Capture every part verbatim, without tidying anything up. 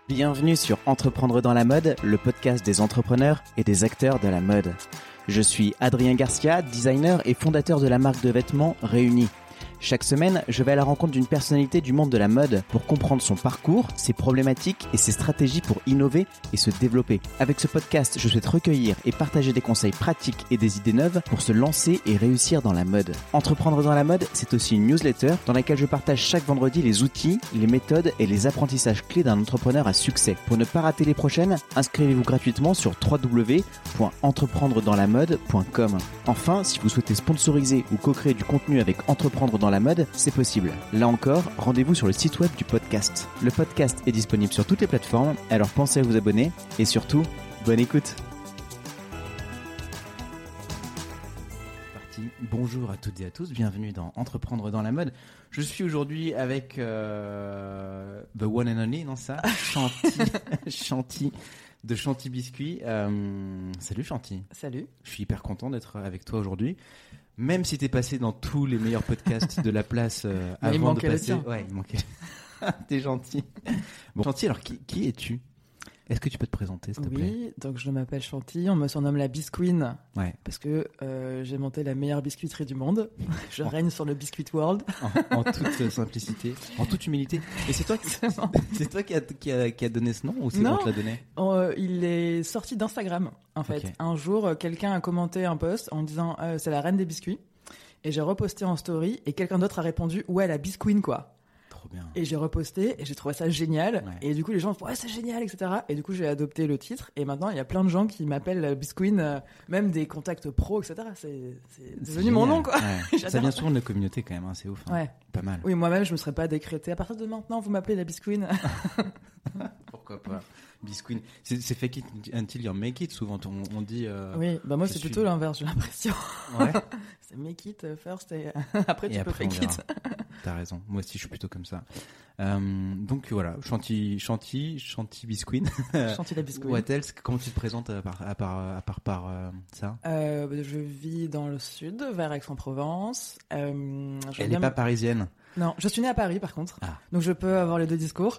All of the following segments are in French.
Bienvenue sur Entreprendre dans la mode, le podcast des entrepreneurs et des acteurs de la mode. Je suis Adrien Garcia, designer et fondateur de la marque de vêtements Réunis. Chaque semaine, je vais à la rencontre d'une personnalité du monde de la mode pour comprendre son parcours, ses problématiques et ses stratégies pour innover et se développer. Avec ce podcast, je souhaite recueillir et partager des conseils pratiques et des idées neuves pour se lancer et réussir dans la mode. Entreprendre dans la mode, c'est aussi une newsletter dans laquelle je partage chaque vendredi les outils, les méthodes et les apprentissages clés d'un entrepreneur à succès. Pour ne pas rater les prochaines, inscrivez-vous gratuitement sur w w w point entreprendre dans la mode point com. Enfin, si vous souhaitez sponsoriser ou co-créer du contenu avec Entreprendre dans la mode, c'est possible. Là encore, rendez-vous sur le site web du podcast. Le podcast est disponible sur toutes les plateformes, alors pensez à vous abonner et surtout, bonne écoute. Parti. Bonjour à toutes et à tous, bienvenue dans Entreprendre dans la mode. Je suis aujourd'hui avec euh, the one and only, non ça, Chanty, Chanty de Chanty Biscuit. Euh, salut Chanty. Salut. Je suis hyper content d'être avec toi aujourd'hui. Même si t'es passé dans tous les meilleurs podcasts de la place euh, avant il de manquait passer. Le tien. Ouais, il manquait. T'es gentil. Bon, Chanty, alors qui, qui es-tu ? Est-ce que tu peux te présenter, s'il te oui, plaît ? Oui, donc je m'appelle Chanty, on me surnomme la Bisqueen. Ouais. Parce que euh, j'ai monté la meilleure biscuiterie du monde. Je règne sur le Biscuit World. En, en toute simplicité, en toute humilité. Et c'est toi qui, c'est toi qui a, qui, a, qui a donné ce nom ou c'est moi qui l'a donné ? euh, Il est sorti d'Instagram, en fait. Okay. Un jour, quelqu'un a commenté un post en disant euh, « c'est la reine des biscuits ». Et j'ai reposté en story et quelqu'un d'autre a répondu « ouais, la Bisqueen, quoi ». Trop bien. Et j'ai reposté et j'ai trouvé ça génial. Ouais. Et du coup, les gens font « ouais, c'est génial, et cetera » Et du coup, j'ai adopté le titre. Et maintenant, il y a plein de gens qui m'appellent la Bisqueen, euh, même des contacts pro, et cetera. C'est, c'est devenu mon nom, quoi. Ouais. Ça vient souvent de la communauté, quand même. Hein. C'est ouf. Hein. Ouais. Pas mal. Oui, moi-même, je me serais pas décrété. À partir de maintenant, vous m'appelez la Bisqueen. Pourquoi pas. Bisqueen. C'est, c'est fake it until you make it, souvent. On, on dit. Euh, oui, bah moi, c'est suis... plutôt l'inverse, j'ai l'impression. Ouais. C'est make it first et après, tu et peux après, fake it. T'as raison. Moi aussi, je suis plutôt comme ça. Euh, donc voilà, Chanty, Chanty, Chanty Bisqueen. Chanty la Bisqueen. What else ? Comment tu te présentes à part, à part, à part par euh, ça ? euh, Je vis dans le sud, vers Aix-en-Provence. Euh, Elle n'est pas parisienne. Non, je suis née à Paris par contre, ah. donc je peux avoir les deux discours.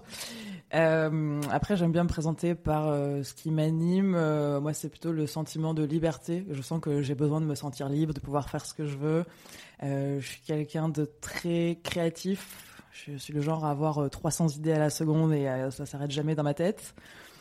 Euh, après, j'aime bien me présenter par euh, ce qui m'anime. Euh, moi, c'est plutôt le sentiment de liberté. Je sens que j'ai besoin de me sentir libre, de pouvoir faire ce que je veux. Euh, je suis quelqu'un de très créatif. Je suis le genre à avoir trois cents idées à la seconde et euh, ça s'arrête jamais dans ma tête.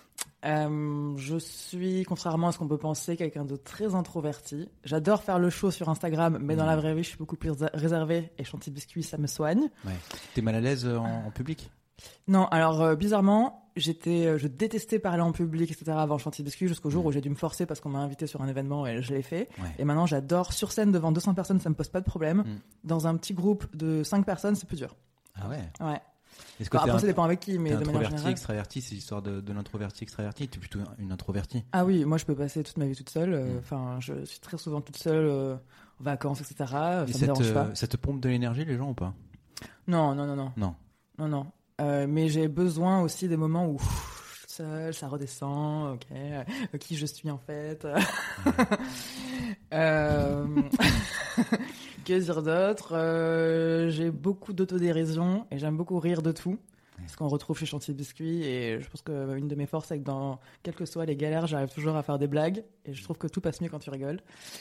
Euh, je suis, contrairement à ce qu'on peut penser, quelqu'un de très introverti. J'adore faire le show sur Instagram, mais mmh. dans la vraie vie, je suis beaucoup plus réservée et Chanty Biscuit, ça me soigne. Ouais. T'es mal à l'aise en, en public ? Non, alors euh, bizarrement, j'étais, euh, je détestais parler en public, et cetera avant Chanty Biscuit jusqu'au jour mmh. où j'ai dû me forcer parce qu'on m'a invité sur un événement et je l'ai fait. Ouais. Et maintenant, j'adore sur scène devant deux cents personnes, ça me pose pas de problème. Mmh. Dans un petit groupe de cinq personnes, c'est plus dur. Ah ouais. Ouais. Est-ce que bah, après, un, ça dépend avec qui, mais de manière générale. Extraverti, c'est l'histoire de, de l'introverti, extraverti. T'es plutôt une introvertie. Ah oui, moi je peux passer toute ma vie toute seule. Enfin, mmh. euh, je suis très souvent toute seule euh, en vacances, et cetera. Ça Et me dérange te, pas. Ça te pompe de l'énergie, les gens ou pas ? Non, non, non, non. Non. Non, non. Euh, mais j'ai besoin aussi des moments où pff, je suis seule, ça redescend. Ok, euh, qui je suis en fait. Mmh. euh... Que dire d'autre ? euh, J'ai beaucoup d'autodérision et j'aime beaucoup rire de tout. C'est ce qu'on retrouve chez Chanty Biscuit et je pense qu'une de mes forces c'est que dans quelles que soient les galères, j'arrive toujours à faire des blagues et je trouve que tout passe mieux quand tu rigoles.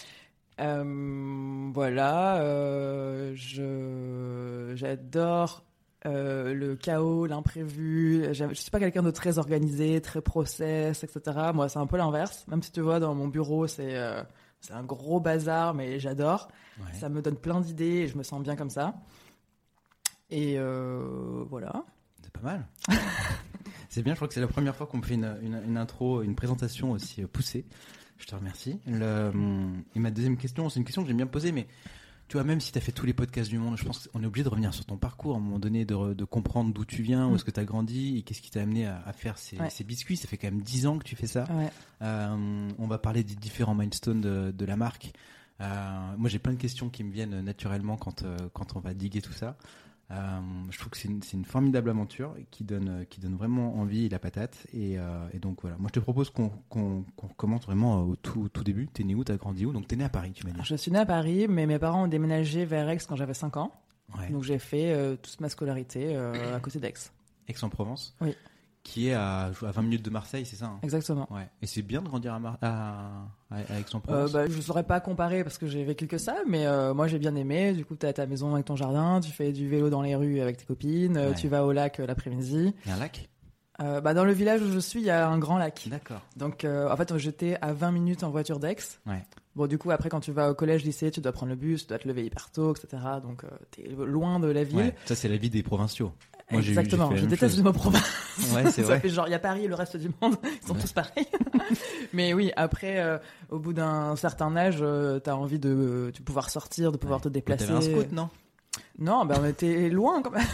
Euh, voilà, euh, je j'adore euh, le chaos, l'imprévu. Je suis pas quelqu'un de très organisé, très process, et cetera. Moi, c'est un peu l'inverse. Même si tu vois, dans mon bureau, c'est euh, c'est un gros bazar, mais j'adore. Ouais. Ça me donne plein d'idées et je me sens bien comme ça. Et euh, voilà. C'est pas mal. C'est bien, je crois que c'est la première fois qu'on me fait une, une, une intro, une présentation aussi poussée. Je te remercie. Le, et ma deuxième question, c'est une question que j'aime bien poser, mais tu vois, même si tu as fait tous les podcasts du monde, je pense qu'on est obligé de revenir sur ton parcours à un moment donné, de, de comprendre d'où tu viens, mmh. où est-ce que tu as grandi et qu'est-ce qui t'a amené à, à faire ces, ouais. ces biscuits. Ça fait quand même dix ans que tu fais ça. Ouais. Euh, on va parler des différents milestones de, de la marque. Euh, moi, j'ai plein de questions qui me viennent naturellement quand, euh, quand on va diguer tout ça. Euh, je trouve que c'est une, c'est une formidable aventure qui donne, qui donne vraiment envie et la patate. Et, euh, et donc voilà, moi je te propose qu'on, qu'on, qu'on recommence vraiment au tout, tout début. T'es né où, t'as grandi où? Donc t'es né à Paris, tu m'as dit. Je suis né à Paris, mais mes parents ont déménagé vers Aix quand j'avais cinq ans. Ouais. Donc j'ai fait euh, toute ma scolarité euh, à côté d'Aix. Aix-en-Provence. Oui. Qui est à, à vingt minutes de Marseille, c'est ça hein? Exactement. Ouais. Et c'est bien de grandir à, Mar- à, à, à Euh, Aix-en-Provence. bah, je ne saurais pas comparer parce que j'ai vécu que ça, mais euh, moi j'ai bien aimé. Du coup, tu as ta maison avec ton jardin, tu fais du vélo dans les rues avec tes copines, euh, Ouais. tu vas au lac euh, l'après-midi. Il y a un lac? Euh, bah, dans le village où je suis, il y a un grand lac. D'accord. Donc, euh, en fait, j'étais à vingt minutes en voiture d'Aix. Ouais. Bon, du coup, après, quand tu vas au collège, lycée, tu dois prendre le bus, tu dois te lever hyper tôt, et cetera. Donc, euh, t'es loin de la ville. Ouais. Ça, c'est la vie des provinciaux. Moi, j'ai- Exactement. j'ai fait la Je même déteste chose. le mot province. Ouais, c'est Ça vrai. fait genre, il y a Paris et le reste du monde, ils sont Ouais. tous pareils. Mais oui, après, euh, au bout d'un certain âge, euh, t'as envie de, de pouvoir sortir, de pouvoir Ouais. te déplacer. T'avais un scout, non? Non, ben on était loin quand même.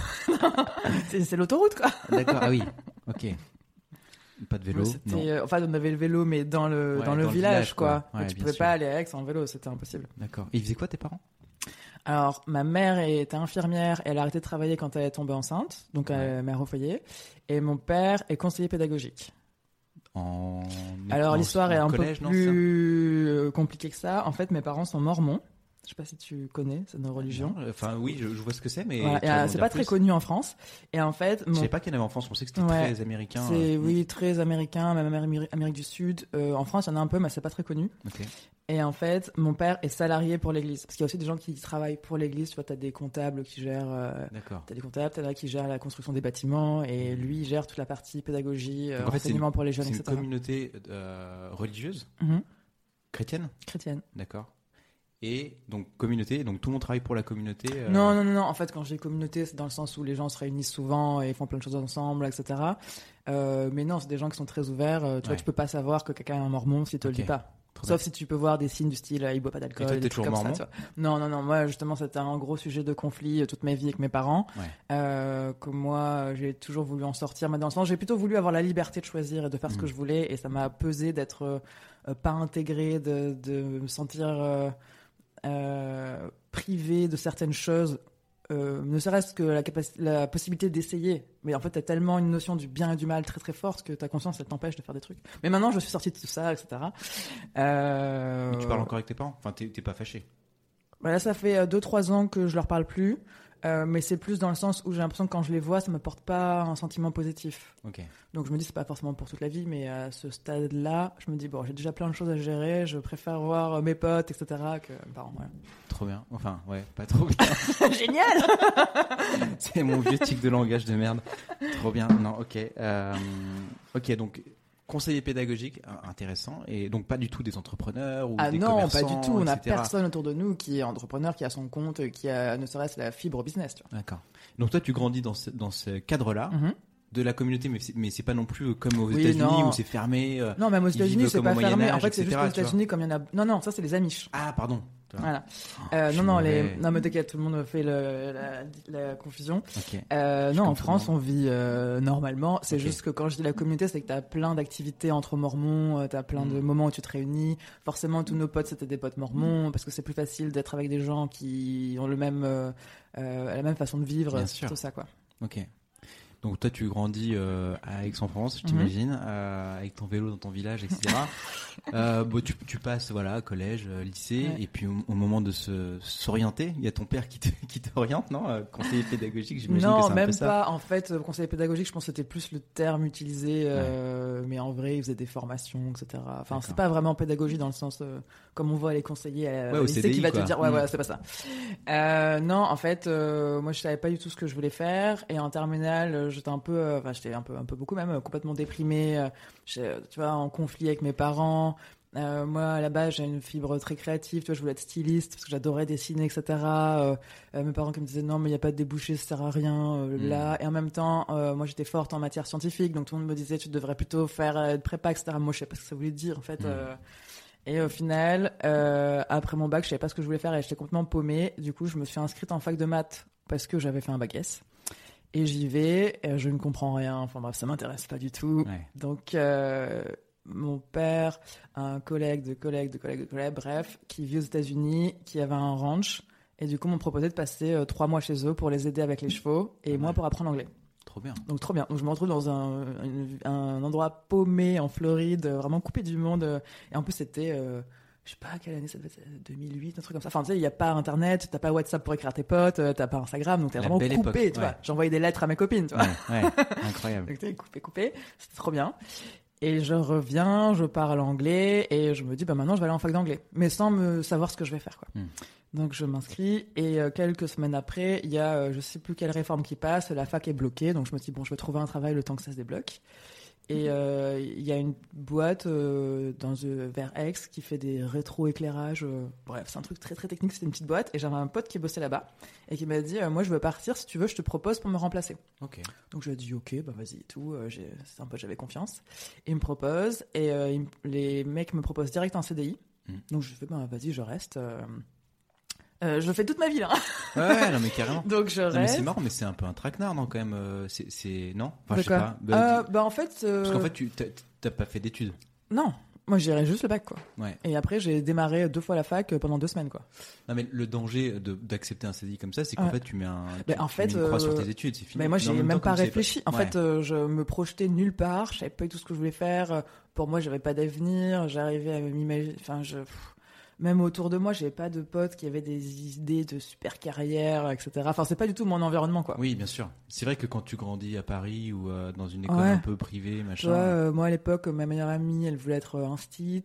c'est, c'est l'autoroute, quoi. D'accord. Ah oui. Ok. Pas de vélo. C'était, Non. euh, enfin, on avait le vélo, mais dans le, Ouais, dans le dans le village, village, quoi. quoi. Ouais, Mais tu bien pouvais sûr. pas aller à Aix en vélo, c'était impossible. D'accord. Et ils faisaient quoi tes parents? Alors, ma mère était infirmière et elle a arrêté de travailler quand elle est tombée enceinte, donc elle est mère au foyer. Et mon père est conseiller pédagogique. En... Alors, en- l'histoire en est un collège, peu non, c'est ça? plus euh, compliquée que ça. En fait, mes parents sont mormons. Je sais pas si tu connais, c'est nos religions. Non, Enfin, oui, je, je vois ce que c'est, mais. Voilà, tu et, vas euh, m'en c'est dire pas très plus. connu en France. Et en fait, Je mon savais pas qu'il y en avait en France. Je pensais que c'était Ouais. très américain. c'est euh. oui très américain, même Amérique, Amérique du Sud. Euh, en France, il y en a un peu, mais c'est pas très connu. Ok. Et en fait, mon père est salarié pour l'église, parce qu'il y a aussi des gens qui travaillent pour l'église. Tu vois, t'as des comptables qui gèrent, euh, D'accord. t'as des comptables, t'as là qui gèrent la construction des bâtiments, et lui il gère toute la partie pédagogie, euh, Donc, en fait, c'est renseignement pour les jeunes, C'est une et cetera. communauté euh, religieuse, Mhm. chrétienne, Chrétienne. d'accord. Et donc communauté, donc tout le monde travaille pour la communauté. euh, Non, non, non, non. En fait, quand je dis communauté, c'est dans le sens où les gens se réunissent souvent et font plein de choses ensemble, et cetera. Euh, mais non, c'est des gens qui sont très ouverts. Euh, Tu vois, Ouais. tu peux pas savoir que quelqu'un est un mormon si tu te Ok. le dis pas. Trop Sauf si tu peux voir des signes du style, euh, il boit pas d'alcool, Et toi, des t'es trucs toujours comme ça. mormon Tu vois. Non, non, non. Moi, justement, c'était un gros sujet de conflit euh, toute ma vie avec mes parents. Ouais. Euh, que moi, euh, j'ai toujours voulu en sortir. Mais dans le sens, j'ai plutôt voulu avoir la liberté de choisir et de faire ce Mhm. que je voulais. Et ça m'a pesé d'être euh, euh, pas intégré, de, de me sentir euh, euh, privé de certaines choses. Euh, ne serait-ce que la, capaci- la possibilité d'essayer. Mais en fait, t'as tellement une notion du bien et du mal très très forte que ta conscience, elle t'empêche de faire des trucs. Mais maintenant, je suis sortie de tout ça, et cetera. Euh... Mais tu parles encore avec tes parents? Enfin, t'es t'es pas fâché? Bah là, ça fait deux trois ans que je leur parle plus. Euh, mais c'est plus dans le sens où j'ai l'impression que quand je les vois, ça me porte pas un sentiment positif. Ok. Donc je me dis, c'est pas forcément pour toute la vie, mais à ce stade-là, je me dis, bon, j'ai déjà plein de choses à gérer, je préfère voir mes potes, et cetera, que mes parents. Voilà. Trop bien. Enfin, ouais, pas trop bien. Génial. C'est mon vieux tic de langage de merde. Trop bien. Non, ok. Euh, ok, donc conseiller pédagogique, euh, intéressant. Et donc pas du tout des entrepreneurs ou Ah des non, pas commerçants, du tout. On a et cetera. personne autour de nous qui est entrepreneur, qui a son compte, qui a ne serait-ce la fibre business. Tu vois. D'accord. Donc toi, tu grandis dans ce, dans ce cadre-là Mhm. de la communauté, mais c'est, mais c'est pas non plus comme aux Oui, États-Unis non. où c'est fermé. euh, Non, même aux Ils États-Unis, vivent c'est comme pas au Moyen fermé. En Âge, fait, c'est juste et cetera, aux tu vois. États-Unis, comme il y en a. Non, non, ça, c'est les Amish. Ah, pardon. Voilà. Oh, Euh, je suis non, non, mauvais. les... non, mais t'inquiète, tout le monde fait le... la... la confusion. Ok. Euh, Je non, en comprends. France, on vit euh, normalement. C'est Ok. juste que quand je dis la communauté, c'est que t'as plein d'activités entre mormons, euh, t'as plein de moments où tu te réunis. Forcément, tous nos potes, c'était des potes mormons, parce que c'est plus facile d'être avec des gens qui ont le même, euh, euh, la même façon de vivre. Bien C'est sûr. tout ça, quoi. Ok. Donc toi, tu grandis euh, à Aix-en-Provence, je t'imagine, euh, avec ton vélo dans ton village, et cetera. euh, bon, tu, tu passes, voilà, collège, euh, lycée, Ouais. et puis au, au moment de se s'orienter, il y a ton père qui te, qui t'oriente, non euh, Conseiller pédagogique, j'imagine que Non, c'est un même peu ça. pas. En fait, euh, conseiller pédagogique, je pense que c'était plus le terme utilisé, euh, mais en vrai, ils faisaient des formations, et cetera. Enfin, c'est D'accord. pas vraiment pédagogie dans le sens euh, comme on voit les conseillers à Ouais, au au lycée C D I, qui va quoi. te dire, ouais, Mm. voilà, c'est pas ça. Euh, non, en fait, euh, moi, je savais pas du tout ce que je voulais faire, et en terminale, euh, j'étais un peu, euh, enfin, j'étais un peu, un peu beaucoup même, euh, complètement déprimée, euh, j'ai- tu vois, en conflit avec mes parents. Euh, moi, à la base, j'ai une fibre très créative. Tu vois, je voulais être styliste parce que j'adorais dessiner, et cetera. Euh, euh, mes parents qui me disaient non, mais il n'y a pas de débouché, ça sert à rien. Euh, Mm. là, et en même temps, euh, moi, j'étais forte en matière scientifique, donc tout le monde me disait tu devrais plutôt faire euh, de prépa, et cetera. Moi, je sais pas ce que ça voulait dire en fait. Mm. Euh, et au final, euh, après mon bac, je savais pas ce que je voulais faire et j'étais complètement paumée. Du coup, je me suis inscrite en fac de maths parce que j'avais fait un bac S. Et j'y vais, et je ne comprends rien. Enfin bref, ça m'intéresse pas du tout. Ouais. Donc, euh, mon père, un collègue de collègue de collègue de collègue, bref, qui vit aux États-Unis, qui avait un ranch, et du coup m'ont proposé de passer euh, trois mois chez eux pour les aider avec les chevaux, et Pas moi mal. pour apprendre l'anglais. Trop bien. Donc trop bien. Donc je me retrouve dans un, une- un endroit paumé en Floride, euh, vraiment coupé du monde. euh, Et en plus c'était, euh, je sais pas quelle année ça devait être, deux mille huit, un truc comme ça. Enfin, tu sais, il y a pas Internet, t'as pas WhatsApp pour écrire à tes potes, euh, t'as pas Instagram, donc t'es La vraiment belle coupé, époque, tu ouais. vois. J'envoyais des lettres à mes copines, tu vois. Ouais, ouais, incroyable. Donc t'es coupé, coupé. C'était trop bien. Et je reviens, je parle anglais et je me dis, bah maintenant je vais aller en fac d'anglais, mais sans me savoir ce que je vais faire, quoi. Mm. Donc je m'inscris et euh, quelques semaines après, il y a euh, je sais plus quelle réforme qui passe, la fac est bloquée, donc je me dis bon, je vais trouver un travail le temps que ça se débloque. Et euh, il y a une boîte euh, dans euh, vers Aix qui fait des rétro-éclairages. Euh, bref, c'est un truc très très technique. C'était une petite boîte et j'avais un pote qui bossait là-bas et qui m'a dit euh, moi je veux partir, si tu veux je te propose pour me remplacer. Ok. Donc je lui ai dit ok, bah vas-y et tout. Euh, j'ai, c'est un pote, j'avais confiance. Et il me propose et euh, il, les mecs me proposent direct un C D I. Mm. Donc je fais bah vas-y, je reste. Euh, euh, je fais toute ma vie là. Ouais, non mais carrément. Donc je Non, mais reste. c'est marrant, mais c'est un peu un traquenard, non, quand même. euh, C'est, c'est... non. Enfin, je sais quoi pas. Bah, euh, dis- bah en fait. euh, Parce qu'en fait, tu t'as, t'as pas fait d'études. Non, moi j'irais juste le bac quoi. Ouais. Et après j'ai démarré deux fois la fac euh, pendant deux semaines quoi. Non mais le danger de, d'accepter un C D I comme ça, c'est qu'en Ouais. fait, tu mets un. Mais tu- en tu fait, mets une croix euh, sur tes études, c'est fini. Mais moi Mais en j'ai temps, même comme pas tu sais réfléchi. En Ouais. fait, euh, je me projetais nulle part. Je savais pas du tout ce que je voulais faire. Euh, Pour moi, j'avais pas d'avenir. J'arrivais à m'imaginer. Enfin, je. pff, Même autour de moi, j'avais pas de potes qui avaient des idées de super carrière, et cetera. Enfin, c'est pas du tout mon environnement, quoi. Oui, bien sûr. C'est vrai que quand tu grandis à Paris ou euh, dans une école Ouais. un peu privée, Tu machin. vois, euh, moi à l'époque, ma meilleure amie, elle voulait être euh, instit.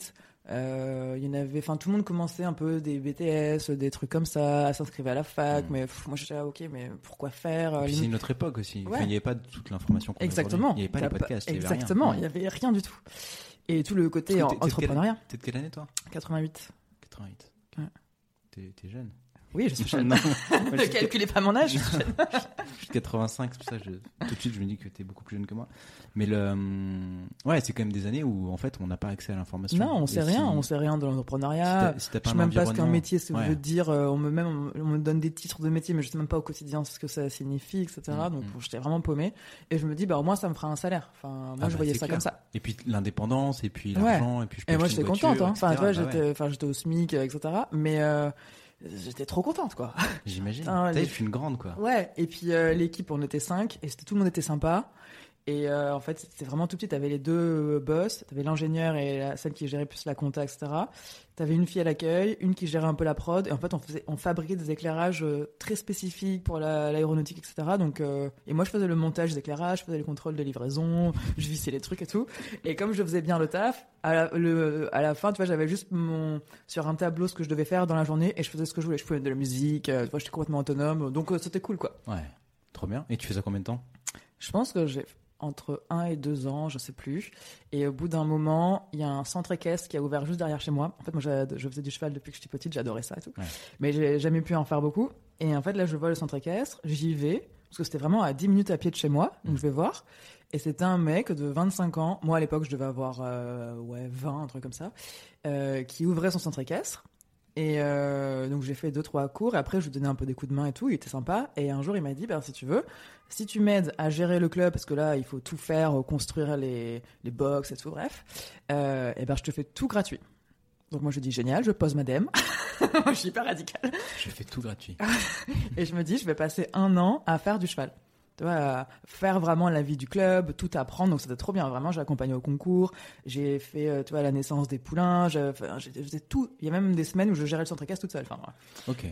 Euh, Il y en avait, enfin, tout le monde commençait un peu des B T S, des trucs comme ça, à s'inscrire à la fac. Mm. Mais pff, moi, j'étais là, ok, mais pourquoi faire Et euh, puis c'est limite- une autre époque aussi. Ouais. Enfin, il n'y avait pas toute l'information qu'on a Exactement. aujourd'hui. Il n'y avait pas T'as les podcasts. il y avait rien. Exactement. Ouais. Il y avait rien du tout. Et tout le côté Parce en- que t'es- t'es de quelle- entrepreneuriat. T'es de quelle année, toi quatre-vingt-huit. quatre-vingt-huit. Ouais. T'es, t'es jeune. Oui, je suis jeune. Non. Moi, je Ne suis calculez pas mon âge. je suis jeune. Je suis de quatre-vingt-cinq, c'est pour ça que je- tout de suite je me dis que t'es beaucoup plus jeune que moi. Mais le, hum, ouais, c'est quand même des années où en fait on n'a pas accès à l'information. Non, on Et sait si- rien. On sait rien de Si l'entrepreneuriat. t'as, si t'as Je pas sais un même pas ce qu'un environnement- métier ça Ouais. veut dire. Euh, On me même on me donne des titres de métier, mais je sais même pas au quotidien ce que ça signifie, et cetera. Mm, Donc mm. j'étais vraiment paumée. Et je me dis, bah au moins ça me fera un salaire. Enfin, moi Ah je bah, voyais c'est ça clair. comme ça. Et puis l'indépendance, et puis Ouais. l'argent, et puis je peux Et moi acheter j'étais une voiture, contente. Hein. Enfin, tu vois, et cetera. Bah j'étais, ouais, enfin, j'étais au SMIC, et cetera. Mais euh, j'étais trop contente, quoi. j'imagine. Putain, T'as les- je suis une grande quoi. Ouais, et puis euh, l'équipe, on était cinq, et c'était, tout le monde était sympa. Et euh, en fait, c'était vraiment tout petit. T'avais les deux euh, boss, t'avais l'ingénieur et la, celle qui gérait plus la compta, et cetera. T'avais une fille à l'accueil, une qui gérait un peu la prod. Et en fait, on faisait, on fabriquait des éclairages euh, très spécifiques pour la, l'aéronautique, et cetera. Donc, euh, et moi, je faisais le montage des éclairages, je faisais les contrôles de livraison, je vissais les trucs et tout. Et comme je faisais bien le taf, à la, le, à la fin, tu vois, j'avais juste mon sur un tableau ce que je devais faire dans la journée et je faisais ce que je voulais. Je pouvais mettre de la musique, euh, tu vois, j'étais complètement autonome. Donc, euh, c'était cool, quoi. Ouais, trop bien. Et tu fais ça combien de temps? Je pense que j'ai entre un et deux ans, je sais plus. Et au bout d'un moment, il y a un centre équestre qui a ouvert juste derrière chez moi. En fait, moi, j'ai- je faisais du cheval depuis que j'étais petite, j'adorais ça et tout. Ouais. Mais j'ai jamais pu en faire beaucoup. Et en fait, là, je vois le centre équestre, j'y vais, parce que c'était vraiment à dix minutes à pied de chez moi, donc Mmh. je vais voir. Et c'était un mec de vingt-cinq ans, moi à l'époque, je devais avoir euh, ouais, vingt, un truc comme ça, euh, qui ouvrait son centre équestre. Et euh, donc j'ai fait deux trois cours et après je lui donnais un peu des coups de main et tout, il était sympa. Et un jour il m'a dit ben si tu veux, si tu m'aides à gérer le club parce que là il faut tout faire, euh, construire les les box et tout, bref, euh, et ben je te fais tout gratuit. Donc moi je dis génial, je pose ma D M. Je suis hyper radicale. Je fais tout gratuit. Et je me dis je vais passer un an à faire du cheval. Tu vois, à faire vraiment la vie du club, tout apprendre. Donc c'était trop bien. Vraiment, j'ai accompagné au concours. J'ai fait, euh, tu vois, la naissance des poulains. J'ai, enfin, j'ai, j'ai fait tout. Il y a même des semaines où je gérais le centre équestre toute seule. Enfin, voilà. Ok.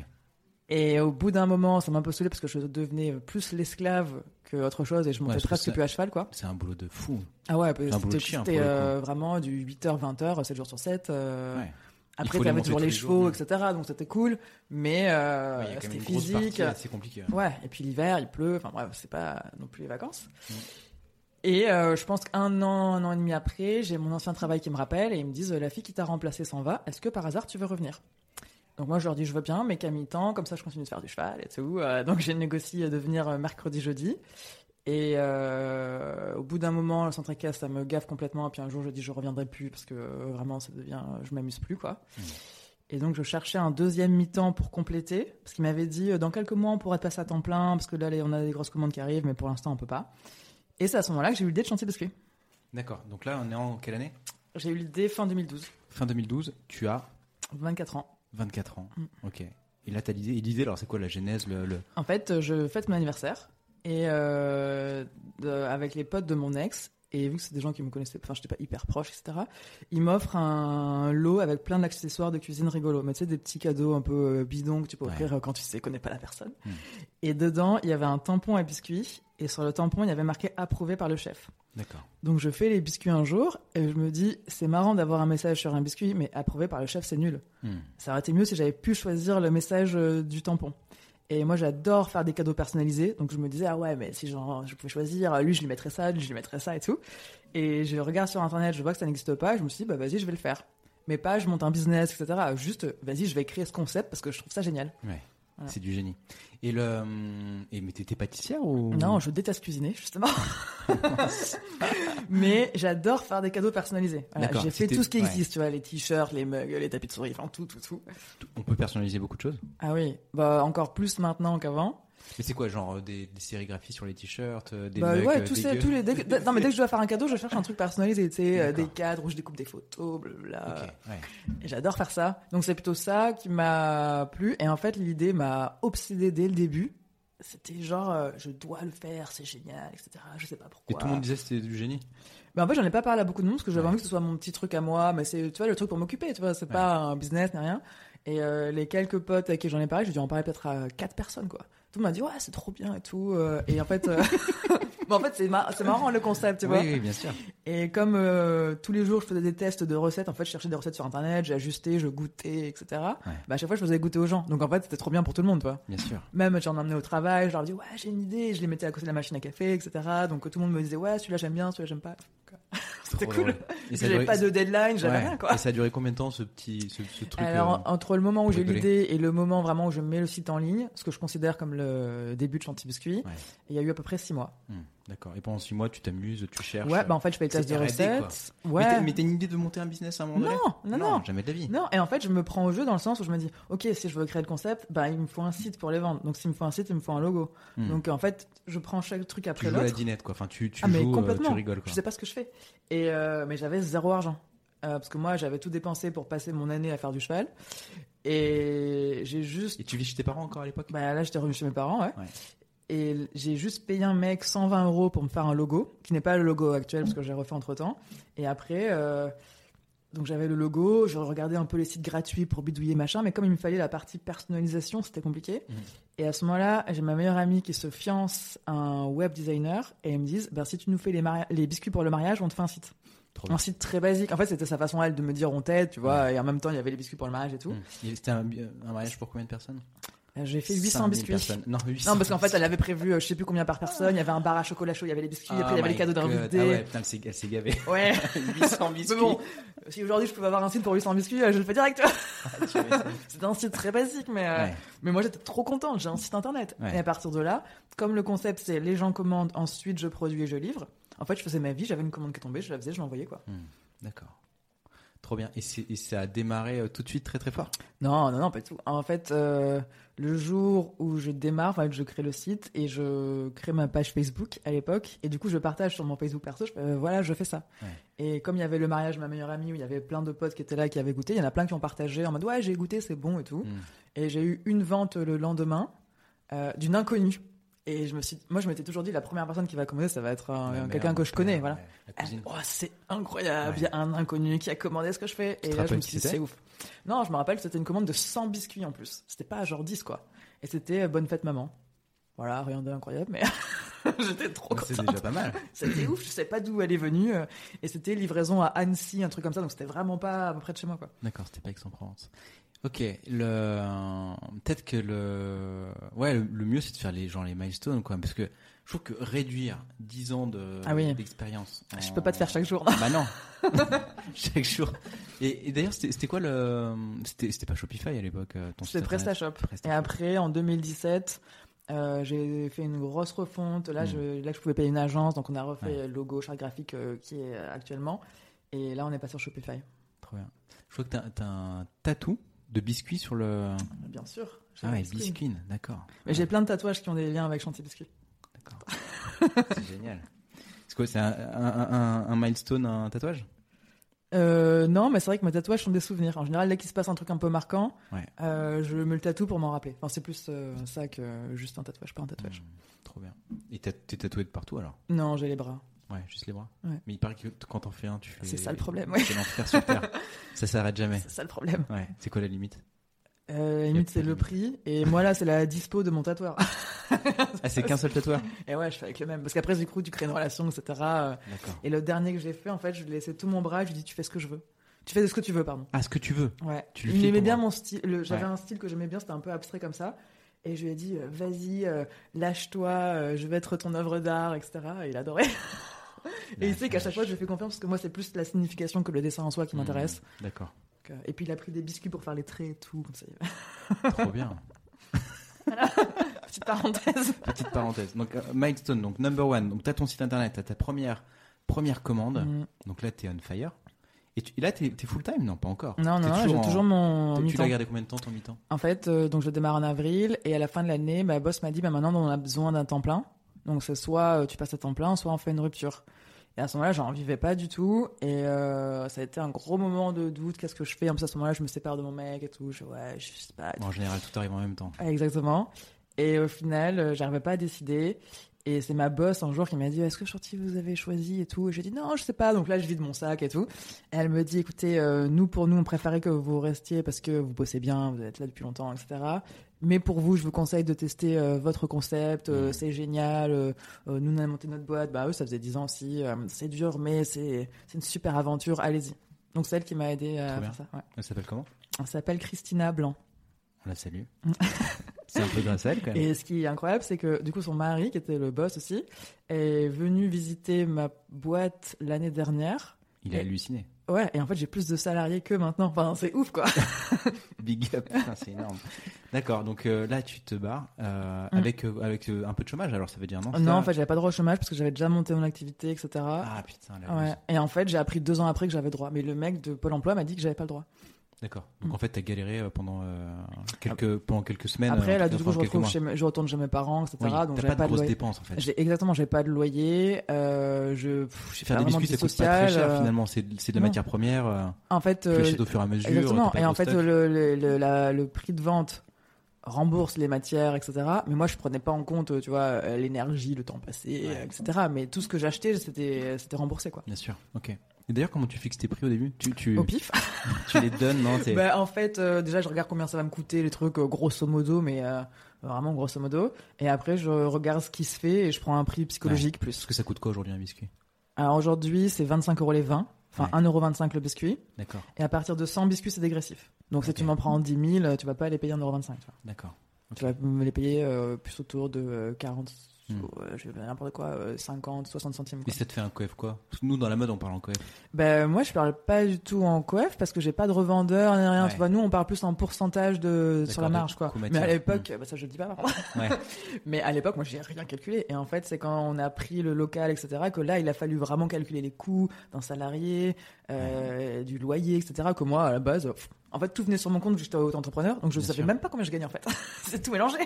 Et au bout d'un moment, ça m'a un peu saoulé parce que je devenais plus l'esclave que autre chose et je montais Ouais, parce que presque ça- plus à cheval, quoi. C'est un boulot de fou. Ah ouais, un c'était, boulot de chien, c'était pour le coup. euh, vraiment du huit heures, vingt heures, sept jours sur sept. Euh... Ouais. Après, faut les t'avais monter toujours tous les les chevaux, jours. et cetera. Donc c'était cool. Mais euh, Ouais, il y a quand même c'était une grosse physique. partie assez compliquée. Ouais, et puis l'hiver, il pleut. Enfin bref, c'est pas non plus les vacances. Mm. Et euh, je pense qu'un an, un an et demi après, j'ai mon ancien travail qui me rappelle et ils me disent la fille qui t'a remplacé s'en va. Est-ce que par hasard tu veux revenir? Donc moi je leur dis je veux bien, mais qu'à mi-temps, comme ça je continue de faire du cheval et tout. Euh, donc j'ai négocié de venir euh, mercredi, jeudi. Et euh, au bout d'un moment, le centre équestre, ça me gaffe complètement. Et puis un jour, je dis je reviendrai plus parce que euh, vraiment, ça devient, je m'amuse plus, quoi. Mmh. Et donc, je cherchais un deuxième mi-temps pour compléter parce qu'il m'avait dit euh, dans quelques mois, on pourrait te passer à temps plein parce que là, les- on a des grosses commandes qui arrivent, mais pour l'instant, on peut pas. Et c'est à ce moment-là que j'ai eu l'idée de Chantier Biscuit. D'accord. Donc là, on est en quelle année? J'ai eu l'idée fin deux mille douze, Fin deux mille douze. Tu as vingt-quatre ans. vingt-quatre ans. Mm. Ok. Et là, t'as l'idée. Et l'idée, alors, c'est quoi la genèse, le, le... En fait, je fête mon anniversaire et euh, de- avec les potes de mon ex. Et vu que c'est des gens qui me connaissaient, enfin, j'étais pas hyper proche, et cetera, ils m'offrent un lot avec plein d'accessoires de cuisine rigolos. Mais tu sais, des petits cadeaux un peu bidons que tu peux offrir ouais. quand tu sais, connais pas la personne. Mmh. Et dedans, il y avait un tampon à biscuits. Et sur le tampon, il y avait marqué approuvé par le chef. D'accord. Donc je fais les biscuits un jour et je me dis, c'est marrant d'avoir un message sur un biscuit, mais approuvé par le chef, c'est nul. Mmh. Ça aurait été mieux si j'avais pu choisir le message euh, du tampon. Et moi, j'adore faire des cadeaux personnalisés. Donc je me disais, ah ouais, mais si genre, je pouvais choisir, lui, je lui mettrais ça, lui, je lui mettrais ça et tout. Et je regarde sur Internet, je vois que ça n'existe pas. Et je me suis dit, bah vas-y, je vais le faire. Mais pas, je monte un business, et cetera. Juste, vas-y, je vais créer ce concept parce que je trouve ça génial. Ouais. Voilà. C'est du génie. Et le, et mais t'étais pâtissière ou? Non, je déteste cuisiner, justement. Mais j'adore faire des cadeaux personnalisés. Voilà, j'ai fait tout ce qui ouais. existe, tu vois, les t-shirts, les mugs, les tapis de souris, enfin tout, tout, tout. On peut personnaliser beaucoup de choses? Ah oui, bah encore plus maintenant qu'avant. Mais c'est quoi, genre des, des sérigraphies sur les t-shirts, des bah mugs, ouais, tous des ces, tous les, dès que, non mais dès que je dois faire un cadeau, je cherche un truc personnalisé, tu sais, euh, des cadres où je découpe des photos, blablabla. Okay, ouais. Et j'adore faire ça. Donc c'est plutôt ça qui m'a plu. Et en fait, l'idée m'a obsédée dès le début. C'était genre, euh, je dois le faire, c'est génial, et cetera. Je sais pas pourquoi. Et tout le monde disait que c'était du génie? Ben en fait, j'en ai pas parlé à beaucoup de monde parce que j'avais ouais. envie que ce soit mon petit truc à moi, mais c'est, tu vois, le truc pour m'occuper, tu vois, c'est ouais. pas un business ni rien. Et euh, les quelques potes avec qui j'en ai parlé, j'ai dû en parler peut-être à quatre personnes, quoi. Tout le monde m'a dit, ouais, c'est trop bien et tout. Et en fait, euh... bon, en fait, c'est, mar- c'est marrant le concept, tu vois. Oui, oui, bien sûr. Et comme euh, tous les jours, je faisais des tests de recettes, en fait, je cherchais des recettes sur Internet, j'ajustais, je goûtais, et cetera. Ouais. Bah, à chaque fois, je faisais goûter aux gens. Donc, en fait, c'était trop bien pour tout le monde, tu vois. Bien sûr. Même, j'en emmenais au travail, je leur disais, ouais, j'ai une idée, je les mettais à côté de la machine à café, et cetera. Donc, tout le monde me disait, ouais, celui-là, j'aime bien, celui-là, j'aime pas. C'était trop cool. J'avais duré... pas de deadline, j'avais ouais. rien, quoi. Et ça a duré combien de temps, ce petit, ce, ce truc? Alors, euh, entre le moment où j'ai l'idée et le moment vraiment où je mets le site en ligne, ce que je considère comme le début de Chantilly Biscuit, ouais. il y a eu à peu près six mois. Mmh, d'accord. Et pendant six mois, tu t'amuses, tu cherches. Ouais, bah en fait, je fais des tests de recettes. Ouais. Mais, t'as, mais t'as une idée de monter un business à un moment donné? Non, non, non, non. Jamais de la vie. Non, et en fait, je me prends au jeu dans le sens où je me dis, ok, si je veux créer le concept, bah il me faut un site pour les vendre. Donc s'il me faut un site, il me faut un logo. Mmh. Donc en fait, je prends chaque truc après tu l'autre. Tu joues à la dinette, quoi. Enfin, tu, tu ah, mais joues, complètement. Euh, tu rigoles, quoi. Je sais pas ce que je fais. Et euh, mais j'avais zéro argent. Euh, parce que moi, j'avais tout dépensé pour passer mon année à faire du cheval. Et j'ai juste... Et tu vis chez tes parents encore à l'époque? Bah là, j'étais revenu chez mes parents, ouais. ouais. Et j'ai juste payé un mec cent vingt euros pour me faire un logo, qui n'est pas le logo actuel, parce que j'ai refait entre-temps. Et après, euh, donc j'avais le logo, je regardais un peu les sites gratuits pour bidouiller, machin, mais comme il me fallait la partie personnalisation, c'était compliqué. Mmh. Et à ce moment-là, j'ai ma meilleure amie qui se fiance à un web designer, et ils me disent, bah, si tu nous fais les, mari- les biscuits pour le mariage, on te fait un site. Un site très basique. En fait, c'était sa façon à elle de me dire on t'aide, tu vois, ouais. et en même temps, il y avait les biscuits pour le mariage et tout. Mmh. Et c'était un, un mariage pour combien de personnes? J'ai fait huit cents biscuits. Personnes. Non, huit cents non, parce qu'en fait, elle avait prévu, euh, je sais plus combien par personne. Il y avait un bar à chocolat chaud, il y avait les biscuits, oh après il y avait les cadeaux d'invités. Ah ouais, putain, elle s'est, elle s'est gavée. Ouais. huit cents biscuits. Mais bon, si aujourd'hui je pouvais avoir un site pour huit cents biscuits, je le fais direct. C'était un site très basique, mais, euh, ouais. mais moi j'étais trop contente. J'ai un site internet. Ouais. Et à partir de là, comme le concept c'est les gens commandent, ensuite je produis et je livre. En fait, je faisais ma vie, j'avais une commande qui tombait, je la faisais, je l'envoyais, quoi. Mmh, d'accord. Trop bien. Et, c'est, et ça a démarré euh, tout de suite très très fort? Non, non, non, pas du tout. En fait, euh, le jour où je démarre, enfin, je crée le site et je crée ma page Facebook à l'époque. Et du coup, je partage sur mon Facebook perso. Je, euh, voilà, je fais ça. Ouais. Et comme il y avait le mariage de ma meilleure amie où il y avait plein de potes qui étaient là, qui avaient goûté, il y en a plein qui ont partagé en mode ouais, j'ai goûté, c'est bon et tout. Mm. Et j'ai eu une vente le lendemain euh, d'une inconnue. Et je me suis, moi, je m'étais toujours dit, la première personne qui va commander, ça va être un, quelqu'un mère, que je connais, voilà. Ouais, oh, c'est incroyable, il ouais. y a un inconnu qui a commandé ce que je fais. Tu et là, je me suis dit, c'est ouf. Non, je me rappelle, c'était une commande de cent biscuits en plus. C'était pas genre dix, quoi. Et c'était bonne fête maman. Voilà, rien d'incroyable, mais j'étais trop contente. C'est déjà pas mal. C'était ouf, je sais pas d'où elle est venue. Et c'était livraison à Annecy, un truc comme ça, donc c'était vraiment pas à peu près de chez moi, quoi. D'accord, c'était pas Aix-en-Provence. Ok, le peut-être que le ouais le, le mieux c'est de faire les genre les milestones, quoi, parce que je trouve que réduire dix ans de ah oui. d'expérience. En... Je peux pas te faire chaque jour. Bah non. Chaque jour. Et, et d'ailleurs c'était c'était quoi le c'était c'était pas Shopify à l'époque ton C'était PrestaShop. PrestaShop. Et après en deux mille dix-sept euh, j'ai fait une grosse refonte. Là, mmh. je, là, je pouvais payer une agence, donc on a refait ouais. le logo, charte graphique euh, qui est actuellement. Et là, on est passé sur Shopify. Trop bien. Je vois que t'as, t'as un tatou de biscuits sur le... Bien sûr. Ah ouais, biscuits, d'accord. Mais ouais. j'ai plein de tatouages qui ont des liens avec Chantilly Biscuit. D'accord. C'est génial. C'est quoi, c'est un, un, un, un milestone, un tatouage? euh, Non, mais c'est vrai que mes tatouages sont des souvenirs. En général, dès qu'il se passe un truc un peu marquant, ouais. euh, je me le tatoue pour m'en rappeler. Enfin, c'est plus euh, ça que juste un tatouage, pas un tatouage. Mmh, trop bien. Et t'es tatoué de partout alors? Non, j'ai les bras. Ouais, juste les bras. Ouais. Mais il paraît que quand t'en fais un, tu fais. C'est ça le problème, ouais. C'est l'enfer sur terre. Ça s'arrête jamais. C'est ça le problème. Ouais. C'est quoi la limite? Euh, limite, c'est le prix. Et moi, là, c'est la dispo de mon tatoueur. Ah, c'est qu'un seul tatoueur? Et ouais, je fais avec le même. Parce qu'après, du coup, tu crées une relation, et cetera. D'accord. Et le dernier que j'ai fait, en fait, je lui ai laissé tout mon bras. Je lui ai dit, tu fais ce que je veux. Tu fais ce que tu veux, pardon. Ah, ce que tu veux. Ouais. Tu lui Il files aimait ton bien bras. mon style. Le... J'avais Ouais. un style que j'aimais bien, c'était un peu abstrait comme ça. Et je lui ai dit, euh, vas-y, euh, lâche-toi, euh, je vais être ton œuvre d'art, et cetera. Et il adorait. Et il sait qu'à chaque fois, je lui fais confiance parce que moi, c'est plus la signification que le dessin en soi qui m'intéresse. Mmh, d'accord. Donc, euh, et puis, il a pris des biscuits pour faire les traits et tout. Comme ça. Trop bien. Voilà. Petite parenthèse. Petite parenthèse. Donc, euh, Milestone, donc number one. Donc, t'as ton site internet, t'as ta première, première commande. Mm. Donc là, t'es on fire. Et, tu, et là, t'es, t'es full time? Non, pas encore. Non, T'es non, j'ai en- toujours mon t'es- Tu mi-temps. l'as gardé combien de temps ton mi-temps? En fait, euh, donc je démarre en avril et à la fin de l'année, ma boss m'a dit, bah maintenant on a besoin d'un temps plein. Donc c'est soit euh, tu passes à temps plein, soit on fait une rupture. Et à ce moment-là, j'en vivais pas du tout et euh, ça a été un gros moment de doute. Qu'est-ce que je fais? En plus à ce moment-là, je me sépare de mon mec et tout. Je ouais, je sais pas. Bon, en général, tout arrive en même temps. Ouais, exactement. Et au final, euh, j'arrivais pas à décider. Et c'est ma boss un jour qui m'a dit, est-ce que chantier vous avez choisi et tout. Et j'ai dit non, je sais pas. Donc là, je vide mon sac et tout. Et elle me dit, écoutez, euh, nous pour nous, on préférait que vous restiez parce que vous bossez bien, vous êtes là depuis longtemps, et cetera. Mais pour vous, je vous conseille de tester euh, votre concept. Euh, Mmh. C'est génial. Euh, euh, nous, on a monté notre boîte. Bah eux, ça faisait dix ans aussi. Euh, c'est dur, mais c'est c'est une super aventure. Allez-y. Donc c'est elle qui m'a aidé à Trop faire bien. ça. Ouais. Elle s'appelle comment? Elle s'appelle Christina Blanc. On la salue. C'est un peu grâce à elle, quand même. Et ce qui est incroyable, c'est que du coup, son mari, qui était le boss aussi, est venu visiter ma boîte l'année dernière. Il a Et- halluciné. Ouais, et en fait, j'ai plus de salariés que maintenant. Enfin, c'est ouf, quoi. Big up, putain, c'est énorme. D'accord, donc euh, là tu te barres euh, Mm. avec, euh, avec euh, un peu de chômage, alors ça veut dire non? c'est Non, ça en fait, j'avais pas droit au chômage parce que j'avais déjà monté mon activité, et cetera. Ah putain, la Ouais. loose. Et en fait, j'ai appris deux ans après que j'avais droit. Mais le mec de Pôle emploi m'a dit que j'avais pas le droit. D'accord. Donc Mm. en fait t'as galéré euh, pendant, euh, quelques, pendant quelques semaines. Après, euh, là, en tout du cas, coup, je, pendant quelques retrouve mois. chez mes- je retourne chez mes parents, et cetera. Oui, donc, t'as j'avais pas de pas de grosses loyer. dépenses en fait. J'ai, exactement, j'ai pas de loyer. Euh, je, pff, j'ai Faire pas des vraiment biscuits de ça vie coûte pas très sociale, cher euh, finalement, c'est, c'est de la non. matière première, euh, En fait, tu euh, l'achètes au fur et à mesure. exactement. t'as pas Et de en gros fait, stock. le, le, le, la- le prix de vente rembourse les matières, et cetera. Mais moi, je prenais pas en compte, tu vois, euh, l'énergie, le temps passé, Ouais. euh, et cetera. Mais tout ce que j'achetais, c'était, c'était remboursé, quoi. Bien sûr, ok. Et d'ailleurs comment tu fixes tes prix au début? Tu, tu, Au pif. tu les donnes, non? C'est... Bah, en fait, euh, déjà, je regarde combien ça va me coûter, les trucs, euh, grosso modo, mais euh, vraiment grosso modo. Et après, je regarde ce qui se fait et je prends un prix psychologique plus. Parce que ça coûte quoi aujourd'hui un biscuit? Alors aujourd'hui, c'est vingt-cinq euros les vingt. Enfin, Ouais. un euro vingt-cinq le biscuit. D'accord, Et à partir de cent biscuits, c'est dégressif. Donc, si Ok. tu m'en prends dix mille, tu vas pas les payer un euro vingt-cinq. Tu vois. d'accord. Tu vas me les payer euh, plus autour de euh, quarante, Hmm. euh, je vais dire n'importe quoi, euh, cinquante, soixante centimes. Et Quoi. ça te fait un coef quoi? Parce que nous dans la mode on parle en coef. Ben, moi, je parle pas du tout en coef parce que j'ai pas de revendeur ni rien. Ouais. Tu vois, nous, on parle plus en pourcentage de, sur la D'accord, de marge, quoi. coût Mais matière. à l'époque, bah, ça, je le dis pas, par contre. Ouais. Mais à l'époque, moi, j'ai rien calculé. Et en fait, c'est quand on a pris le local, et cetera, que là, il a fallu vraiment calculer les coûts d'un salarié, euh, du loyer, et cetera, que moi, à la base, pff, en fait, tout venait sur mon compte, j'étais auto-entrepreneur, donc je Bien savais sûr. même pas combien je gagnais, en fait. C'est tout mélangé.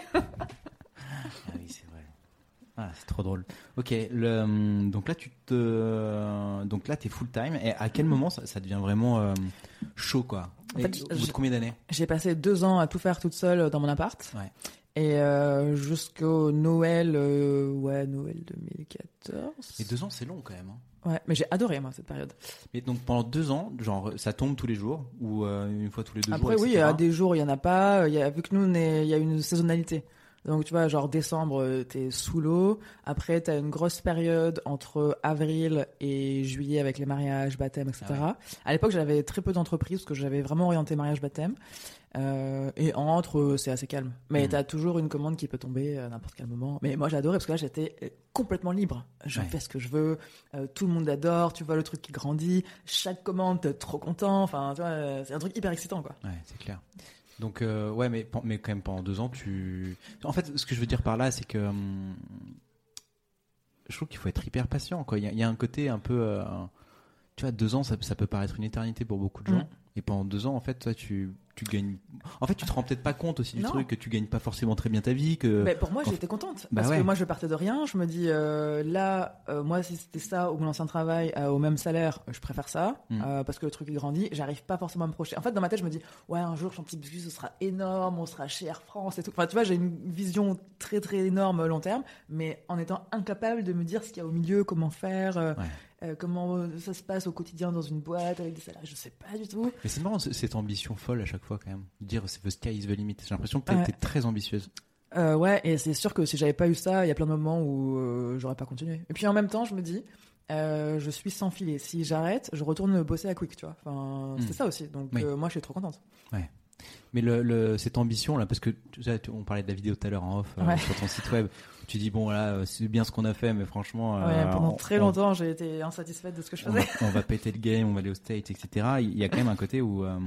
Ah oui, c'est vrai. Ah, c'est trop drôle. Ok, le, hum, donc là tu te, donc là t'es full time. Et à quel moment ça, ça devient vraiment euh, chaud quoi? En Et fait, au bout de je- combien d'années? J'ai passé deux ans à tout faire toute seule dans mon appart. Ouais. Et euh, jusqu'au Noël, euh, ouais, Noël deux mille quatorze. Et deux ans c'est long quand même. Hein. Ouais, mais j'ai adoré, moi, cette période. Mais donc pendant deux ans, genre ça tombe tous les jours ou euh, une fois tous les deux Après, jours. oui, il y et cetera. a des jours, il y en a pas. Il y a, vu que nous, on est- il y a une saisonnalité. Donc, tu vois, genre décembre, euh, t'es sous l'eau. Après, t'as une grosse période entre avril et juillet avec les mariages, baptêmes, et cetera. À l'époque, j'avais très peu d'entreprises parce que j'avais vraiment orienté mariage, baptême. Euh, et entre, euh, c'est assez calme. Mais Mhm. t'as toujours une commande qui peut tomber à n'importe quel moment. Mais moi, j'ai adoré parce que là, j'étais euh, complètement libre. Je Ouais. fais ce que je veux. Euh, tout le monde adore. Tu vois le truc qui grandit. Chaque commande, t'es trop content. Enfin, tu vois, euh, c'est un truc hyper excitant, quoi. Ouais, c'est clair. Donc euh, ouais, mais pen- mais quand même pendant deux ans, tu. En fait, ce que je veux dire par là, c'est que hum, je trouve qu'il faut être hyper patient. Quoi, il y a, il y a un côté un peu, euh, tu vois, deux ans, ça, ça peut paraître une éternité pour beaucoup de gens. Mm. Et pendant deux ans, en fait, toi, tu tu gagnes. En fait, tu te rends peut-être pas compte aussi du Non. truc que tu gagnes pas forcément très bien ta vie. Que. Mais pour moi, j'étais contente Bah parce ouais. que moi, je partais de rien. Je me dis euh, là, euh, moi, si c'était ça ou mon ancien travail euh, au même salaire, je préfère ça Mm. euh, parce que le truc est grandi. J'arrive pas forcément à me projeter. En fait, dans ma tête, je me dis ouais, un jour, Chantilly Biscuit, ce sera énorme, on sera chez Air France et tout. Enfin, tu vois, j'ai une vision très très énorme long terme, mais en étant incapable de me dire ce qu'il y a au milieu, comment faire. Euh, Ouais. Euh, comment ça se passe au quotidien dans une boîte avec des salariés, je sais pas du tout. Mais c'est marrant c- cette ambition folle à chaque fois quand même. Dire c'est the sky is the limit. J'ai l'impression que t'es, Ouais. t'es très ambitieuse. Euh, ouais, et c'est sûr que si j'avais pas eu ça, il y a plein de moments où euh, j'aurais pas continué. Et puis en même temps, je me dis, euh, je suis sans filet. Si j'arrête, je retourne bosser à Quick, tu vois. Enfin, Mm. c'était ça aussi. Donc Oui. euh, moi, je suis trop contente. Mais le, le, cette ambition là, parce que tu sais, tu- on parlait de la vidéo tout à l'heure en off euh, Ouais. sur ton site web. Où tu dis bon là, c'est bien ce qu'on a fait, mais franchement. Ouais, euh, pendant on- très on- longtemps, j'ai été insatisfaite de ce que je on va, faisais. on va péter le game, on va aller aux States, et cetera. Il y a quand même un côté où, euh,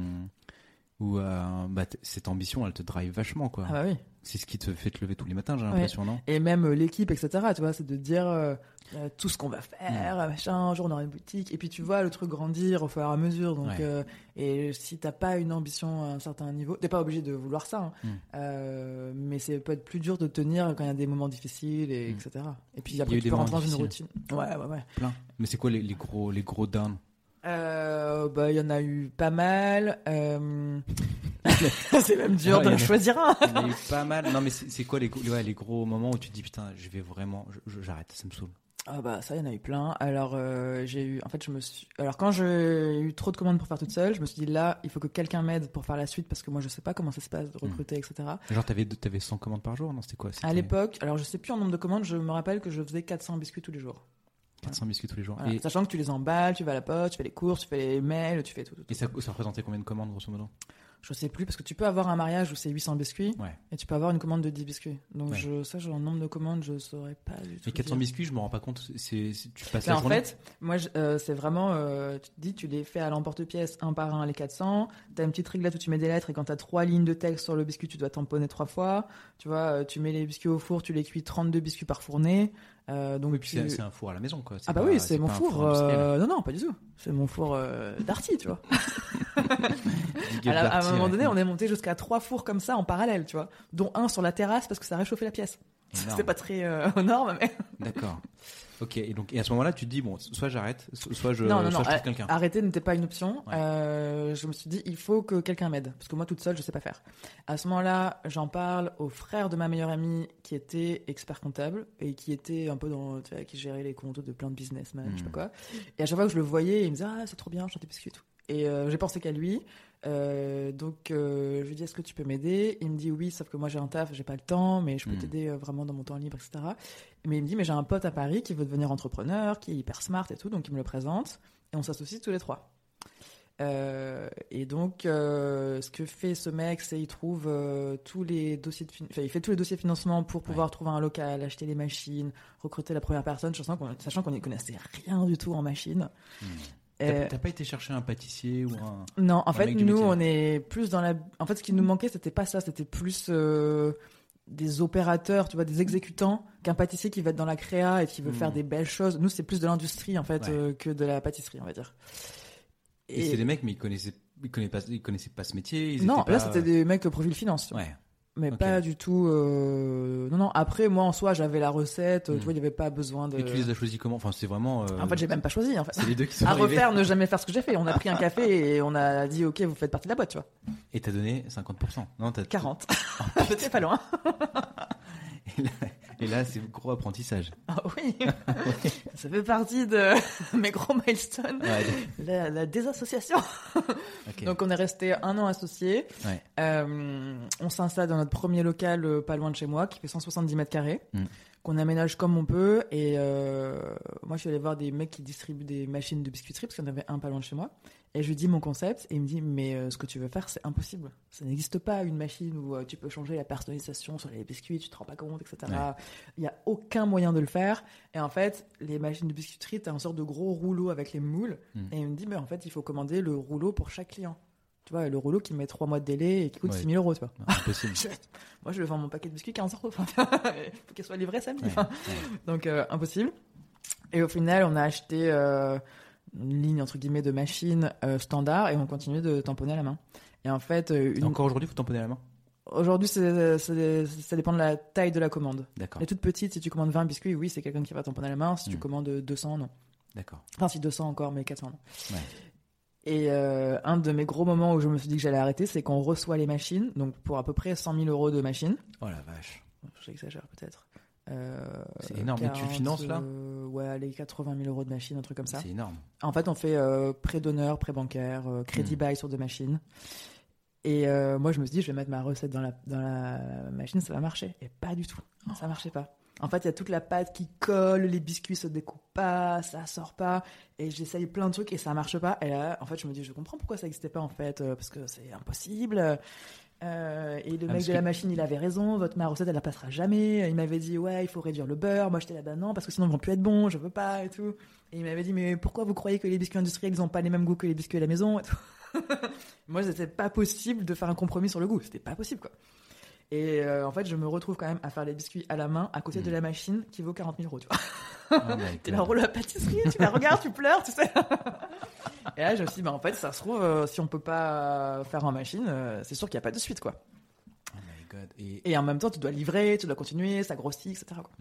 où euh, bah, t- cette ambition, elle te drive vachement, quoi. Ah bah oui. C'est ce qui te fait te lever tous les matins, j'ai Ouais. l'impression, non? Et même euh, l'équipe, et cetera. Tu vois, c'est de dire euh, euh, tout ce qu'on va faire, machin. Un jour, on aura une boutique. Et puis tu vois le truc grandir au fur et à mesure. Donc, Ouais. euh, et si t'as pas une ambition à un certain niveau, t'es pas obligé de vouloir ça. Hein. Mm. Euh, mais c'est peut être plus dur de tenir quand il y a des moments difficiles, et Mm. etc. Et puis Il y a après, eu tu des peux rentrer dans moments une routine. Ouais, ouais, ouais. Plein. Mais c'est quoi les, les gros, les gros downs? Euh, bah, il y en a eu pas mal. Euh... c'est même dur Ouais, de il y en a- choisir un. Il y en a eu pas mal. Non, mais c'est, c'est quoi les, ouais, les gros moments où tu te dis putain, je vais vraiment, je- je- j'arrête, ça me saoule. Ah bah ça, il y en a eu plein. Alors euh, j'ai eu, en fait, je me suis, alors quand j'ai eu trop de commandes pour faire toute seule, je me suis dit là, il faut que quelqu'un m'aide pour faire la suite parce que moi je sais pas comment ça se passe de recruter, et cetera. Genre, t'avais, t'avais cent commandes par jour, non? C'était quoi? C'était À l'époque, alors je sais plus en nombre de commandes, je me rappelle que je faisais quatre cents biscuits tous les jours. quatre cents biscuits tous les jours. Voilà. Et, Sachant que tu les emballes, tu vas à la poste, tu fais les courses, tu fais les mails, tu fais tout. tout, tout. et ça, ça représentait combien de commandes, grosso modo? Je sais plus parce que tu peux avoir un mariage où c'est huit cents biscuits Ouais. et tu peux avoir une commande de dix biscuits. Donc Ouais. je, ça, j'ai un nombre de commandes, je saurais pas du tout. Et quatre cents dire. biscuits, je me rends pas compte, c'est, c'est- tu passes Mais la en journée. fait, moi, je- euh, c'est vraiment, euh, tu te dis, tu les fais à l'emporte-pièce, un par un, les quatre cents. T'as une petite réglette où tu mets des lettres et quand t'as trois lignes de texte sur le biscuit, tu dois tamponner trois fois. Tu vois, euh, tu mets les biscuits au four, tu les cuis trente-deux biscuits par fournée. Euh, donc Et puis tu- c'est, c'est un four à la maison, quoi. Ah bah pas- oui, c'est, mon pas un four. industriel. euh, Non, non, pas du tout. C'est mon four euh, d'arty, tu vois. Big up À, la- à un Darty, moment ouais. donné, on est monté jusqu'à trois fours comme ça en parallèle, tu vois. Dont un sur la terrasse parce que ça réchauffait la pièce. Énorme. C'est pas très euh, aux normes, mais... D'accord. Ok, et donc et à ce moment-là, tu te dis bon, soit j'arrête, so- soit je, non, non, soit non. je trouve a- quelqu'un. Arrêter n'était pas une option. Ouais. Euh, je me suis dit, il faut que quelqu'un m'aide. Parce que moi, toute seule, je sais pas faire. À ce moment-là, j'en parle au frère de ma meilleure amie qui était expert comptable et qui était un peu dans, tu vois, qui gérait les comptes de plein de businessmen, je sais Mm. pas quoi. Et à chaque fois que je le voyais, il me disait, ah, c'est trop bien, je chante des biscuits et tout. Et euh, j'ai pensé qu'à lui. Euh, donc, euh, je lui dis, est-ce que tu peux m'aider? Il me dit oui, sauf que moi j'ai un taf, j'ai pas le temps, mais je peux Mm. t'aider euh, vraiment dans mon temps libre, et cetera. Mais il me dit, mais j'ai un pote à Paris qui veut devenir entrepreneur, qui est hyper smart et tout, donc il me le présente et on s'associe tous les trois. Euh, et donc, euh, ce que fait ce mec, c'est il trouve euh, tous les dossiers de fin- enfin, il fait tous les dossiers de financement pour pouvoir trouver un local, acheter les machines, recruter la première personne, sachant qu'on, sachant qu'on n'y connaissait rien du tout en machine. Hmm. Euh, T'as, t'as pas été chercher un pâtissier ou un. Non, en Un fait, mec du nous, métier. on est plus dans la. En fait, ce qui nous manquait, c'était pas ça, c'était plus euh, des opérateurs, tu vois, des exécutants, qu'un pâtissier qui va être dans la créa et qui veut Mm. faire des belles choses. Nous, c'est plus de l'industrie, en fait, Ouais. euh, que de la pâtisserie, on va dire. Et, c'est des mecs, mais ils connaissaient, ils connaissaient pas, ils connaissaient pas ce métier. Ils Non, étaient là, pas- c'était des mecs de profil finance, tu vois. Ouais. Mais Ok. pas du tout. euh, Non, non. Après, moi, en soi, j'avais la recette. Mm. Tu vois, il n'y avait pas besoin de. Et tu les as choisis comment? Enfin, c'est vraiment. euh, En fait, j'ai même pas choisi. En fait. C'est les deux qui sont À arrivés. refaire, ne jamais faire ce que j'ai fait. On a pris un café et on a dit, ok, vous faites partie de la boîte, tu vois. Et t'as donné cinquante pour cent. Non, t'as. quarante. C'était pas loin. Et là, et là, c'est gros apprentissage. Ah oui. Ça fait partie de mes gros milestones. Ouais. La, la désassociation. Ok. Donc, on est resté un an associés. Ouais. Euh, on s'installe dans notre premier local euh, pas loin de chez moi, qui fait cent soixante-dix mètres carrés, Mm. qu'on aménage comme on peut. Et euh, moi, je suis allée voir des mecs qui distribuent des machines de biscuiterie, parce qu'il y en avait un pas loin de chez moi. Et je lui dis mon concept, et il me dit, mais euh, ce que tu veux faire, c'est impossible. Ça n'existe pas, une machine où euh, tu peux changer la personnalisation sur les biscuits, tu te rends pas compte, et cetera. Il n'y a aucun moyen de le faire. Et en fait, les machines de biscuiterie, tu as une sorte de gros rouleau avec les moules. Mm. Et il me dit, mais en fait, il faut commander le rouleau pour chaque client. Tu vois, le rouleau qui met trois mois de délai et qui coûte Ouais. six mille euros, tu vois. Non, impossible. Je- Moi, je vais vendre mon paquet de biscuits quinze euros. Enfin, il faut qu'il soit livré samedi. Ouais, Enfin, ouais. donc, euh, impossible. Et au final, on a acheté euh, une ligne, entre guillemets, de machines euh, standard et on continue de tamponner à la main. Et en fait, euh, une... encore aujourd'hui, faut tamponner à la main. Aujourd'hui, c'est, c'est, ça dépend de la taille de la commande. D'accord. Les toutes petites, si tu commandes vingt biscuits, oui, c'est quelqu'un qui va tamponner à la main. Si mmh. tu commandes deux cents, non. D'accord. Enfin, si deux cents encore, mais quatre cents, non. Ouais. Et euh, un de mes gros moments où je me suis dit que j'allais arrêter, c'est qu'on reçoit les machines, donc pour à peu près cent mille euros de machines. Oh la vache. J'exagère peut-être. Euh, c'est énorme. quarante, mais tu finances là euh, Ouais, les quatre-vingt mille euros de machines, un truc comme ça. C'est énorme. En fait, on fait euh, prêt d'honneur, prêt bancaire, euh, crédit mmh. bail sur deux machines. Et euh, moi, je me suis dit, je vais mettre ma recette dans la, dans la machine, ça va marcher. Et pas du tout. Oh. Ça marchait pas. En fait, il y a toute la pâte qui colle, les biscuits se découpent pas, ça sort pas. Et j'essaye plein de trucs et ça marche pas. Et là, en fait, je me dis, je comprends pourquoi ça n'existait pas, en fait, euh, parce que c'est impossible. Euh, et le ah, mec de la machine, il avait raison. Votre ma recette, elle ne passera jamais. Il m'avait dit, ouais, il faut réduire le beurre. Moi, j'étais là, bah non, parce que sinon, ils vont plus être bons, je veux pas et tout. Et il m'avait dit, mais pourquoi vous croyez que les biscuits industriels, ils ont pas les mêmes goûts que les biscuits à la maison et tout. Moi, c'était pas possible de faire un compromis sur le goût. C'était pas possible, quoi. Et euh, en fait, je me retrouve quand même à faire les biscuits à la main, à côté mmh. de la machine qui vaut quarante mille euros, tu vois. Oh tu la roules à la pâtisserie, tu la regardes, tu pleures, tu sais. Et là, je me suis dit, bah, en fait, ça se trouve, euh, si on peut pas faire en machine, euh, c'est sûr qu'il n'y a pas de suite, quoi. Oh my God. Et... Et en même temps, tu dois livrer, tu dois continuer, ça grossit, et cetera, quoi. Mmh.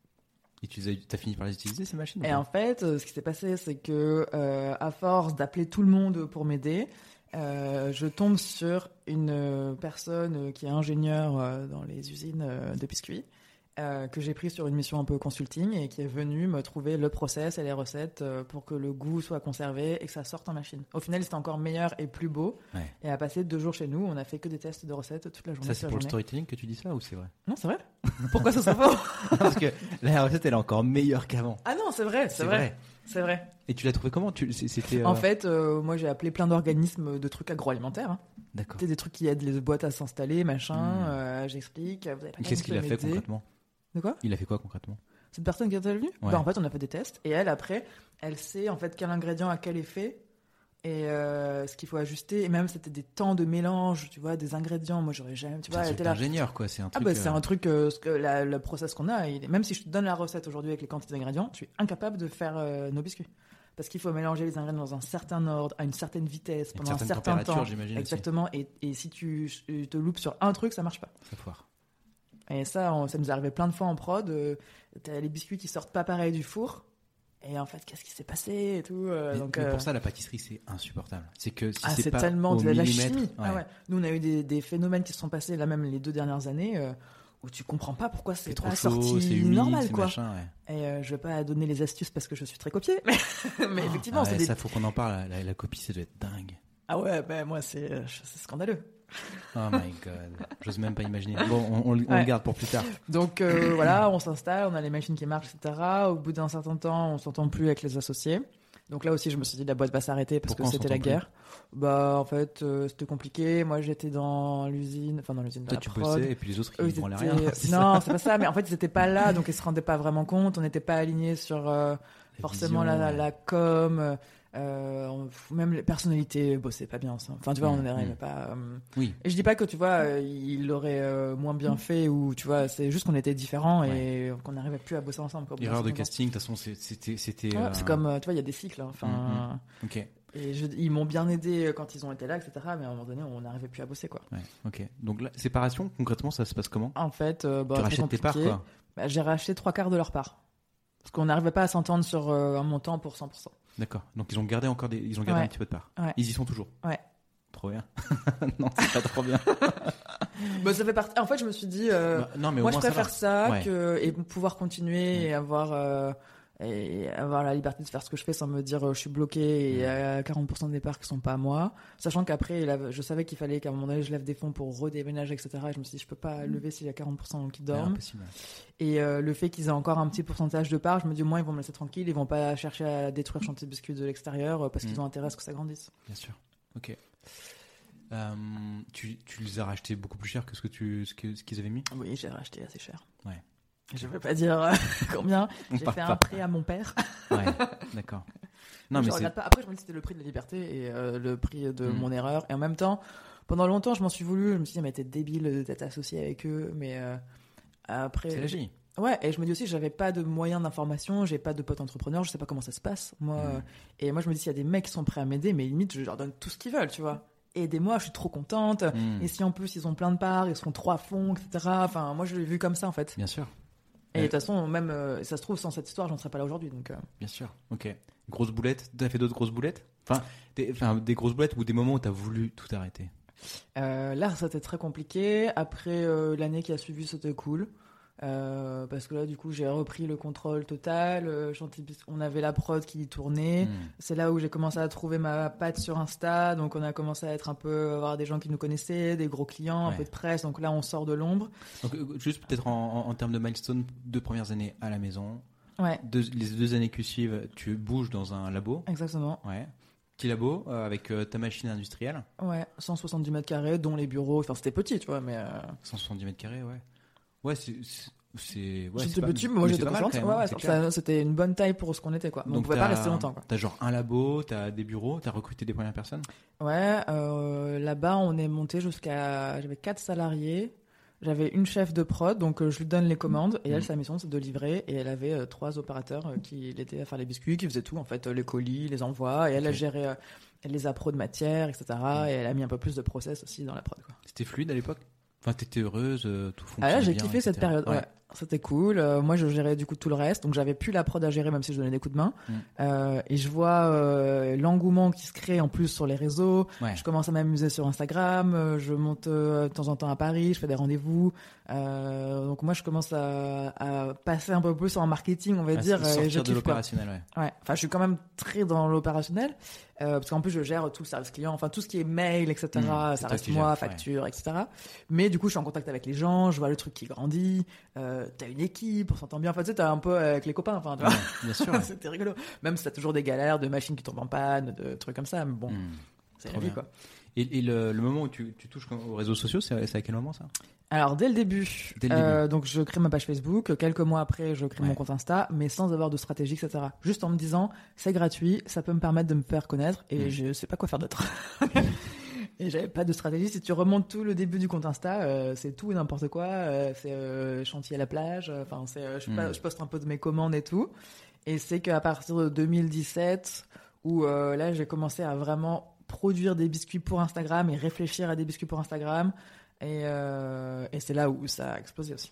Et tu as fini par les utiliser, ces machines? Et en fait, euh, ce qui s'est passé, c'est que, euh, à force d'appeler tout le monde pour m'aider, Euh, je tombe sur une personne qui est ingénieure euh, dans les usines euh, de biscuits, euh, que j'ai pris sur une mission un peu consulting et qui est venue me trouver le process et les recettes euh, pour que le goût soit conservé et que ça sorte en machine. Au final, c'était encore meilleur et plus beau. Ouais. Et à passer deux jours chez nous, on a fait que des tests de recettes toute la journée. Ça, c'est pour journée. le storytelling que tu dis ça ou c'est vrai? Non, c'est vrai. Pourquoi ça serait faux? Parce que la recette, elle est encore meilleure qu'avant. Ah non, c'est vrai, c'est, c'est vrai. vrai. C'est vrai. Et tu l'as trouvé comment? tu, c'était, euh... En fait, euh, moi j'ai appelé plein d'organismes de trucs agroalimentaires. Hein. D'accord. Des trucs qui aident les boîtes à s'installer, machin. Mmh. Euh, j'explique. Vous avez pas Qu'est-ce qu'il a fait concrètement? De quoi? Il a fait quoi concrètement? Cette personne qui est venue ouais. bah, en fait, on a fait des tests. Et elle, après, elle sait en fait quel ingrédient a quel effet. Et euh, ce qu'il faut ajuster. Et même, c'était des temps de mélange, tu vois, des ingrédients. Moi, j'aurais jamais. Tu vois, c'est un truc ingénieur, quoi. C'est un truc. Ah, bah, c'est euh... un truc. Euh, ce que la, le process qu'on a, il, même si je te donne la recette aujourd'hui avec les quantités d'ingrédients, tu es incapable de faire euh, nos biscuits. Parce qu'il faut mélanger les ingrédients dans un certain ordre, à une certaine vitesse, pendant un certain temps. Exactement. Et, et si tu te loupes sur un truc, ça marche pas. Ça foire. Et ça, on, ça nous est arrivé plein de fois en prod. Euh, t'as les biscuits qui sortent pas pareil du four. Et en fait, qu'est-ce qui s'est passé et tout. Euh, mais, donc, mais euh... pour ça, la pâtisserie, c'est insupportable. C'est que si ah, c'est, c'est pas tellement au de la millimètre, chimie. Ouais. Ah ouais. Nous, on a eu des, des phénomènes qui se sont passés là même les deux dernières années. Euh, où tu comprends pas pourquoi c'est, c'est trop pas chaud, sorti c'est humide, normal, c'est quoi. Machin, ouais. Et euh, je vais pas donner les astuces parce que je suis très copiée, mais, mais effectivement, ah ouais, c'est des... ça faut qu'on en parle. La, la copie, ça doit être dingue. Ah ouais, ben moi c'est, c'est scandaleux. Oh my God, j'ose même pas imaginer. Bon, on, on, on ouais. le garde pour plus tard. Donc euh, voilà, on s'installe, on a les machines qui marchent, et cetera. Au bout d'un certain temps, on s'entend plus avec les associés. Donc là aussi, je me suis dit la boîte va s'arrêter parce Pourquoi que c'était la guerre. Plus bah en fait, euh, c'était compliqué. Moi, j'étais dans l'usine, enfin dans l'usine de Toi, la tu prod. bossais et puis les autres ils Eux, branlaient rien. C'est non, ça. c'est pas ça. Mais en fait, ils étaient pas là, donc ils se rendaient pas vraiment compte. On n'était pas alignés sur euh, forcément vision, la, la, la com. Euh, on, même les personnalités bossaient pas bien ensemble. Enfin, tu vois, mmh, on n'arrivait mmh. pas. Euh... Oui. Et je dis pas que tu vois, euh, il l'aurait euh, moins bien fait ou tu vois, c'est juste qu'on était différents et ouais. qu'on n'arrivait plus à bosser ensemble. Quoi, Erreur de casting, de toute façon, c'était, c'était. Ouais, euh... C'est comme, tu vois, il y a des cycles. Hein, enfin. Mmh, ok. Et je, ils m'ont bien aidé quand ils ont été là, et cetera. Mais à un moment donné, on n'arrivait plus à bosser, quoi. Ouais. Ok. Donc la séparation, concrètement, ça se passe comment? En fait, euh, bah, tu rachètes tes parts, quoi. Bah, j'ai racheté trois quarts de leur part. Parce qu'on n'arrivait pas à s'entendre sur euh, un montant pour cent pour cent. D'accord. Donc ils ont gardé encore des, ils ont gardé ouais. un petit peu de part. Ouais. Ils y sont toujours. Ouais. Trop bien. Non, c'est pas trop bien. Bah, ça fait partie. En fait, je me suis dit, euh, bah, non, mais moi, je préfère ça, ça ouais. que et pouvoir continuer ouais. et avoir euh, et avoir la liberté de faire ce que je fais sans me dire euh, je suis bloqué et il y a quarante pour cent des parts qui sont pas à moi. Sachant qu'après, là, je savais qu'il fallait qu'à un moment donné, je lève des fonds pour redéménager, et cetera. Et je me suis dit, je peux pas lever s'il y a quarante pour cent qui dorment. Ouais, et euh, le fait qu'ils aient encore un petit pourcentage de parts, je me dis au moins ils vont me laisser tranquille, ils vont pas chercher à détruire Chantier Biscuit de l'extérieur euh, parce mmh. qu'ils ont intérêt à ce que ça grandisse. Bien sûr. Ok. Euh, tu, tu les as rachetés beaucoup plus cher que ce que tu, ce, que, ce qu'ils avaient mis? Oui, j'ai racheté assez cher. Ouais. Je ne vais pas dire euh, combien. J'ai fait un prêt à mon père. Ouais, d'accord. Non, je mais regarde pas. Après, je me dis que c'était le prix de la liberté et euh, le prix de mmh. mon erreur. Et en même temps, pendant longtemps, je m'en suis voulu. Je me suis dit, mais t'es débile d'être associé avec eux. Mais euh, après. C'est la J. Ouais, et je me dis aussi, j'avais pas de moyens d'information, j'ai pas de potes entrepreneurs, je sais pas comment ça se passe. Moi, mmh. Et moi, je me dis, s'il y a des mecs qui sont prêts à m'aider, mais limite, je leur donne tout ce qu'ils veulent, tu vois. aidez-moi, je suis trop contente. Mmh. Et si en plus ils ont plein de parts, ils seront trop à fond, et cetera. Enfin, moi je l'ai vu comme ça en fait. Bien sûr. Et de Ouais. toute façon, même euh, ça se trouve sans cette histoire, j'en serais pas là aujourd'hui. Donc, euh. Bien sûr. Ok. Grosse boulette. T'as fait d'autres grosses boulettes? Enfin des, enfin, des grosses boulettes ou des moments où t'as voulu tout arrêter? Euh, là, c'était très compliqué. Après, euh, l'année qui a suivi, c'était cool. Euh, parce que là, du coup, j'ai repris le contrôle total. Euh, Chantilly Bis- on avait la prod qui tournait. Mmh. C'est là où j'ai commencé à trouver ma patte sur Insta. Donc, on a commencé à être un peu, avoir des gens qui nous connaissaient, des gros clients, un Ouais. peu de presse. Donc là, on sort de l'ombre. Donc euh, juste peut-être en, en, en termes de milestone, deux premières années à la maison. Ouais, Deux, les deux années qui suivent, tu bouges dans un labo. exactement. Ouais. Petit labo euh, avec euh, ta machine industrielle. Ouais, cent soixante-dix mètres carrés, dont les bureaux. Enfin, c'était petit, tu vois, mais. Euh... cent soixante-dix mètres carrés, ouais. Ouais, c'est. c'est- c'est ouais, j'étais c'est pas- petit, mais moi mais j'étais c'est pas mal, contente. quand même, Ouais, hein, ouais, c'est ça- clair. ça- c'était une bonne taille pour ce qu'on était, quoi. Mais on pouvait pas t'as- rester longtemps, quoi. T'as genre un labo, t'as des bureaux, t'as recruté des premières personnes. Ouais, euh, là-bas, on est monté jusqu'à. J'avais quatre salariés. J'avais une chef de prod, donc euh, je lui donne les commandes. Et elle, Mhm. sa mission, c'est de livrer. Et elle avait euh, trois opérateurs euh, qui l'aidaient à faire les biscuits, qui faisaient tout, en fait, euh, les colis, les envois. Et elle, Ok. elle gérait euh, les appros de matière, et cetera. Mhm. Et elle a mis un peu plus de process aussi dans la prod, quoi. C'était fluide à l'époque. Enfin, t'étais heureuse, euh, tout Ah fonctionnait là, j'ai bien, kiffé cette et cetera. période. Ouais. C'était cool. Euh, moi, je gérais du coup tout le reste, donc j'avais plus la prod à gérer, même si je donnais des coups de main. Mm. Euh, et je vois euh, l'engouement qui se crée en plus sur les réseaux. Ouais. Je commence à m'amuser sur Instagram. euh, je monte euh, de temps en temps à Paris. Je fais des rendez-vous. Euh, donc moi, je commence à, à passer un peu plus en marketing, on va Ah, dire. sortir et je de kiffe, quoi. l'opérationnel, ouais. Ouais. Enfin, je suis quand même très dans l'opérationnel, euh, parce qu'en plus, je gère tout le service client, enfin tout ce qui est mail, et cetera. Mmh, c'est ça toi reste qui moi, gères, ouais. facture, et cetera. Mais du coup, je suis en contact avec les gens, je vois le truc qui grandit. Euh, t'as une équipe, on s'entend bien. Enfin, tu sais, t'as un peu avec les copains. Enfin, tu vois. Ouais, bien sûr. ouais. C'était rigolo. Même si t'as toujours des galères, de machines qui tombent en panne, de trucs comme ça. Mais bon, Hmm. c'est la Trop vie, bien. quoi. Et, et le, le moment où tu, tu touches aux réseaux sociaux, c'est c'est à quel moment ça? Alors, dès le début, Dès le euh, donc je crée ma page Facebook. Quelques mois après, je crée Ouais. mon compte Insta, mais sans avoir de stratégie, et cetera. Juste en me disant, c'est gratuit, ça peut me permettre de me faire connaître et Mm. je sais pas quoi faire d'autre. Et j'avais pas de stratégie. Si tu remontes tout le début du compte Insta, euh, c'est tout et n'importe quoi. Euh, c'est euh, chantier à la plage. Enfin, c'est euh, je, Mm. pa- je poste un peu de mes commandes et tout. Et c'est qu'à partir de deux mille dix-sept, où euh, là, j'ai commencé à vraiment produire des biscuits pour Instagram et réfléchir à des biscuits pour Instagram. Et, euh, et c'est là où ça a explosé aussi.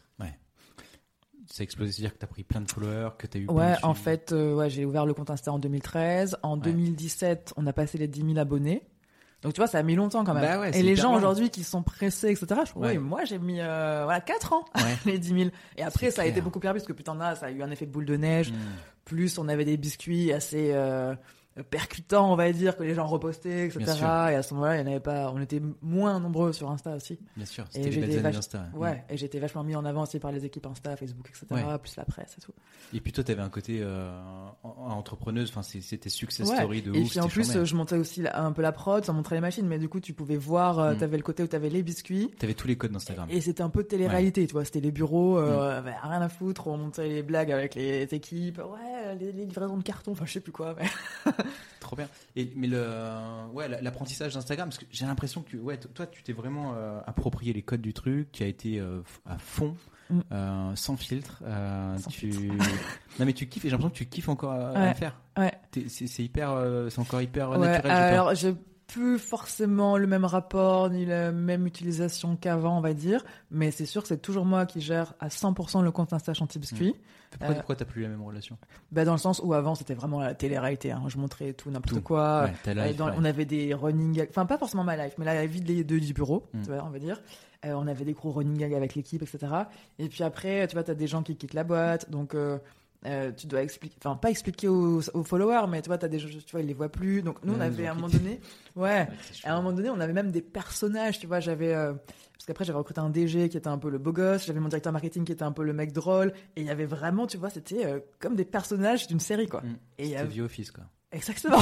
Ça a explosé, c'est-à-dire que t'as pris plein de followers, que t'as eu plein Ouais, de en suivis. fait, euh, ouais, j'ai ouvert le compte Insta en deux mille treize. En Ouais. deux mille dix-sept, on a passé les dix mille abonnés. Donc tu vois, ça a mis longtemps quand même. Bah ouais, c'est et les hyper gens long. aujourd'hui qui sont pressés, et cetera. Je trouve, Ouais. oui, moi j'ai mis euh, voilà, quatre ans, Ouais. les dix mille. Et après, C'est ça a été clair. beaucoup plus rapide parce que putain, là, ça a eu un effet boule de neige. Hmm. Plus on avait des biscuits assez euh, percutants, on va dire, que les gens repostaient, et Bien cetera. Et à ce moment-là, il y en avait pas, on était moins nombreux sur Insta aussi. Bien sûr, Et c'était les j'ai belles des années vaches- d'Insta. Ouais, et j'étais vachement mis en avant aussi par les équipes Insta, Facebook, et cetera. Ouais. Plus la presse et tout. Et puis toi, t'avais un côté euh, en- en- entrepreneuse, enfin, c'est- c'était success Ouais. story de Et ouf. puis en c'était plus, charmé. euh, je montais aussi la- un peu la prod, ça montrait les machines, mais du coup, tu pouvais voir, euh, Mm. t'avais le côté où t'avais les biscuits. T'avais tous les codes d'Instagram. Et c'était un peu de télé-réalité, tu vois. C'était les bureaux, Mm. euh, avait rien à foutre, on montait les blagues avec les équipes. Ouais, les, les livraisons de carton, enfin, je sais plus quoi. Mais... Trop bien. Et, mais le, ouais, la- l'apprentissage d'Instagram, parce que j'ai l'impression que tu, ouais, t- toi, tu t'es vraiment euh, approprié les codes du truc, qui a été euh, f- à fond, Mm. euh, sans filtre. euh, Sans tu... non mais tu kiffes, et j'ai l'impression que tu kiffes encore à, à Ouais. le faire. Ouais. T'es- C'est c'est hyper, euh, c'est encore hyper Ouais, naturel. j'ai peur. alors, j'ai plus forcément le même rapport, ni la même utilisation qu'avant, on va dire. Mais c'est sûr que c'est toujours moi qui gère à cent pour cent le compte Insta Chantilly Biscuit. Pourquoi, euh, pourquoi t'as plus la même relation? Bah, dans le sens où avant, c'était vraiment la télé-réalité, hein. Je montrais tout, n'importe Tout. quoi. Ouais, ta Euh, life, dans- ouais. On avait des running gags, enfin pas forcément ma life, mais la vie des deux du bureau, Mm. tu vois, on va dire. Euh, on avait des gros running gags avec l'équipe, et cetera. Et puis après, tu vois, t'as des gens qui quittent la boîte, donc euh, euh, tu dois expliquer, enfin pas expliquer aux, aux followers, mais tu vois, t'as des gens, tu vois, ils les voient plus. Donc nous, on Ouais, ils avait ont à un moment quitté. donné, ouais, Ouais, c'est à un chaud. moment donné, on avait même des personnages, tu vois, j'avais... euh, parce qu'après, j'avais recruté un D G qui était un peu le beau gosse, j'avais mon directeur marketing qui était un peu le mec drôle, et il y avait vraiment, tu vois, c'était euh, comme des personnages d'une série, quoi. Mm. Et il y C'était avait- The Office, quoi. Exactement.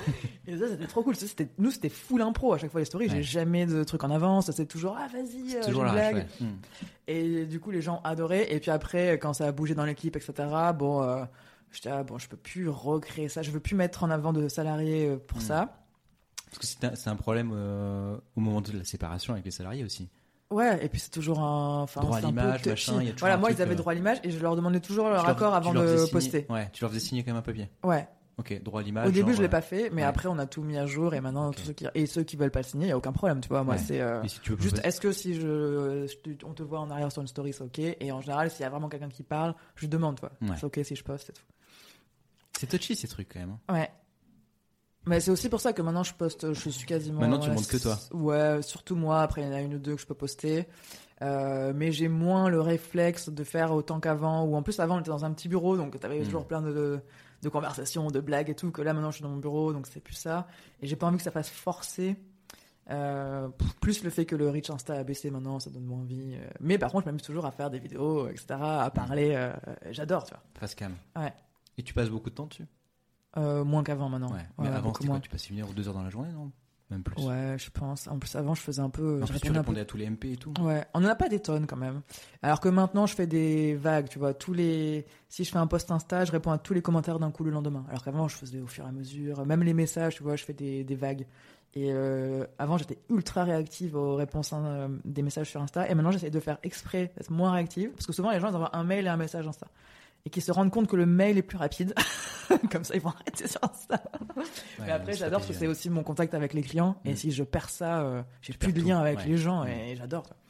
Et ça, c'était trop cool. Ça, C'était, nous, c'était full impro à chaque fois les stories. Ouais. J'ai jamais de trucs en avance. C'est toujours, ah, vas-y, euh, Toujours j'ai une la rage, blague. ouais. Mm. Et du coup, les gens adoraient. Et puis après, quand ça a bougé dans l'équipe, et cetera, bon, euh, j'étais, ah, bon, je peux plus recréer ça. Je veux plus mettre en avant de salariés euh, pour Mm. ça. Parce que c'est un, c'est un problème euh, au moment de la séparation avec les salariés aussi. Ouais, et puis c'est toujours un, enfin, Droit à c'est un peu l'image, touchy. machin, il y a toujours Voilà, un moi, truc, ils avaient euh, droit à l'image et je leur demandais toujours leur Tu leur- accord tu avant leur faisais de signer- poster. Ouais, tu leur faisais signer quand même un papier. Ouais. Ok, droit à l'image. Au début, genre, je l'ai euh, pas fait, mais ouais. après, on a tout mis à jour et maintenant, Ok. tous ceux qui et ceux qui veulent pas le signer, il y a aucun problème, tu vois. Moi, Ouais. c'est euh, Et si tu veux juste. proposer- Est-ce que si je, je- on te voit en arrière sur une story, c'est ok. Et en général, s'il y a vraiment quelqu'un qui parle, je demande, tu vois. Ouais. C'est ok si je poste et tout. C'est touchy ces trucs quand même. hein. Ouais. Mais c'est aussi pour ça que maintenant je poste, je suis quasiment. Maintenant, tu ouais, montres que toi. Ouais, surtout moi. Après, il y en a une ou deux que je peux poster. Euh, mais j'ai moins le réflexe de faire autant qu'avant. Ou en plus, avant, on était dans un petit bureau, donc t'avais Mm. toujours plein de, de, de conversations, de blagues et tout. Que là, maintenant, je suis dans mon bureau, donc c'est plus ça. Et j'ai pas envie que ça fasse forcer. Euh, plus le fait que le reach Insta a baissé maintenant, ça donne moins envie. Euh, Mais par contre, je m'amuse toujours à faire des vidéos, et cetera, à parler. euh, J'adore, tu vois. Face cam. Ouais. Et tu passes beaucoup de temps dessus. Euh, moins qu'avant maintenant. Ouais. Mais Ouais, avant, beaucoup c'était quoi moins. Tu passais une heure ou deux heures dans la journée, non Même plus. Ouais, je pense. En plus, avant, je faisais un peu. En je plus, tu répondais un peu. répondais à tous les M P et tout. Ouais, on n'en a pas des tonnes quand même. Alors que maintenant, je fais des vagues, tu vois. Tous les, si je fais un post Insta, je réponds à tous les commentaires d'un coup le lendemain. Alors qu'avant, je faisais au fur et à mesure. Même les messages, tu vois, je fais des, des vagues. Et euh, avant, j'étais ultra réactive aux réponses hein, des messages sur Insta. Et maintenant, j'essaie de faire exprès d'être moins réactive. Parce que souvent, les gens, ils envoient un mail et un message Insta. Et qu'ils se rendent compte que le mail est plus rapide. Comme ça, ils vont arrêter sur Insta. Ouais, Mais après, une j'adore parce que stratégie, c'est aussi mon contact avec les clients. Et Mm. si je perds ça, euh, j'ai Tu plus de perds lien tout. avec Ouais. les gens. Mm. Et j'adore. quoi.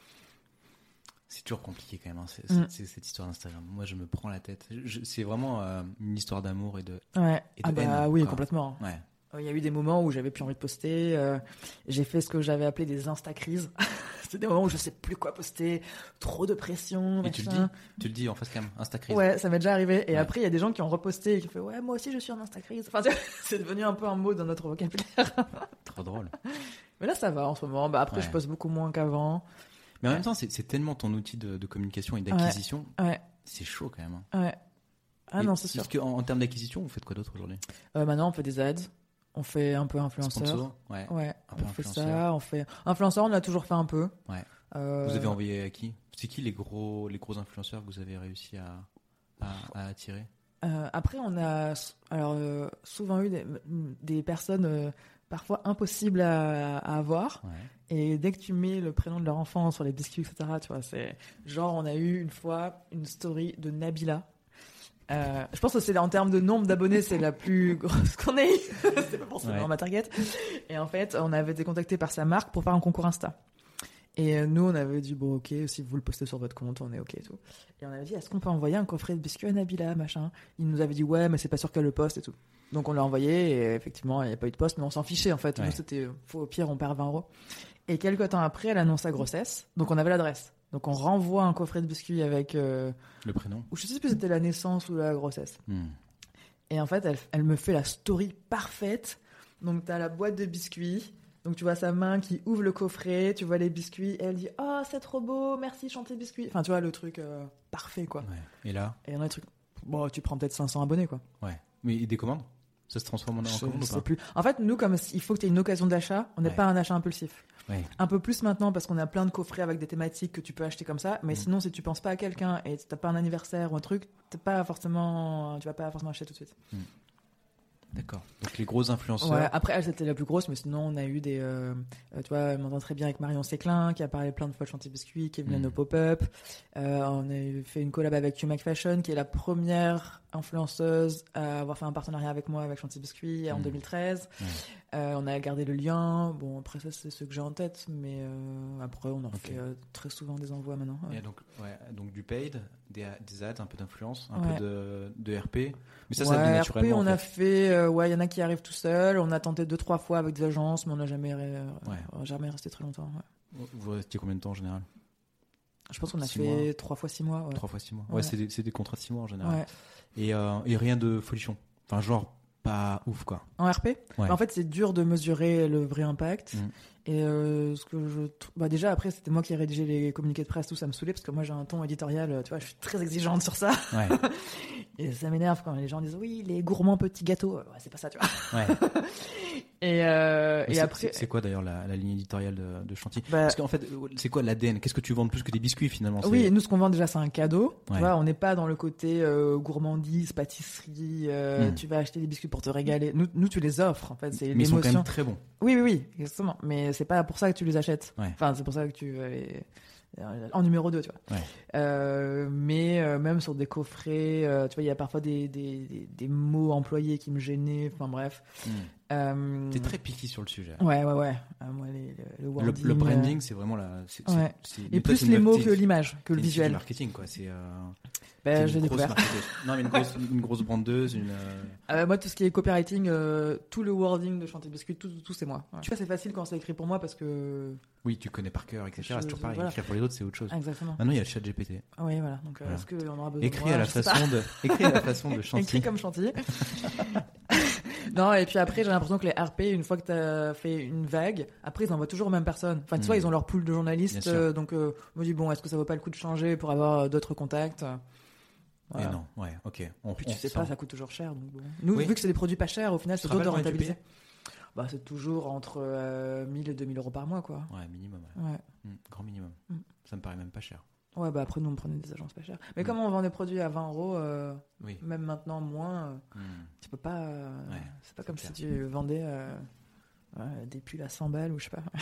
C'est toujours compliqué quand même, hein, c'est- Mm. c'est- c'est- cette histoire d'Instagram. Moi, je me prends la tête. Je- c'est vraiment euh, une histoire d'amour et de. Ouais. Et de Ah bah haine, oui, quoi. complètement. Ouais. Il y a eu des moments où j'avais plus envie de poster. euh, j'ai fait ce que j'avais appelé des insta-crises. C'était des moments où je sais plus quoi poster, trop de pression. Et tu le dis machin. Tu le dis en face cam, Insta-crise. Ouais, ça m'est déjà arrivé. Et Ouais. après, il y a des gens qui ont reposté et qui ont fait ouais, moi aussi je suis en insta-crise. Enfin, c'est- c'est devenu un peu un mot dans notre vocabulaire. Trop drôle. Mais là, ça va en ce moment. Bah après, Ouais. je poste beaucoup moins qu'avant. Mais en Ouais. même temps, c'est c'est tellement ton outil de, de communication et d'acquisition. Ouais, C'est chaud quand même. hein. ouais. Ah Et non, c'est sûr. Parce qu'en en termes d'acquisition, vous faites quoi d'autre aujourd'hui Euh, maintenant, on fait des ads. On fait un peu influenceur. Sponsor Ouais. Ouais, Un peu on fait influenceur. ça. On fait influenceur. On a toujours fait un peu. Ouais. Euh, Vous avez envoyé à qui C'est qui les gros, les gros influenceurs que vous avez réussi à, à, à attirer Euh, après, on a alors euh, souvent eu des, des personnes euh, parfois impossibles à, à avoir. Ouais. Et dès que tu mets le prénom de leur enfant sur les biscuits, et cetera, tu vois, c'est genre on a eu une fois une story de Nabila. Euh, je pense que c'est en termes de nombre d'abonnés, c'est la plus grosse qu'on ait eue. C'est pas forcément Ouais. ma target. Et en fait, on avait été contacté par sa marque pour faire un concours Insta. Et euh, nous, on avait dit, bon, ok, si vous le postez sur votre compte, on est ok et tout. Et on avait dit, est-ce qu'on peut envoyer un coffret de biscuits à Nabila, machin? Il nous avait dit, ouais, mais c'est pas sûr qu'elle le poste et tout. Donc on l'a envoyé et effectivement, il n'y a pas eu de poste, mais on s'en fichait en fait. Ouais. Nous, c'était, faut, au pire, on perd vingt euros. Et quelques temps après, elle annonce sa grossesse. Donc on avait l'adresse. Donc on renvoie un coffret de biscuits avec, euh, Le prénom ou je sais plus si c'était la naissance ou la grossesse. Hmm. Et en fait, elle, elle me fait la story parfaite. Donc, tu as la boîte de biscuits. Donc, tu vois sa main qui ouvre le coffret. Tu vois les biscuits. Et elle dit, oh, c'est trop beau. Merci, chanter biscuits. Enfin, tu vois, le truc euh, parfait, quoi. Ouais. Et là Et on a le truc. Bon, tu prends peut-être cinq cents abonnés, quoi. Ouais. Mais des commandes Ça se transforme en, en Je commande ou sais pas plus. En fait, nous, comme il faut que tu aies une occasion d'achat, on n'est Ouais. pas un achat impulsif. Ouais. Un peu plus maintenant parce qu'on a plein de coffrets avec des thématiques que tu peux acheter comme ça. Mais Mm. sinon, si tu penses pas à quelqu'un et t'as pas un anniversaire ou un truc, t'es pas forcément, tu vas pas forcément acheter tout de suite. D'accord. Donc les gros influenceurs. Ouais, après, elle, c'était la plus grosse, mais sinon, on a eu des. Euh, euh, tu vois, elle m'entend très bien avec Marion Séclin, qui a parlé plein de fois de Chantier Biscuit, qui est venue à Mm. nos pop-up. Euh, on a fait une collab avec Humac Fashion, qui est la première influenceuse à avoir fait un partenariat avec moi avec Chantier Biscuit en Mm. deux mille treize. Ouais. Euh, on a gardé le lien. Bon, après, ça, c'est ce que j'ai en tête, mais euh, après, on en Ok. fait euh, très souvent des envois maintenant. ouais. Et donc, ouais, donc du paid, des, des ads, un peu d'influence, un Ouais. peu de, de R P. Mais ça, ouais, ça vient R P, naturellement. on en a fait. fait. euh, ouais, il y en a qui arrivent tout seuls. On a tenté deux, trois fois avec des agences, mais on n'a jamais, euh, Ouais. jamais resté très longtemps. ouais. Vous restiez combien de temps en général Je pense qu'on a Six fait mois. trois fois six mois. Ouais. Trois fois six mois. Ouais, Ouais. c'est des, c'est des contrats de six mois en général. Ouais. Et, euh, et rien de folichon. Enfin, genre, pas ouf quoi. En R P, Ouais. en fait, c'est dur de mesurer le vrai impact. Mm. Et euh, ce que je trou- bah déjà après, c'était moi qui ai rédigé les communiqués de presse, tout ça me saoulait parce que moi j'ai un ton éditorial, tu vois, je suis très exigeante sur ça. Ouais. Et ça m'énerve quand les gens disent oui, les gourmands petits gâteaux. Ouais, c'est pas ça, tu vois. ouais. Et, euh, Mais et c'est- après, c'est c'est quoi d'ailleurs la, la ligne éditoriale de, de Chantier bah, Parce qu'en fait, c'est quoi l'A D N Qu'est-ce que tu vends de plus que des biscuits finalement? C'est- oui, nous ce qu'on vend déjà c'est un cadeau. Tu Ouais. vois, on n'est pas dans le côté euh, gourmandise, pâtisserie. euh, Mm. Tu vas acheter des biscuits pour te régaler. Nous, nous tu les offres en fait. C'est Mais ils sont quand l'émotion. même très bons. Oui, oui, oui, exactement. Mais c'est pas pour ça que tu les achètes. Ouais. Enfin, c'est pour ça que tu vas les, en numéro deux, tu vois. Ouais. Euh, mais euh, même sur des coffrets, euh, tu vois, il y a parfois des, des, des, des mots employés qui me gênaient, enfin bref. Mm. Euh, T'es très picky sur le sujet. Ouais, ouais, ouais. Euh, moi, les, le, le, wording, le, le branding, euh, c'est vraiment la. C'est, ouais. c'est, c'est, Et toi, plus les mots que l'image, que le c'est visuel. Du marketing, quoi. C'est. Euh, Ben, c'est j'ai une grosse découvert. marketeuse. Non, mais une grosse, une grosse brandeuse, une. Euh... Ah bah, moi, tout ce qui est copywriting, euh, tout le wording de Chantier Biscuit, tout, tout, tout c'est moi. Ouais. Tu vois, c'est facile quand c'est écrit pour moi parce que. Oui, tu connais par cœur, et cetera. Je, c'est toujours pareil. voilà. Écrire pour les autres, c'est autre chose. Ah, exactement. Maintenant, il y a le chat G P T. Ah oui, voilà. Donc, voilà. Est-ce qu'on aura besoin Écrit de moi, à la je sais façon pas. de. Écrit à la façon de Chantier. Écrit comme Chantier. Non, et puis après, j'ai l'impression que les R P, une fois que tu as fait une vague, après, ils envoient toujours aux mêmes personnes. Enfin, tu Mmh. vois, ils ont leur pool de journalistes. Bien sûr. Euh, donc, euh, je me dis, bon, est-ce que ça vaut pas le coup de changer pour avoir euh, d'autres contacts? Voilà. Et non, ouais, ok. On, Puis on tu sais sent. pas, ça coûte toujours cher. Donc bon. Nous, Oui. vu que c'est des produits pas chers, au final, Tu c'est te dur de rappelles combien tu rentabiliser. Bah, c'est toujours entre euh, mille et deux mille euros par mois, quoi. Ouais, minimum. Ouais. Ouais. Mm, grand minimum. Mm. Ça me paraît même pas cher. Ouais, bah après, nous, on prenait des agences pas chères. Mais Mm. comme on vend des produits à vingt euros, euh, Oui. même maintenant moins, euh, Mm. tu peux pas. euh, Ouais, c'est pas c'est comme clair. si tu vendais euh, ouais, des pulls à cent balles ou je sais pas.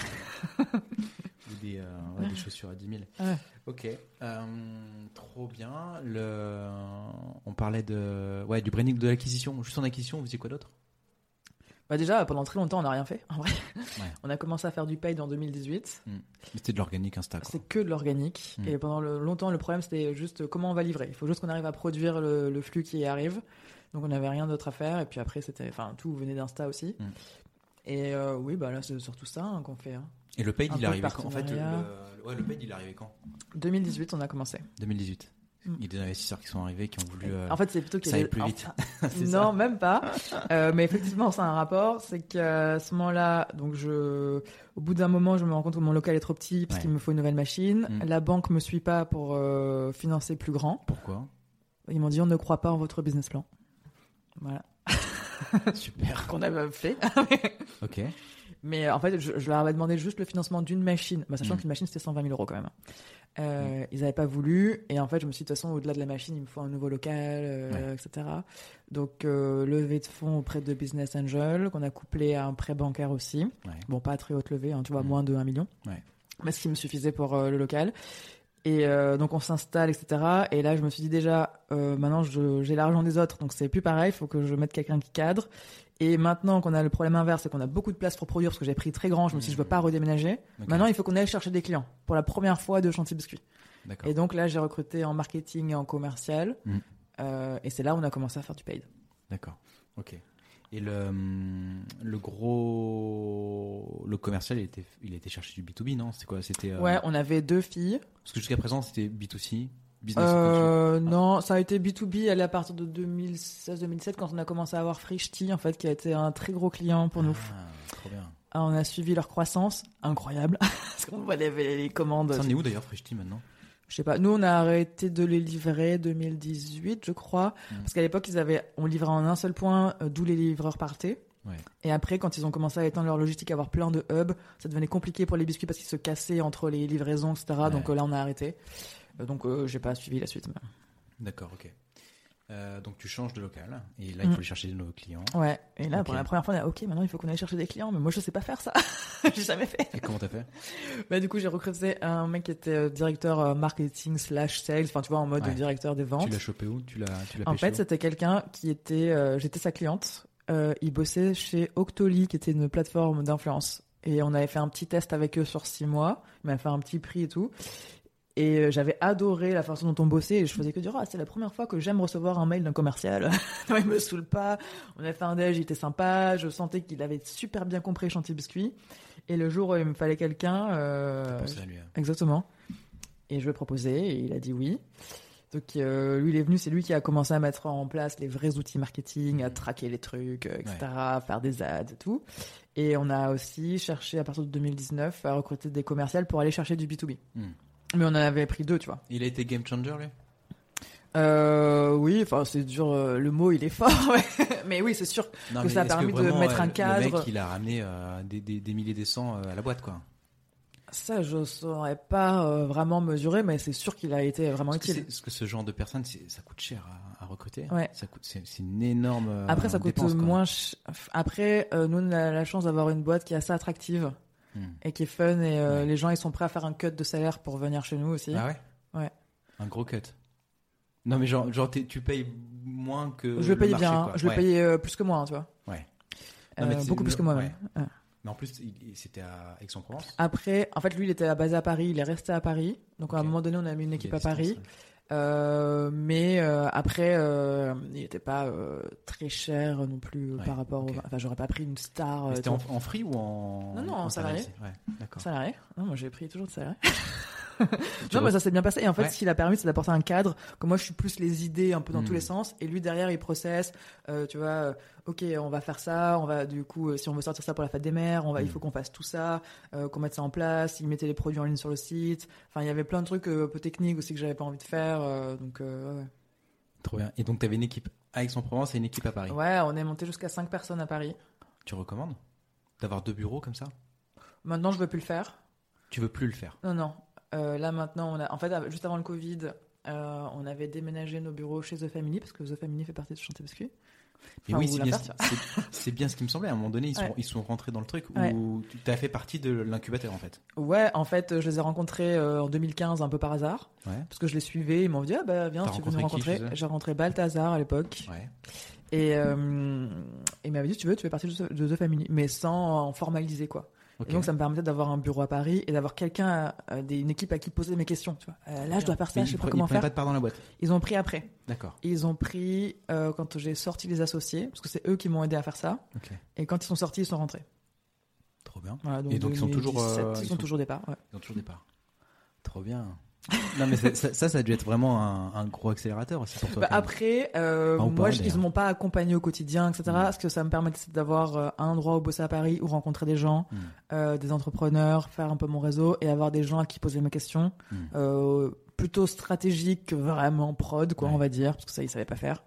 Ou des, euh, ouais, des chaussures à dix mille. Ouais. Ok. Euh, trop bien. Le... On parlait de... ouais, du branding de l'acquisition. Juste en acquisition, vous faisiez quoi d'autre? Bah déjà, pendant très longtemps, on n'a rien fait. En vrai, Ouais. on a commencé à faire du paid en deux mille dix-huit. Mm. C'était de l'organique Insta, quoi. C'est que de l'organique. Mm. Et pendant le, longtemps, le problème, c'était juste comment on va livrer. Il faut juste qu'on arrive à produire le, le flux qui arrive. Donc, on n'avait rien d'autre à faire. Et puis après, c'était, enfin, tout venait d'Insta aussi. Mm. Et euh, oui, bah là, c'est surtout ça hein, qu'on fait. Hein. Et le paid, Un il peu est de arrivé quand? En fait, le, partenariat. le- ouais, le paid, il est arrivé quand? deux mille dix-huit, on a commencé. deux mille dix-huit. Mm. Il y a des investisseurs qui sont arrivés, qui ont voulu. euh, En fait, c'est plutôt qu'il y ça a aille des- plus en- vite. Non, C'est ça. même pas. Euh, mais effectivement, c'est un rapport. C'est qu'à ce moment-là, donc je, au bout d'un moment, je me rends compte que mon local est trop petit parce Ouais. qu'il me faut une nouvelle machine. Mm. La banque me suit pas pour euh, financer plus grand. Pourquoi? Ils m'ont dit on ne croit pas en votre business plan. Voilà. Super. Qu'on avait fait. Ok. Mais euh, en fait, je, je leur avais demandé juste le financement d'une machine, bah, sachant Mm. qu'une machine c'était cent vingt mille euros quand même. Euh, Ils n'avaient pas voulu, et en fait, je me suis dit de toute façon, au-delà de la machine, il me faut un nouveau local, euh, Ouais. et cetera. Donc, euh, levée de fonds auprès de Business Angel, qu'on a couplé à un prêt bancaire aussi. Ouais. Bon, pas à très haute levée, hein, tu vois, Mm. moins de un million. Ouais. Mais ce qui me suffisait pour euh, le local. Et euh, donc, on s'installe, et cetera. Et là, je me suis dit déjà, euh, maintenant, je- j'ai l'argent des autres, donc c'est plus pareil, il faut que je mette quelqu'un qui cadre. Et maintenant qu'on a le problème inverse, c'est qu'on a beaucoup de place pour produire, parce que j'ai pris très grand, je me suis dit, je ne veux pas redéménager. Ok. Maintenant, il faut qu'on aille chercher des clients pour la première fois de Chantier Biscuit. D'accord. Et donc là, j'ai recruté en marketing et en commercial. Mm. Euh, et c'est là où on a commencé à faire du paid. D'accord. Ok. Et le, hum, le gros. Le commercial, il était, il a été chercher du B deux B, non? C'était quoi? C'était. euh, Ouais, on avait deux filles. Parce que jusqu'à présent, c'était B deux C. Business Euh, non, ça a été B deux B allé à partir de deux mille seize deux mille dix-sept quand on a commencé à avoir Frischti, en fait, qui a été un très gros client pour nous. Ah, trop bien. Ah, on a suivi leur croissance. Incroyable. Parce qu'on voit les, les commandes. Ça en est où d'ailleurs, Frischti, maintenant? Je sais pas. Nous, on a arrêté de les livrer deux mille dix-huit, je crois. Mm. Parce qu'à l'époque, ils avaient, on livrait en un seul point, euh, d'où les livreurs partaient. Ouais. Et après, quand ils ont commencé à étendre leur logistique, à avoir plein de hubs, ça devenait compliqué pour les biscuits parce qu'ils se cassaient entre les livraisons, et cetera. Ouais. Donc euh, là, on a arrêté. Euh, donc, euh, j'ai pas suivi la suite. mais- D'accord, ok. Euh, donc tu changes de local et là Mm. il faut aller chercher de nouveaux clients. Ouais. Et là, Ok. pour la première fois, on a ok, maintenant il faut qu'on aille chercher des clients. Mais moi, je sais pas faire ça. J'ai jamais fait. Et comment t'as fait? Bah, du coup, j'ai recruté un mec qui était euh, directeur euh, marketing slash sales. Enfin, tu vois, en mode Ouais. directeur des ventes. Tu l'as chopé où? Tu l'as, tu l'as En pêché fait, où? c'était quelqu'un qui était, euh, j'étais sa cliente. Euh, il bossait chez Octoly, qui était une plateforme d'influence. Et on avait fait un petit test avec eux sur six mois. Il m'avait fait un petit prix et tout. Et euh, j'avais adoré la façon dont on bossait. Et je faisais que dire, ah, c'est la première fois que j'aime recevoir un mail d'un commercial. Non, il me saoule pas. On a fait un déj, il était sympa. Je sentais qu'il avait super bien compris Chantier Biscuit. Et le jour où il me fallait quelqu'un, euh, T'as pensé à lui. hein. exactement. Et je lui ai proposé et il a dit oui. Donc euh, lui, il est venu, c'est lui qui a commencé à mettre en place les vrais outils marketing, à traquer les trucs, euh, et cetera, à faire des ads et tout. Et on a aussi cherché à partir de deux mille dix-neuf à recruter des commerciales pour aller chercher du B deux B. Hmm. Mais on en avait pris deux, tu vois. Il a été game changer lui? Euh, oui, enfin c'est dur, euh, le mot il est fort, ouais. Mais oui, c'est sûr. Non, Que mais ça a est-ce permis de vraiment, mettre un le- cadre. Le mec, il a ramené euh, des, des, des milliers des cents euh, à la boîte, quoi. Ça, je saurais pas euh, vraiment mesurer, mais c'est sûr qu'il a été vraiment Parce que, utile. c'est- parce que ce genre de personne, c'est- ça coûte cher à, à recruter. Ouais. Ça coûte, c'est, c'est une énorme. euh, Après, ça coûte dépense, quoi. moins. ch- Après, euh, nous, on a la chance d'avoir une boîte qui est assez attractive. mmh. et qui est fun. Et euh, ouais. les gens, ils sont prêts à faire un cut de salaire pour venir chez nous aussi. Ah ouais. Ouais. Un gros cut. Non mais genre, genre tu payes moins que. Je le payais marché, bien. quoi. Je le ouais. payais euh, plus que moi, hein, tu vois. Ouais. Non, euh, beaucoup plus que moi. Ouais. Même. Ouais. Mais en plus, il, c'était à Aix-en-Provence. Après, en fait, lui, il était basé à Paris. Il est resté à Paris. Donc, okay. à un moment donné, on a mis une équipe à, à Paris. Euh, mais euh, après, euh, il n'était pas euh, très cher non plus ouais, par rapport. Okay. Au... Enfin, j'aurais pas pris une star. Euh, c'était en, en free ou en. Non, non, en, en salarié. salarié. Ouais, d'accord. Salarié. Non, moi, j'ai pris toujours de salarié. Non, mais ça s'est bien passé. Et en fait, ouais. ce qu'il a permis, c'est d'apporter un cadre. Que moi, je suis plus les idées un peu dans mmh. tous les sens. Et lui, derrière, il processe. Euh, tu vois, euh, ok, on va faire ça. On va, du coup, euh, si on veut sortir ça pour la fête des mères, on va, mmh. il faut qu'on fasse tout ça, euh, qu'on mette ça en place. Il mettait les produits en ligne sur le site. Enfin, il y avait plein de trucs euh, un peu techniques aussi que j'avais pas envie de faire. Euh, donc, euh, ouais. Trop bien. Et donc, tu avais une équipe à Aix-en-Provence et une équipe à Paris. Ouais, on est monté jusqu'à cinq personnes à Paris. Tu recommandes d'avoir deux bureaux comme ça? Maintenant, je veux plus le faire. Tu veux plus le faire? Non, non. Euh, là maintenant, on a, en fait, juste avant le Covid, euh, on avait déménagé nos bureaux chez The Family parce que The Family fait partie de Chantier Biscuit. Mais enfin, oui, c'est bien, c'est, c'est bien ce qui me semblait. À un moment donné, ils sont, ouais. ils sont rentrés dans le truc ouais. où tu as fait partie de l'incubateur en fait. Ouais, en fait, je les ai rencontrés euh, en deux mille quinze un peu par hasard. Ouais. Parce que je les suivais, ils m'ont dit ah bah viens, T'as tu veux nous rencontrer. J'ai rencontré Balthazar à l'époque. Ouais. Et euh, il m'avait dit tu veux, tu fais partie de, de The Family, mais sans en formaliser quoi. Okay. Et donc ça me permettait d'avoir un bureau à Paris et d'avoir quelqu'un, euh, des, une équipe à qui poser mes questions. Tu vois. Euh, là, je dois faire ça, mais je sais pas pre- comment ils faire. Ils pas de part dans la boîte. Ils ont pris après. D'accord. Ils ont pris euh, quand j'ai sorti les associés, parce que c'est eux qui m'ont aidé à faire ça. Okay. Et quand ils sont sortis, ils sont rentrés. Trop bien. Voilà, donc et donc ils sont toujours, euh, ils, ils sont toujours départ. Ouais. Ils sont toujours départ. Trop bien. Non mais ça, ça, ça a dû être vraiment un, un gros accélérateur aussi pour toi. Bah après, euh, enfin, moi, pas, je, ils ne m'ont pas accompagné au quotidien, et cetera. Mmh. Parce que ça me permet d'avoir euh, un endroit où bosser à Paris, où rencontrer des gens, mmh. euh, des entrepreneurs, faire un peu mon réseau et avoir des gens à qui poser mes questions. Mmh. Euh, plutôt stratégique que vraiment prod, quoi, ouais. on va dire, parce que ça, ils ne savaient pas faire.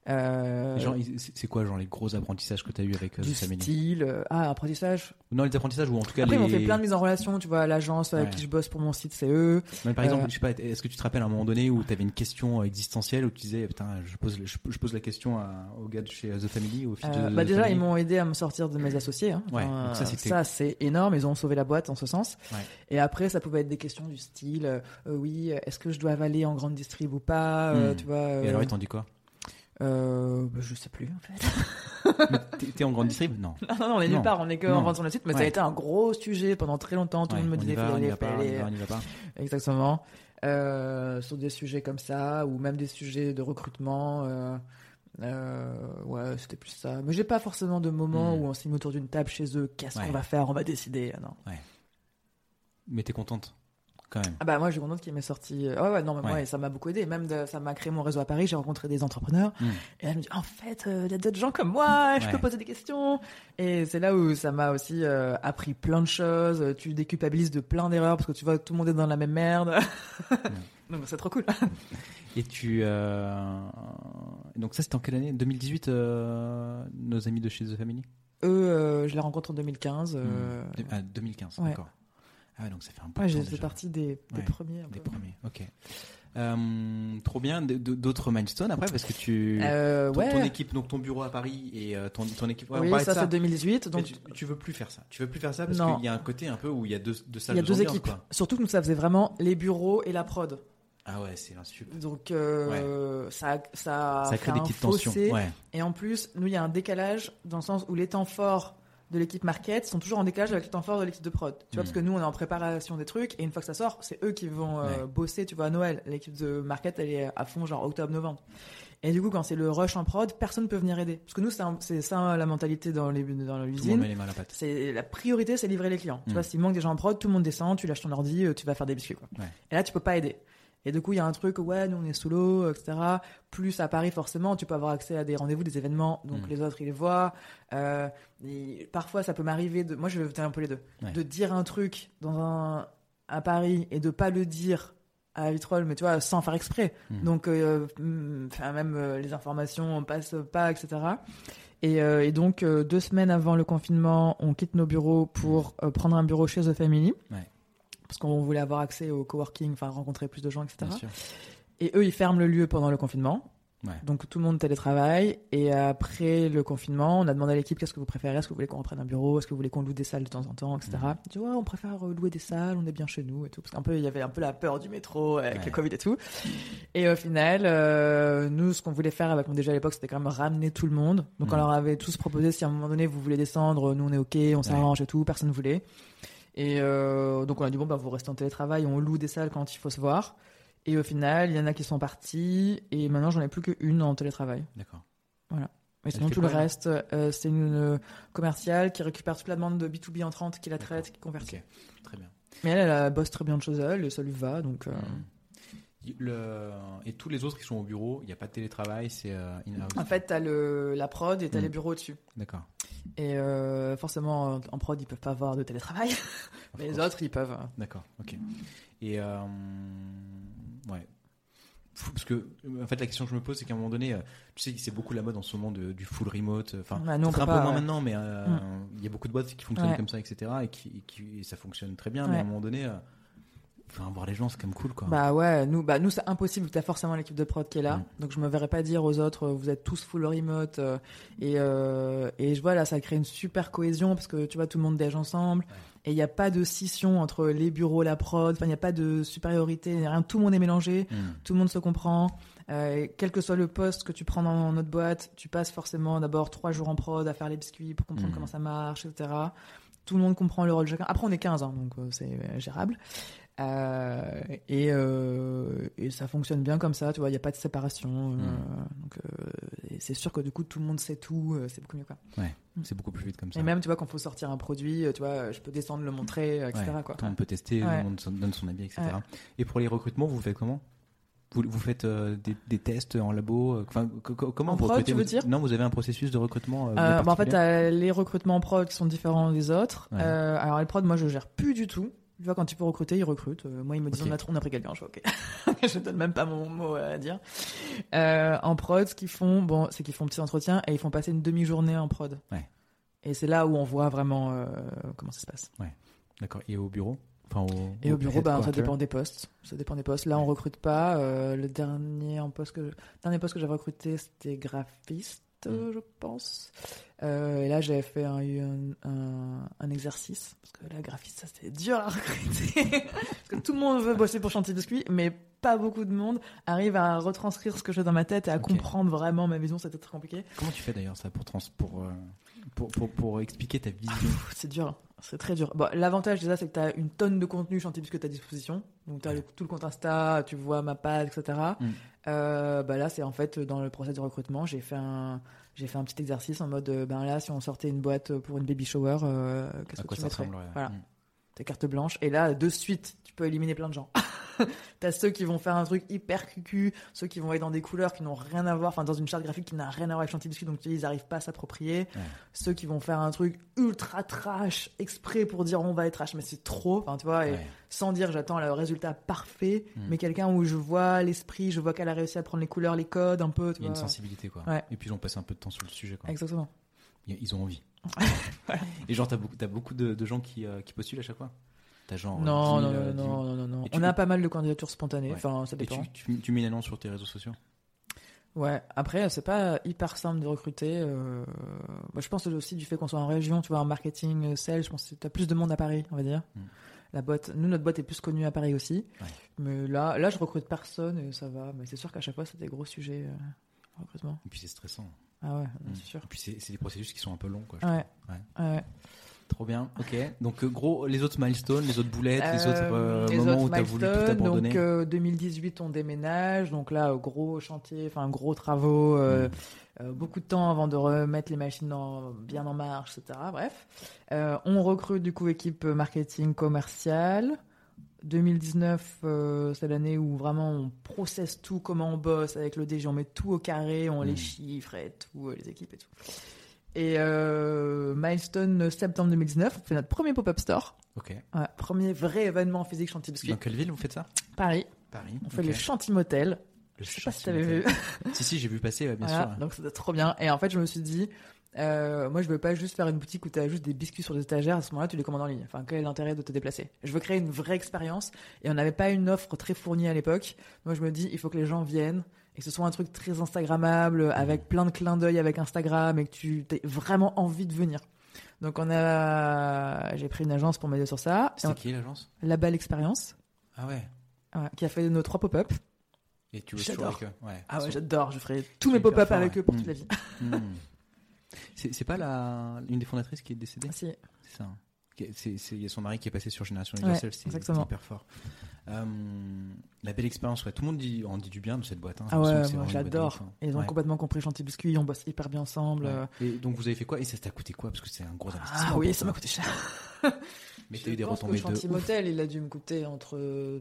Euh... Genre, c'est quoi genre les gros apprentissages que tu as eu avec euh, du style euh, ah apprentissage non les apprentissages ou en tout cas après les... ils m'ont fait plein de mises en relation tu vois l'agence ouais. avec qui je bosse pour mon site c'est eux mais par exemple euh... je sais pas est-ce que tu te rappelles à un moment donné où tu avais une question existentielle où tu disais putain je pose je, je pose la question à, aux gars de chez The Family aux filles euh, de bah The déjà Family. Ils m'ont aidé à me sortir de mes associés hein. ouais, enfin, donc ça, c'était... ça c'est énorme ils ont sauvé la boîte en ce sens ouais. Et après ça pouvait être des questions du style euh, oui est-ce que je dois avaler en grande distrib ou pas euh, mmh. tu vois euh... et alors ils t'ont dit quoi? Euh, bah, je sais plus en fait. t'es, t'es en grande distrib? Non. Non, non, on est nulle part, on est que non. en vente sur le site, mais ouais. ça a été un gros sujet pendant très longtemps. Tout le ouais, monde me disait qu'il fallait aller. On n'y va pas. Exactement. Euh, sur des sujets comme ça, ou même des sujets de recrutement. Euh, euh, ouais, c'était plus ça. Mais j'ai pas forcément de moment mmh. où on s'est mis autour d'une table chez eux. Qu'est-ce ouais. qu'on va faire? On va décider. Non. Ouais. Mais t'es contente? Quand même. Ah bah moi je suis contente qu'il m'ait sorti. Ouais ouais non mais ouais. moi ça m'a beaucoup aidé. Même de, ça m'a créé mon réseau à Paris. J'ai rencontré des entrepreneurs mmh. et elle me dit en fait il euh, y a d'autres gens comme moi. Je ouais. peux poser des questions. Et c'est là où ça m'a aussi euh, appris plein de choses. Tu déculpabilises de plein d'erreurs parce que tu vois tout le monde est dans la même merde. mmh. Donc c'est trop cool. Et tu euh... donc ça c'était en quelle année? deux mille dix-huit euh... nos amis de chez The Family. Eux euh, je les rencontre en deux mille quinze. Euh... Mmh. Ah deux mille quinze ouais. D'accord. Ah ouais, donc ça fait un peu ouais, de temps j'ai déjà. fait partie des, des ouais, premiers. Un des peu. premiers, ok. Euh, trop bien. D- d'autres milestones après parce que tu, euh, ton, ouais. ton équipe, donc ton bureau à Paris et euh, ton, ton équipe. Ouais, oui, ça, ça c'est deux mille dix-huit. Donc tu, tu veux plus faire ça. Tu veux plus faire ça parce non. qu'il y a un côté un peu où il y a deux, deux salles. Il y a de deux ambiance, équipes. Quoi. Surtout que nous ça faisait vraiment les bureaux et la prod. Ah ouais, c'est l'insup. Donc euh, ouais. ça, ça, ça crée des petites tensions. Ouais. Et en plus, nous il y a un décalage dans le sens où les temps forts de l'équipe market sont toujours en décalage avec les temps forts de l'équipe de prod. Tu vois, mmh. parce que nous, on est en préparation des trucs et une fois que ça sort, c'est eux qui vont euh, ouais. bosser, tu vois, à Noël. L'équipe de market, elle est à fond, genre octobre-novembre. Et du coup, quand c'est le rush en prod, personne ne peut venir aider. Parce que nous, c'est, un, c'est ça la mentalité dans, les, dans l'usine. Tout le monde met les mains à la pâte. C'est, la priorité, c'est livrer les clients. Mmh. Tu vois, s'il manque des gens en prod, tout le monde descend, tu lâches ton ordi, tu vas faire des biscuits, quoi. Ouais. Et là, tu peux pas aider. Et du coup, il y a un truc, ouais, nous, on est sous l'eau, et cetera. Plus à Paris, forcément, tu peux avoir accès à des rendez-vous, des événements. Donc, mmh. les autres, ils les voient. Euh, et parfois, ça peut m'arriver de, moi, je vais un peu les deux. Ouais. De dire un truc dans un, à Paris et de pas le dire à Vitrolles, mais tu vois, sans faire exprès. Mmh. Donc, euh, enfin, même euh, les informations passent pas, et cetera. Et, euh, et donc, euh, deux semaines avant le confinement, on quitte nos bureaux pour euh, prendre un bureau chez The Family. Ouais. Parce qu'on voulait avoir accès au coworking, enfin rencontrer plus de gens, et cetera. Et eux, ils ferment le lieu pendant le confinement. Ouais. Donc tout le monde télétravaille. Et après le confinement, on a demandé à l'équipe qu'est-ce que vous préférez, est-ce que vous voulez qu'on reprenne un bureau, est-ce que vous voulez qu'on loue des salles de temps en temps, et cetera. Mmh. Ils disent ouais, on préfère louer des salles, on est bien chez nous et tout. Parce qu'un peu il y avait un peu la peur du métro avec Ouais. le Covid et tout. Et au final, euh, nous ce qu'on voulait faire avec mon D G à l'époque, c'était quand même ramener tout le monde. Donc Mmh. on leur avait tous proposé si à un moment donné vous voulez descendre, nous on est ok, on s'arrange et tout, personne ne voulait. Et euh, donc on a dit bon bah vous restez en télétravail, on loue des salles quand il faut se voir. Et au final, il y en a qui sont partis et maintenant j'en ai plus qu'une en télétravail. D'accord. Voilà. Mais Elle sinon fait tout le quoi, elle reste, euh, c'est une euh, commerciale qui récupère toute la demande de B deux B entrante, qui la traite, D'accord. qui convertit. Ok, très bien. Mais elle, elle euh, bosse très bien de chez elle et ça lui va donc. Euh... Mmh. Le... Et tous les autres qui sont au bureau, il n'y a pas de télétravail, c'est euh, in-house. En fait, t'as le la prod et t'as Mmh. les bureaux au-dessus. D'accord. Et euh, forcément, en prod, ils peuvent pas avoir de télétravail, mais les autres, ils peuvent. D'accord, ok. Et euh, ouais. Parce que en fait la question que je me pose c'est qu'à un moment donné, tu sais c'est beaucoup la mode en ce moment de, du full remote. Enfin, Bah, nous, on peut-être peut un peu pas, moins ouais. maintenant, mais euh, Mm. il y a beaucoup de boîtes qui fonctionnent Ouais. comme ça, et cetera. Et qui, et qui et ça fonctionne très bien. Ouais. Mais à un moment donné, euh, enfin voir les gens c'est quand même cool quoi. Bah ouais, nous, bah nous c'est impossible. T'as forcément l'équipe de prod qui est là, Mm. donc je me verrais pas dire aux autres, euh, vous êtes tous full remote. euh, et euh, et je vois là, ça crée une super cohésion parce que tu vois tout le monde déj ensemble. Ouais. Et il y a pas de scission entre les bureaux, la prod. Enfin, il y a pas de supériorité, y a rien. Tout le monde est mélangé, Mm. tout le monde se comprend. Euh, et quel que soit le poste que tu prends dans notre boîte, tu passes forcément d'abord trois jours en prod à faire les biscuits pour comprendre Mm. comment ça marche, et cetera. Tout le monde comprend le rôle de chacun. Après, on est quinze, hein, donc euh, c'est euh, gérable. Euh, et, euh, et ça fonctionne bien comme ça, tu vois, il n'y a pas de séparation. euh, Mm. donc, euh, et c'est sûr que du coup, tout le monde sait tout, euh, c'est beaucoup mieux, quoi. Ouais, c'est beaucoup plus vite comme ça. Et même, tu vois, quand il faut sortir un produit, euh, tu vois, je peux descendre, le montrer, euh, et cetera. Ouais, Quoi. tout le monde peut tester, tout Ouais. le monde son- donne son avis, et cetera. Ouais. Et pour les recrutements, vous faites comment? Vous, vous faites euh, des, des tests en labo euh, enfin, co- co- comment En vous prod, recrutez tu veux vous- dire Non, vous avez un processus de recrutement euh, bien Euh, bah, en fait, particulier t'as les recrutements en prod qui sont différents des autres. Ouais. Euh, alors, les prod, moi, je gère plus du tout. Tu vois, quand tu peux recruter, ils recrutent. Euh, moi, ils me disent, Ok. on, a, on a pris quelqu'un. Je fais, ok. Je donne même pas mon mot à dire. Euh, en prod, ce qu'ils font, bon, c'est qu'ils font un petit entretien et ils font passer une demi-journée en prod. Ouais. Et c'est là où on voit vraiment euh, comment ça se passe. D'accord. Et au bureau enfin, au, Et au bureau, bah, ça headquarter dépend des postes. Ça dépend des postes. Là, on recrute pas. Euh, le dernier en poste que, le dernier poste que j'avais recruté, c'était graphiste, Mm. je pense. Euh, et là, j'avais fait un, un, un, un exercice parce que la graphiste, ça c'était dur à recruter. Parce que tout le monde veut bosser pour Chantilly Biscuit, mais pas beaucoup de monde arrive à retranscrire ce que j'ai dans ma tête et à Ok. comprendre vraiment ma vision. C'était très compliqué. Comment tu fais d'ailleurs ça pour, trans pour, euh, pour, pour, pour expliquer ta vision Pff, C'est dur, c'est très dur. Bon, l'avantage déjà, c'est que tu as une tonne de contenu Chantilly Biscuit à ta disposition. Donc, tu as tout le compte Insta, tu vois ma page, et cetera. Mm. Euh, bah là, c'est en fait dans le process de recrutement, j'ai fait un, j'ai fait un petit exercice en mode, euh, ben là, si on sortait une boîte pour une baby shower, euh, qu'est-ce À que quoi tu ça mettrais ressemble ouais. Voilà, Mm. tes cartes blanches. Et là, de suite, tu peux éliminer plein de gens. T'as ceux qui vont faire un truc hyper cucu, ceux qui vont être dans des couleurs qui n'ont rien à voir, enfin dans une charte graphique qui n'a rien à voir avec Chantilly Biscuit, donc ils n'arrivent pas à s'approprier. Ouais. Ceux qui vont faire un truc ultra trash, exprès pour dire on va être trash, mais c'est trop, enfin tu vois, et Ouais. sans dire j'attends le résultat parfait, Mm. mais quelqu'un où je vois l'esprit, je vois qu'elle a réussi à prendre les couleurs, les codes un peu, tu Il y a une vois. sensibilité quoi. Ouais. Et puis ils ont passé un peu de temps sur le sujet quoi. Exactement. Ils ils ont envie. Et genre t'as beaucoup, t'as beaucoup de, de gens qui, euh, qui postulent à chaque fois. T'as genre Non, dix non, mille, non, euh, dix mille. non, non, non, non. Et tu- On a pas mal de candidatures spontanées, Ouais. enfin ça Et dépend. tu, tu, tu mets une annonce sur tes réseaux sociaux. Ouais, après, c'est pas hyper simple de recruter. Euh... bah, je pense aussi du fait qu'on soit en région, tu vois, en marketing, euh, sales, je pense que t'as plus de monde à Paris, on va dire. Mm. La boîte, nous, notre boîte est plus connue à Paris aussi. Ouais. Mais là, là, je recrute personne et ça va. Mais c'est sûr qu'à chaque fois, c'est des gros sujets, euh, recrutement. Et puis c'est stressant. Ah ouais, Mm. c'est sûr. Et puis c'est c'est des processus qui sont un peu longs quoi. je Ouais. trouve. Ouais. Ouais. Trop bien. Ok. Donc euh, gros, les autres milestones, les autres boulettes, les autres euh, les moments autres où t'as voulu tout milestones, abandonner. Donc euh, deux mille dix-huit, on déménage. Donc là, euh, gros chantier, enfin gros travaux, euh, Mm. euh, beaucoup de temps avant de remettre les machines en- bien en marche, et cetera. Bref, Euh, on recrute du coup équipe marketing commerciale. deux mille dix-neuf, euh, c'est l'année où vraiment on processe tout, comment on bosse avec le D G, on met tout au carré, on Mm. les chiffre et tout, euh, les équipes et tout. Et euh, milestone septembre deux mille dix-neuf, on fait notre premier pop-up store. Ok. Ouais, premier vrai événement physique Chantilly Biscuit. Dans quelle ville vous faites ça? Paris. Paris. On fait Ok. le Chantilly Motel. Le Je sais pas si Chantilly t'avais vu. Motel. Si si, j'ai vu passer, ouais, bien Voilà, sûr. donc c'était trop bien. Et en fait, je me suis dit, euh, moi, je veux pas juste faire une boutique où tu as juste des biscuits sur des étagères. À ce moment-là, tu les commandes en ligne. Enfin, quel est l'intérêt de te déplacer? Je veux créer une vraie expérience. Et on n'avait pas une offre très fournie à l'époque. Moi, je me dis, il faut que les gens viennent et que ce soit un truc très Instagrammable, avec plein de clins d'œil avec Instagram, et que tu aies vraiment envie de venir. Donc on a, j'ai pris une agence pour m'aider sur ça. C'était qui l'agence ? La Belle Expérience. Ah ouais. Ouais, qui a fait nos trois pop-up. Et tu veux toujours avec eux ? Ouais. Ah ouais, j'adore. Je ferai tous mes pop-up avec ouais. eux pour mmh. toute la vie. Mmh. C'est, c'est pas la, une des fondatrices qui est décédée ? Si. C'est ça. C'est, c'est, il y a son mari qui est passé sur Génération Ouais, Universelle, c'est, c'est hyper fort. Euh, la Belle Expérience, ouais. Tout le monde dit, on dit du bien de cette boîte. Hein. Ah ouais, moi j'adore. Et ils ont ouais. complètement compris Chantilly Biscuit, on bosse hyper bien ensemble. Ouais. Et donc vous avez fait quoi ? Et ça t'a coûté quoi ? Parce que c'est un gros investissement. Ah oui, ça m'a coûté cher. Mais t'as eu des retombées de Chantilly Motel, il a dû me coûter entre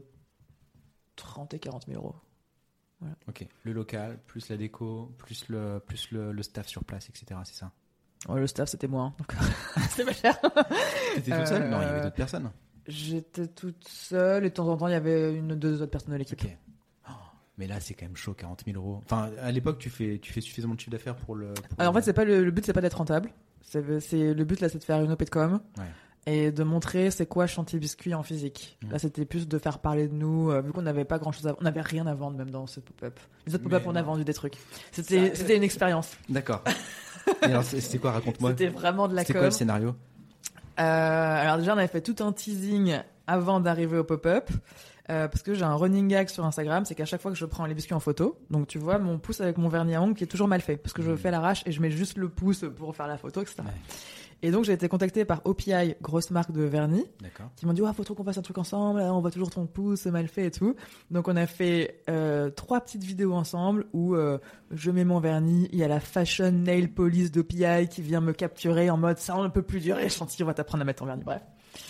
trente et quarante mille euros. Voilà. Ok. Le local, plus la déco, plus le, plus le, le staff sur place, et cetera. C'est ça ? Ouais, le staff, c'était moi. Donc c'était pas cher. T'étais toute seule ? Non, il y avait d'autres personnes. J'étais toute seule et de temps en temps, il y avait une ou deux autres personnes de l'équipe. Ok. Oh, mais là, c'est quand même chaud, quarante mille euros. Enfin, à l'époque, tu fais, tu fais suffisamment de chiffre d'affaires pour le. Pour Alors, le... en fait, c'est pas le, le but, c'est pas d'être rentable. C'est, c'est, le but, là, c'est de faire une O P de com. Ouais. Et de montrer c'est quoi Chantilly Biscuit en physique. Mmh. Là, c'était plus de faire parler de nous, euh, vu qu'on n'avait pas grand chose à vendre. On n'avait rien à vendre, même dans ce pop-up. Les autres pop-up, on a vendu des trucs. C'était, Ça, c'était une expérience. D'accord. Et alors, c'était quoi ? Raconte-moi. C'était vraiment de la com. C'était quoi le scénario ? euh, Alors, déjà, on avait fait tout un teasing avant d'arriver au pop-up. Euh, parce que j'ai un running gag sur Instagram, c'est qu'à chaque fois que je prends les biscuits en photo, donc tu vois mon pouce avec mon vernis à ongles qui est toujours mal fait, parce que je fais l'arrache et je mets juste le pouce pour faire la photo, et cetera. Ouais. Et donc j'ai été contactée par O P I, grosse marque de vernis, D'accord. qui m'ont dit ouais, faut trop qu'on fasse un truc ensemble, on voit toujours ton pouce mal fait et tout. Donc on a fait euh, trois petites vidéos ensemble où euh, je mets mon vernis, il y a la fashion nail police d'O P I qui vient me capturer en mode ça on ne peut plus durer, Chantilly, on va t'apprendre à mettre ton vernis, bref.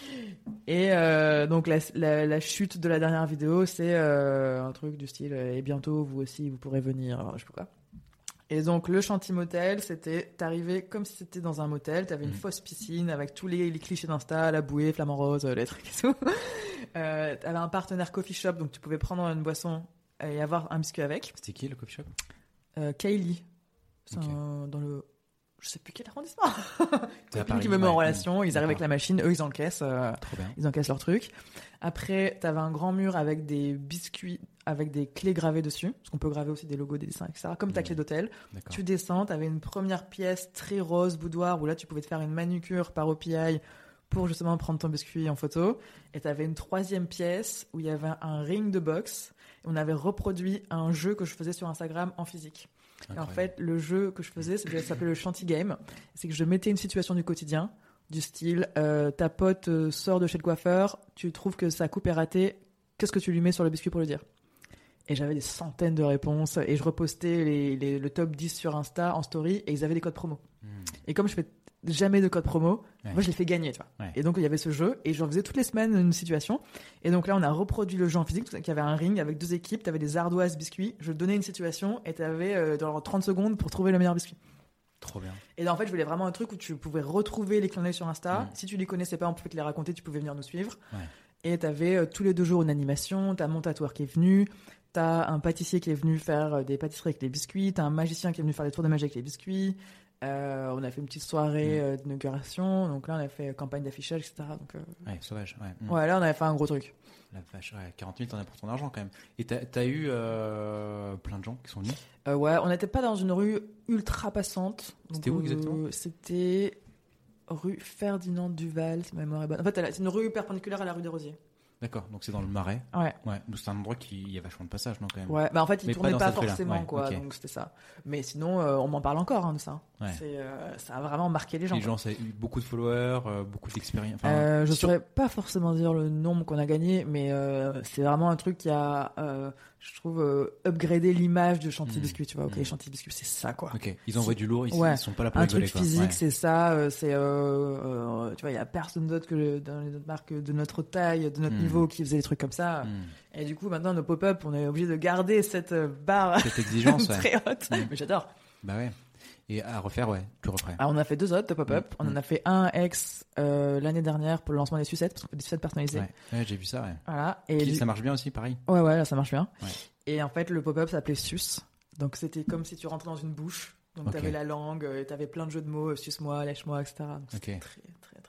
Et euh, donc la, la, la chute de la dernière vidéo, c'est euh, un truc du style et bientôt vous aussi vous pourrez venir, alors je sais pas quoi. Et donc le Chantilly Motel, c'était t'arrivais comme si c'était dans un motel, t'avais une mmh. fausse piscine avec tous les, les clichés d'Insta, la bouée, flamant rose, les trucs et tout. euh, t'avais un partenaire coffee shop, donc tu pouvais prendre une boisson et avoir un biscuit avec. C'était qui le coffee shop ? euh, Kaylee, c'est okay. un, dans le je sais plus quel arrondissement. C'est Paris, qui me met ouais, en relation, ils arrivent avec la machine, eux ils encaissent, euh, ils encaissent leur truc. Après, t'avais un grand mur avec des biscuits, avec des clés gravées dessus, parce qu'on peut graver aussi des logos, des dessins, et cetera. Comme ta mmh. clé d'hôtel. D'accord. Tu descends, t'avais une première pièce très rose boudoir où là tu pouvais te faire une manucure par O P I pour justement prendre ton biscuit en photo. Et t'avais une troisième pièce où il y avait un ring de boxe. Et on avait reproduit un jeu que je faisais sur Instagram en physique. Et en fait, le jeu que je faisais, ça s'appelait le Chantilly Game. C'est que je mettais une situation du quotidien, du style, euh, ta pote euh, sort de chez le coiffeur, tu trouves que sa coupe est ratée, qu'est-ce que tu lui mets sur le biscuit pour lui dire ? Et j'avais des centaines de réponses, et je repostais les, les, le top dix sur Insta en story, et ils avaient des codes promo. Mmh. Et comme je fais jamais de code promo, ouais. moi je les fais gagner, tu vois. Ouais. Et donc il y avait ce jeu, et j'en faisais toutes les semaines une situation. Et donc là on a reproduit le jeu en physique, il y avait un ring avec deux équipes, t'avais des ardoises biscuits, je donnais une situation, et t'avais euh, dans trente secondes pour trouver le meilleur biscuit. Trop bien. Et là, en fait, je voulais vraiment un truc où tu pouvais retrouver les clins d'œil sur Insta. Mmh. Si tu les connaissais pas, on pouvait te les raconter, tu pouvais venir nous suivre. Ouais. Et t'avais euh, tous les deux jours une animation, t'as mon tatoueur qui est venu, t'as un pâtissier qui est venu faire euh, des pâtisseries avec les biscuits, t'as un magicien qui est venu faire des tours de magie avec les biscuits. Euh, on a fait une petite soirée mmh. euh, d'inauguration, donc là on a fait campagne d'affichage, et cetera. Donc, euh... ouais, sauvage, ouais. Mmh. Ouais, là on avait fait un gros truc. La vache, ouais, quarante mille, t'en as pour ton argent quand même. Et t'as, t'as eu euh, plein de gens qui sont venus ? euh, Ouais, on n'était pas dans une rue ultra passante. C'était où exactement ? euh, C'était rue Ferdinand Duval, si ma mémoire est bonne. En fait, c'est une rue perpendiculaire à la rue des Rosiers. D'accord, donc c'est dans le Marais. Ouais. Ouais. Donc c'est un endroit qui il y a vachement de passages, non quand même. Ouais, bah en fait, il tournait pas, pas forcément ouais, quoi, okay. donc c'était ça. Mais sinon, euh, on m'en parle encore hein, de ça. Ouais. C'est, euh, ça a vraiment marqué les gens. Les gens, ça a eu beaucoup de followers, euh, beaucoup d'expérience. Enfin, euh, je sur... saurais pas forcément dire le nombre qu'on a gagné, mais euh, c'est vraiment un truc qui a, euh, je trouve, euh, upgradé l'image de Chantilly mmh. Biscuit. Tu vois, ok, mmh. Chantilly Biscuit, c'est ça quoi. Ok, ils envoient du lourd, ils, ouais. ils sont pas là pour un rigoler. Un truc quoi. physique, ouais. c'est ça. Euh, c'est, euh, euh, tu vois, il y a personne d'autre que le, dans les autres marques de notre taille, de notre mmh. niveau, qui faisait des trucs comme ça. Mmh. Et du coup, maintenant, nos pop-up, on est obligé de garder cette barre cette exigence très ouais. haute. Mmh. Mais j'adore. Bah ouais. Et à refaire, ouais, tu referais. Alors, on a fait deux autres de pop-up. Mmh. On en a fait un ex euh, l'année dernière pour le lancement des sucettes, parce qu'on fait des sucettes personnalisées. Ouais, ouais j'ai vu ça, ouais. Voilà. Et Qui, du... ça marche bien aussi, pareil. Ouais, ouais, là, ça marche bien. Ouais. Et en fait, le pop-up s'appelait Suce. Donc, c'était comme si tu rentrais dans une bouche. Donc, okay. t'avais la langue, t'avais plein de jeux de mots, suce-moi, lèche-moi, et cetera. Donc, okay. c'était très, très, très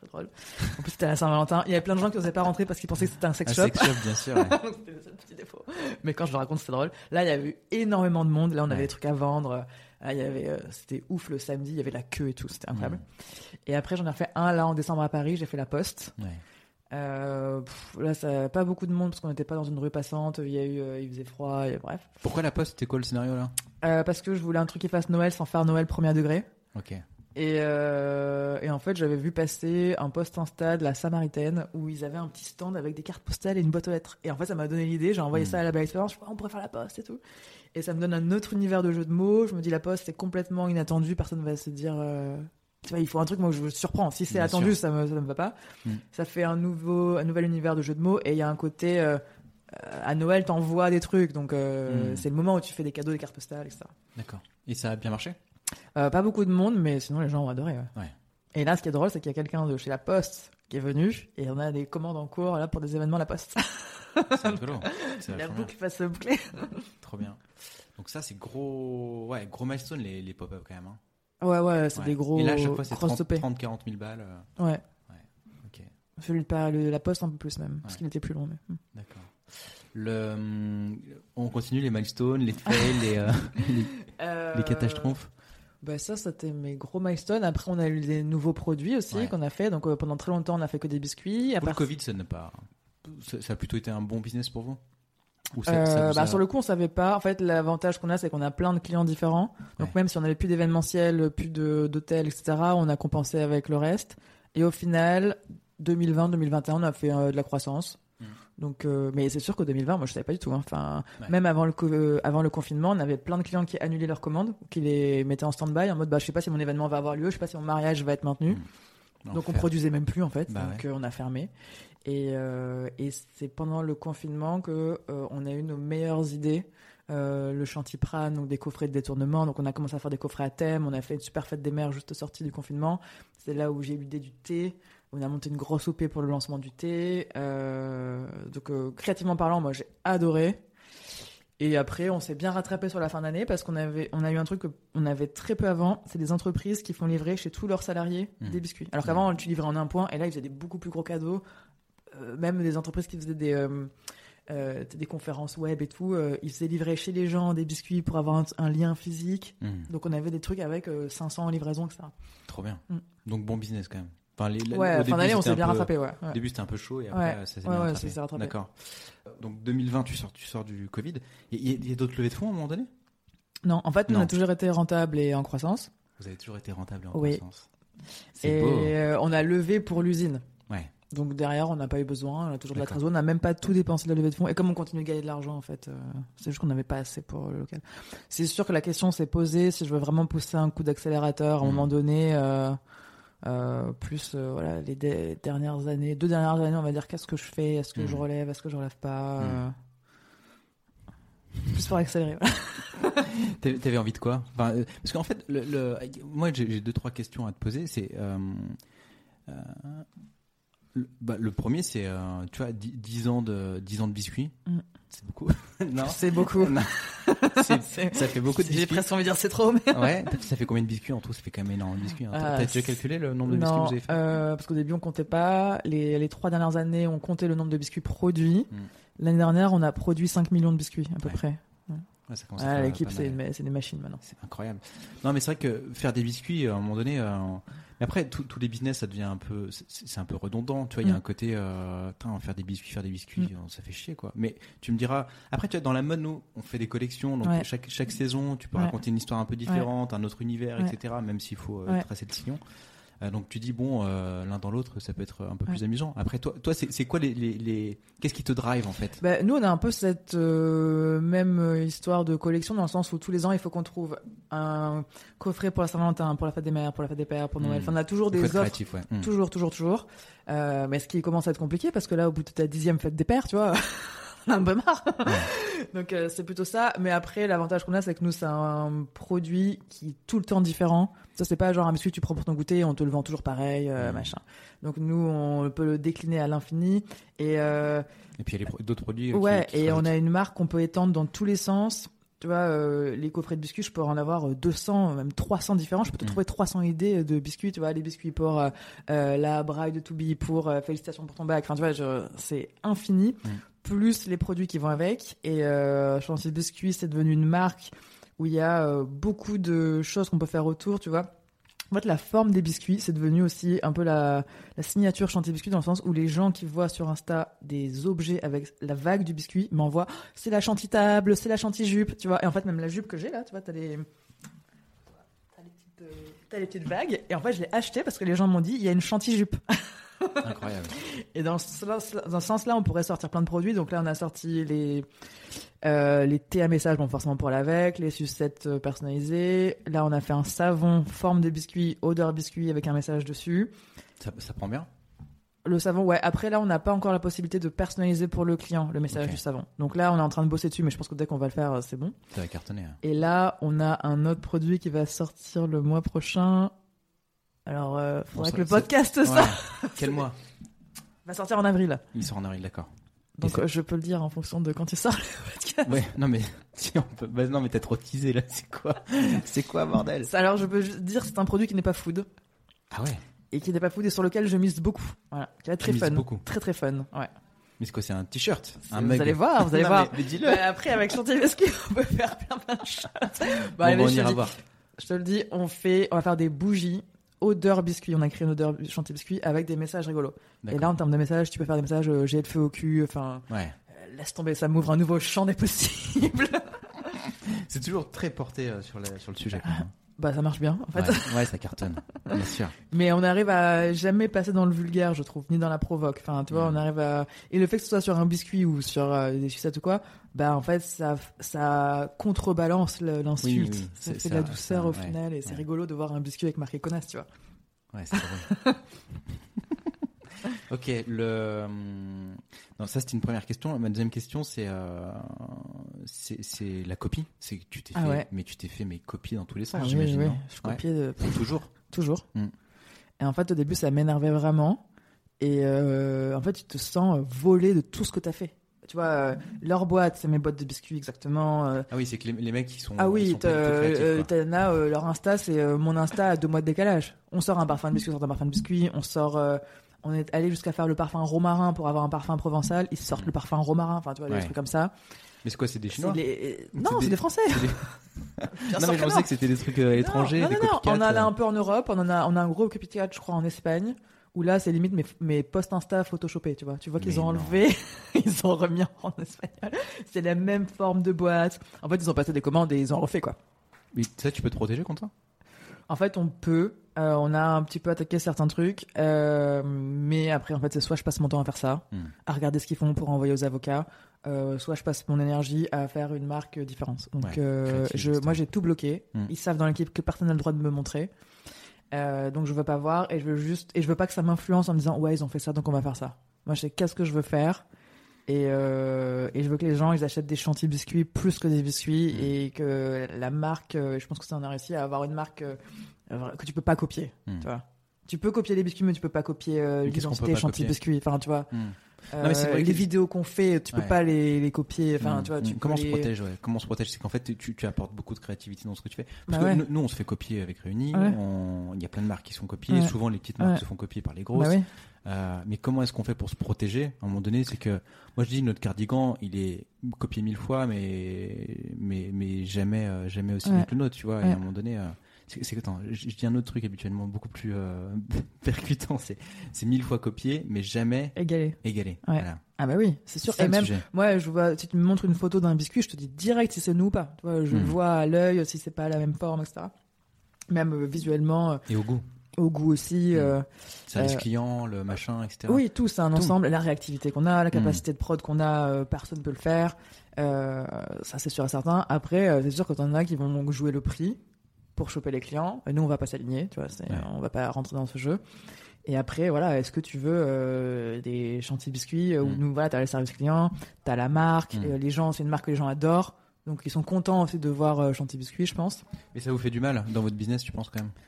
drôle. En plus, c'était à la Saint-Valentin. Il y avait plein de gens qui n'osaient pas rentrer parce qu'ils pensaient que c'était un sex Un shop. sex shop, bien sûr. Ouais. Donc, c'était le seul petit défaut. Mais quand je le raconte, c'est drôle. Là, il y avait eu énormément de monde. Là, on avait Ouais. des trucs à vendre. Là, il y avait, euh, c'était ouf le samedi. Il y avait la queue et tout. C'était incroyable. Mmh. Et après, j'en ai refait un là en décembre à Paris. J'ai fait la Poste. Ouais. Euh, pff, là, ça pas beaucoup de monde parce qu'on n'était pas dans une rue passante. Il y a eu, euh, il faisait froid. Et bref. Pourquoi la Poste? C'était quoi le scénario là? Euh, parce que je voulais un truc qui fasse Noël sans faire Noël premier degré. Ok. Et, euh, et en fait, j'avais vu passer un post Insta de la Samaritaine où ils avaient un petit stand avec des cartes postales et une boîte aux lettres. Et en fait, ça m'a donné l'idée. J'ai envoyé Mmh. ça à la belle expérience. Je crois, on pourrait faire la Poste et tout. Et ça me donne un autre univers de jeu de mots. Je me dis, la Poste, c'est complètement inattendu. Personne va se dire. Euh... Tu vois, il faut un truc, moi, que je me surprends. Si c'est Bien attendu, sûr. ça me, ça me va pas. Mmh. Ça fait un, nouveau, un nouvel univers de jeu de mots. Et il y a un côté. Euh, à Noël, t'envoies des trucs. Donc, euh, Mmh. c'est le moment où tu fais des cadeaux, des cartes postales, et cetera. D'accord. Et ça a bien marché? Euh, pas beaucoup de monde, mais sinon, les gens ont adoré. Ouais. Ouais. Et là, ce qui est drôle, c'est qu'il y a quelqu'un de chez La Poste qui est venu et on a des commandes en cours là pour des événements La Poste. C'est rigolo. C'est La vachement bien. boucle va se boucler. Trop bien. Donc ça, c'est gros, ouais, gros milestone les, les pop-up quand même. Hein. Ouais, ouais, c'est Ouais. des gros Et là, à chaque fois, c'est grosses trente, topées. trente, quarante mille balles. euh, Ouais. Ok, Celui de Paris- le- La Poste un peu plus même, parce Ouais. qu'il était plus long. Mais... hmm. d'accord. Le, hum, on continue les milestones, les fails, les, euh, les, Euh, les catastrophes. Bah ça, c'était mes gros milestones. Après, on a eu des nouveaux produits aussi Ouais. qu'on a fait. Donc euh, pendant très longtemps, on a fait que des biscuits. À Pour le part- Covid, ça n'a pas, ça, ça a plutôt été un bon business pour vous? Ou ça- Euh, ça vous bah, a- sur le coup, on savait pas. En fait, l'avantage qu'on a, c'est qu'on a plein de clients différents. Donc Ouais. même si on avait plus d'événementiel, plus de d'hôtels, et cetera, on a compensé avec le reste. Et au final, deux mille vingt, deux mille vingt et un, on a fait euh, de la croissance. Mm. Donc, euh, mais c'est sûr qu'au deux mille vingt, moi, je savais pas du tout. Hein. Enfin, Ouais. même avant le co- euh, avant le confinement, on avait plein de clients qui annulaient leurs commandes, qui les mettaient en stand-by en mode, bah, je sais pas si mon événement va avoir lieu, je sais pas si mon mariage va être maintenu. Mm. Donc on Enfer. produisait même plus en fait, Bah donc ouais. euh, on a fermé. Et, euh, et c'est pendant le confinement que euh, on a eu nos meilleures idées. Euh, le Chantiprane, donc des coffrets de détournement. Donc on a commencé à faire des coffrets à thème. On a fait une super fête des mères juste sortie du confinement. C'est là où j'ai eu l'idée du thé. On a monté une grosse O P pour le lancement du thé. Euh, donc euh, créativement parlant, moi j'ai adoré. Et après, on s'est bien rattrapé sur la fin d'année parce qu'on avait, on a eu un truc qu'on avait très peu avant. C'est des entreprises qui font livrer chez tous leurs salariés Mmh. des biscuits. Alors qu'avant, tu livrais en un point et là, ils faisaient des beaucoup plus gros cadeaux. Euh, même des entreprises qui faisaient des, euh, euh, des conférences web et tout, euh, ils faisaient livrer chez les gens des biscuits pour avoir un, un lien physique. Mm. Donc on avait des trucs avec euh, cinq cents livraisons, et cetera. Trop bien. Mm. Donc bon business quand même. Enfin, les, Ouais, au fin début, d'année, on c'était s'est un bien peu- rattrapé, ouais. Au ouais. début, c'était un peu chaud et après, Ouais. ça s'est Ouais, bien ouais, rattrapé. ça s'est rattrapé. D'accord. Donc deux mille vingt, tu sors, tu sors du Covid. Il y, a- il y a d'autres levées de fonds à un moment donné? Non, en fait, nous, on Non. a toujours été rentable et en croissance. Vous avez toujours été rentable et en Oui. croissance. C'est Et beau. euh, on a levé pour l'usine. Ouais. Donc derrière, on n'a pas eu besoin, on a toujours de la D'accord. trésor, on n'a même pas tout dépensé de la levée de fonds. Et comme on continue de gagner de l'argent, en fait, euh, c'est juste qu'on n'avait pas assez pour le local. C'est sûr que la question s'est posée si je veux vraiment pousser un coup d'accélérateur à un Mhm. moment donné, euh, euh, plus euh, voilà les dé- dernières années, deux dernières années, on va dire qu'est-ce que je fais, est-ce que Mhm. je relève, est-ce que je relève pas, Mhm. euh, plus pour accélérer. Voilà. T'avais t'avais envie de quoi? Enfin, euh, parce qu'en fait, le, le- moi, j'ai j'ai deux trois questions à te poser. C'est euh, euh, le, bah, le premier, c'est euh, tu vois, dix ans de dix ans de biscuits. Mm. C'est beaucoup. Non. C'est beaucoup. Non. C'est- C'est- ça fait beaucoup de J'ai biscuits. presque envie de dire c'est trop, mais Ouais. Ça fait combien de biscuits en tout? Ça fait quand même énormément de biscuits. Hein. T'as Ah, t'as déjà c'est- calculé le nombre de biscuits non, que vous avez fait? euh, parce qu'au début on comptait pas. Les, les trois dernières années, on comptait le nombre de biscuits produits. Mm. L'année dernière, on a produit cinq millions de biscuits à peu Ouais. près. Ouais, ça commence à Ah, faire l'équipe, pas c'est mal. une- c'est des machines maintenant. C'est incroyable. Non, mais c'est vrai que faire des biscuits, à un moment donné, euh, mais après, tous tous les business, ça devient un peu, c'est c'est un peu redondant. Tu vois, il y a Mm. un côté, euh, tain, faire des biscuits, faire des biscuits, Mm. euh, ça fait chier, quoi. Mais tu me diras, après, tu vois, dans la mode, nous, on fait des collections, donc Ouais. chaque, chaque saison, tu peux Ouais. raconter une histoire un peu différente, un autre univers, Ouais. et cetera, même s'il faut euh, Ouais. tracer le sillon. Euh, donc tu dis, bon, euh, l'un dans l'autre, ça peut être un peu Ouais. plus amusant. Après, toi, toi c'est c'est quoi les, les, les... Qu'est-ce qui te drive, en fait? Bah, nous, on a un peu cette euh, même euh, histoire de collection dans le sens où tous les ans, il faut qu'on trouve un coffret pour la Saint-Valentin, pour la fête des mères, pour la fête des pères, pour Noël. Mm. Enfin, on a toujours Il faut des être offres. créatif, ouais. Mm. Toujours, toujours, toujours. Euh, mais ce qui commence à être compliqué parce que là, au bout de ta dixième fête des pères, tu vois, on a un peu marre. Donc euh, c'est plutôt ça. Mais après, l'avantage qu'on a, c'est que nous, c'est un produit qui est tout le temps différent. Ça, c'est pas genre un biscuit que tu prends pour ton goûter, on te le vend toujours pareil, euh, Mm. machin. Donc nous, on peut le décliner à l'infini. Et euh, Et puis il y a les pro- d'autres produits. euh, ouais, qui, qui se et on rajoutent. a une marque qu'on peut étendre dans tous les sens. Tu vois, euh, les coffrets de biscuits, je peux en avoir deux cents, même trois cents différents. Je peux te mmh. trouver trois cents idées de biscuits. Tu vois, les biscuits pour euh, euh, la braille de To Be, pour euh, félicitations pour ton bac. Enfin, tu vois, je, c'est infini. Mmh. Plus les produits qui vont avec. Et euh, Chantilly Biscuits, c'est devenu une marque où il y a euh, beaucoup de choses qu'on peut faire autour, tu vois. En fait, la forme des biscuits, c'est devenu aussi un peu la, la signature Chantilly Biscuits, dans le sens où les gens qui voient sur Insta des objets avec la vague du biscuit m'envoient « c'est la chantilly table, c'est la chantilly jupe », tu vois. Et en fait, même la jupe que j'ai là, tu vois, t'as les... T'as les petites, euh, t'as les petites vagues. Et en fait, je l'ai acheté parce que les gens m'ont dit « il y a une chantilly jupe ». Incroyable. Et dans ce, dans ce sens-là, on pourrait sortir plein de produits. Donc là, on a sorti les, euh, les thés à message, bon, forcément pour l'avec, les sucettes personnalisées. Là, on a fait un savon, forme de biscuit, odeur biscuit avec un message dessus. Ça, ça prend bien? Le savon, ouais. Après, là, on n'a pas encore la possibilité de personnaliser pour le client le message okay. du savon. Donc là, on est en train de bosser dessus, mais je pense que dès qu'on va le faire, c'est bon. Ça va cartonner. Hein. Et là, on a un autre produit qui va sortir le mois prochain. Alors, euh, faudrait bon, que le podcast ça. Ouais. Quel mois? Va sortir en avril. Il sort en avril, d'accord. Donc euh, je peux le dire en fonction de quand il sort le podcast. Ouais, non mais si on peut. Bah, non mais t'as trop teasé là. C'est quoi? C'est quoi bordel? Alors je peux juste dire c'est un produit qui n'est pas food. Ah ouais. Et qui n'est pas food et sur lequel je mise beaucoup. Voilà. Qui va être très fun. Beaucoup. Très très fun. Ouais. Mais c'est quoi? C'est un t-shirt, un vous mug. Allez voir, vous allez non, voir. Mais, mais dis-le. Bah, après avec Chantilly Biscuits, on peut faire plein plein de choses. Bah, bon, allez, bon, on je, ira dis, voir. Je te le dis, on fait, on va faire des bougies. Odeur biscuit, on a créé une odeur Chantilly Biscuits avec des messages rigolos. D'accord. Et là, en termes de messages, tu peux faire des messages euh, j'ai le feu au cul, enfin, ouais. euh, laisse tomber, ça m'ouvre un nouveau champ des possibles. C'est toujours très porté euh, sur, la, sur le sujet. Quand même. Bah, ça marche bien, en fait. Ouais, ouais ça cartonne, bien sûr. Mais on arrive à jamais passer dans le vulgaire, je trouve, ni dans la provoque. Enfin, tu vois, mmh. on arrive à. Et le fait que ce soit sur un biscuit ou sur euh, des sucettes ou quoi, bah, en fait, ça, ça contrebalance le, l'insulte. Oui, oui, ça fait ça, de la douceur ça, au ouais, final, et ouais. c'est rigolo de voir un biscuit avec marqué connasse, tu vois. Ouais, c'est drôle. Ok, le. Non, ça c'était une première question. Ma deuxième question, c'est euh... c'est, c'est la copie. C'est que tu t'es ah fait, ouais. mais tu t'es fait mes copies dans tous les sens, ah, j'imagine. Oui, oui. Non je copiais ouais. de... toujours, toujours. Mm. Et en fait, au début, ça m'énervait vraiment. Et euh, en fait, tu te sens volé de tout ce que t'as fait. Tu vois, euh, leur boîte, c'est mes boîtes de biscuits exactement. Euh... Ah oui, c'est que les, les mecs qui sont. Ah oui, sont pas créatifs, euh, t'en as, euh, leur Insta, c'est euh, mon Insta à deux mois de décalage. On sort un parfum de biscuit, on sort un parfum de biscuit, on sort. Euh, on est allé jusqu'à faire le parfum romarin pour avoir un parfum provençal. Ils sortent mmh. le parfum romarin, enfin tu vois, ouais. des trucs comme ça. Mais c'est quoi, c'est des Chinois? c'est les... Non, c'est des, c'est des Français. C'est des... non, mais je pensais que c'était des trucs euh, étrangers, non, des non, non, copycats. On en a un peu en Europe, on en a, on a un gros copycat, je crois, en Espagne, où là, c'est limite mes, mes posts Insta photoshopés, tu vois. Tu vois qu'ils mais ont non. enlevé, ils ont remis en espagnol. C'est la même forme de boîte. En fait, ils ont passé des commandes et ils ont refait, quoi. Mais ça, tu peux te protéger contre ça? En fait, on peut. Euh, on a un petit peu attaqué certains trucs, euh, mais après, en fait, c'est soit je passe mon temps à faire ça, mm. à regarder ce qu'ils font pour envoyer aux avocats, euh, soit je passe mon énergie à faire une marque différente. Donc, ouais, euh, je, moi, j'ai tout bloqué. Mm. Ils savent dans l'équipe que personne n'a le droit de me montrer. Euh, donc, je veux pas voir et je veux juste et je veux pas que ça m'influence en me disant ouais, ils ont fait ça, donc on va faire ça. Moi, je sais qu'est-ce que je veux faire. Et, euh, et je veux que les gens ils achètent des Chantilly Biscuits plus que des biscuits mmh. et que la marque, euh, je pense que ça on a réussi à avoir une marque euh, que tu peux pas copier. Mmh. Tu vois, tu peux copier les biscuits mais tu peux pas copier euh, l'identité Chantilly Biscuits. Enfin, tu vois, mmh. euh, non, mais c'est vrai les que... vidéos qu'on fait, tu peux ouais. pas les, les copier. Enfin, mmh. tu vois, tu comment on les... se protège ouais. Comment on se protège, c'est qu'en fait tu, tu apportes beaucoup de créativité dans ce que tu fais. Parce bah que ouais. nous on se fait copier avec Réunis. Ouais. On... Il y a plein de marques qui sont copiées. Ouais. Souvent les petites marques ouais. se font copier par les grosses. Bah ouais. Euh, mais comment est-ce qu'on fait pour se protéger à un moment donné? C'est que moi je dis notre cardigan il est copié mille fois mais mais mais jamais euh, jamais aussi ouais. bien que le nôtre, tu vois. Ouais. Et à un moment donné euh, c'est, c'est que attends, je, je dis un autre truc habituellement beaucoup plus euh, percutant, c'est c'est mille fois copié mais jamais égalé égalé ouais. Voilà. Ah bah oui, c'est sûr. C'est et même sujet. moi je vois si tu me montres une photo d'un biscuit, je te dis direct si c'est nous ou pas. Tu vois, je mmh. vois à l'œil si c'est pas la même forme, et cetera. Même euh, visuellement. Euh, et au goût. Au goût aussi. Mmh. Euh, service euh, client, le machin, et cetera. Oui, tout, c'est un tout. ensemble. La réactivité qu'on a, la capacité mmh. de prod qu'on a, euh, personne ne peut le faire. Euh, ça, c'est sûr et certain. Après, euh, c'est sûr que t'en as qui vont jouer le prix pour choper les clients. Et nous, on va pas s'aligner, tu vois. C'est, ouais. On va pas rentrer dans ce jeu. Et après, voilà, est-ce que tu veux euh, des Chantilly Biscuits euh, mmh. où nous, voilà, t'as le service client, t'as la marque, mmh. euh, les gens, c'est une marque que les gens adorent. Donc, ils sont contents aussi de voir euh, Chantilly Biscuits, je pense. Mais ça vous fait du mal dans votre business, tu penses quand même?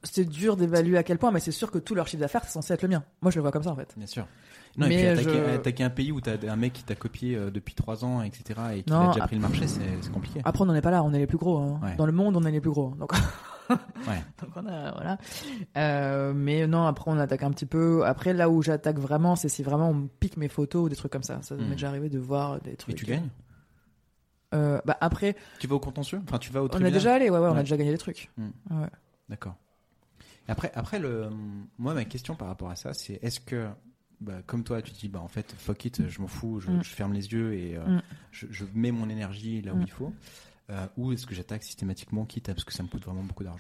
c'est dur d'évaluer à quel point, mais c'est sûr que tout leur chiffre d'affaires, c'est censé être le mien. Moi, je le vois comme ça, en fait. Bien sûr. Non, mais et puis attaquer, je... attaquer un pays où t'as un mec qui t'a copié euh, depuis trois ans, et cetera, et qui non, a déjà ap... pris le marché, c'est, c'est compliqué. Après, on n'en est pas là, on est les plus gros. Hein. Ouais. Dans le monde, on est les plus gros. Donc, ouais. donc on a, voilà. Euh, mais non, après, on attaque un petit peu. Après, là où j'attaque vraiment, c'est si vraiment on me pique mes photos ou des trucs comme ça. Ça m'est mmh. déjà arrivé de voir des trucs. Et tu gagnes euh, bah après. Tu vas au contentieux ? Enfin, tu vas au On tribunal ? est déjà allé, ouais, ouais, ouais, on a déjà gagné des trucs. Mmh. Ouais. D'accord. Après, après le, moi, ma question par rapport à ça, c'est est-ce que, bah, comme toi, tu te dis, bah, en fait, fuck it, je m'en fous, je, mm. je ferme les yeux et euh, mm. je, je mets mon énergie là où mm. il faut, euh, ou est-ce que j'attaque systématiquement, quitte à, parce que ça me coûte vraiment beaucoup d'argent ?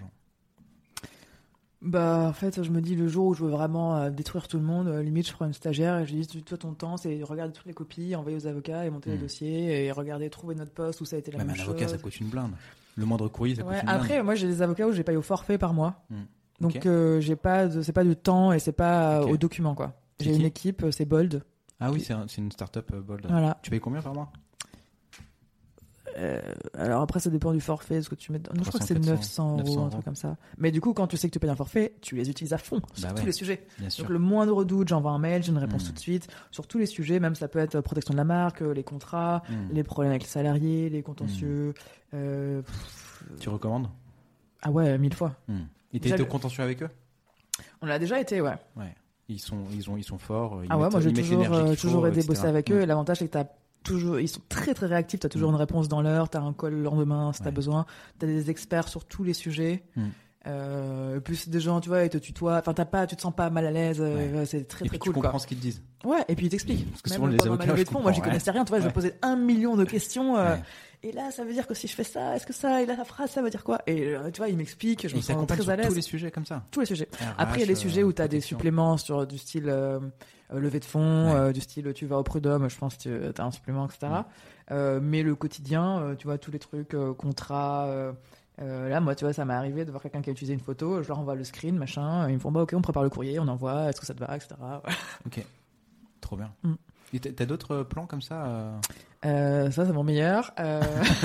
Bah, en fait, je me dis, le jour où je veux vraiment euh, détruire tout le monde, euh, limite, je prends une stagiaire et je lui dis, toi, ton temps, c'est regarder toutes les copies, envoyer aux avocats et monter mm. les dossiers et regarder, trouver notre poste où ça a été la ouais, même mais un chose. avocat, ça coûte une blinde. Le moindre courrier, ça ouais, coûte une après, blinde. moi, j'ai des avocats où j'ai payé au forfait par mois. Mm. Donc, okay. euh, j'ai pas de, c'est pas du temps et c'est pas okay. au document, quoi. C'est j'ai qui une équipe, c'est Bold. Ah oui, c'est, un, c'est une start-up euh, Bold. Voilà. Tu payes combien par mois ? Euh, alors après ça dépend du forfait, ce que tu mets. Non, je crois que c'est neuf cents euros, un truc comme ça. Mais du coup, quand tu sais que tu payes un forfait, tu les utilises à fond sur bah tous ouais. les sujets. Bien sûr. Donc le moindre doute, j'envoie un mail, j'ai une réponse mmh. tout de suite sur tous les sujets. Même ça peut être protection de la marque, les contrats, mmh. les problèmes avec les salariés, les contentieux. Mmh. Euh, pff, tu recommandes ? Ah ouais, mille fois. Mmh. Et t'as été au contentieux avec eux ? On l'a déjà été, ouais. Ouais. Ils sont, ils ont, ils sont forts. Ils ah ouais, mettent, moi j'ai toujours, euh, toujours aidé bosser avec mmh. eux. Et l'avantage c'est que t'as toujours, ils sont très très réactifs. T'as toujours mmh. une réponse dans l'heure. T'as un call le lendemain si ouais. t'as besoin. T'as des experts sur tous les sujets. Mmh. Euh, plus des gens, tu vois, ils te tutoient. Enfin, t'as pas, tu te sens pas mal à l'aise. Ouais. C'est très et très puis cool. Tu comprends quoi. ce qu'ils te disent. Ouais. Et puis ils t'expliquent. Parce que Même souvent les avocats, je fonds, moi j'y connaissais rien. Tu vois, ouais. je me posais un million de questions. Euh, ouais. Et là, ça veut dire que si je fais ça, est-ce que ça, et là, la phrase, ça veut dire quoi ? Et euh, tu vois, il m'explique, je et me sens très à l'aise. Tous les sujets comme ça. Tous les sujets. R H, Après, il y a des sujets où tu as des protection. suppléments sur du style euh, levée de fonds, ouais. euh, du style tu vas au prud'homme, je pense que tu as un supplément, et cetera. Ouais. Euh, mais le quotidien, euh, tu vois, tous les trucs, euh, contrats. Euh, euh, là, moi, tu vois, ça m'est arrivé de voir quelqu'un qui a utilisé une photo, je leur envoie le screen, machin. Ils me font, bah, ok, on prépare le courrier, on envoie, est-ce que ça te va, et cetera. Ok. Trop bien. Mm. Et t'as d'autres plans comme ça euh... Euh, ça, c'est mon meilleur. Euh...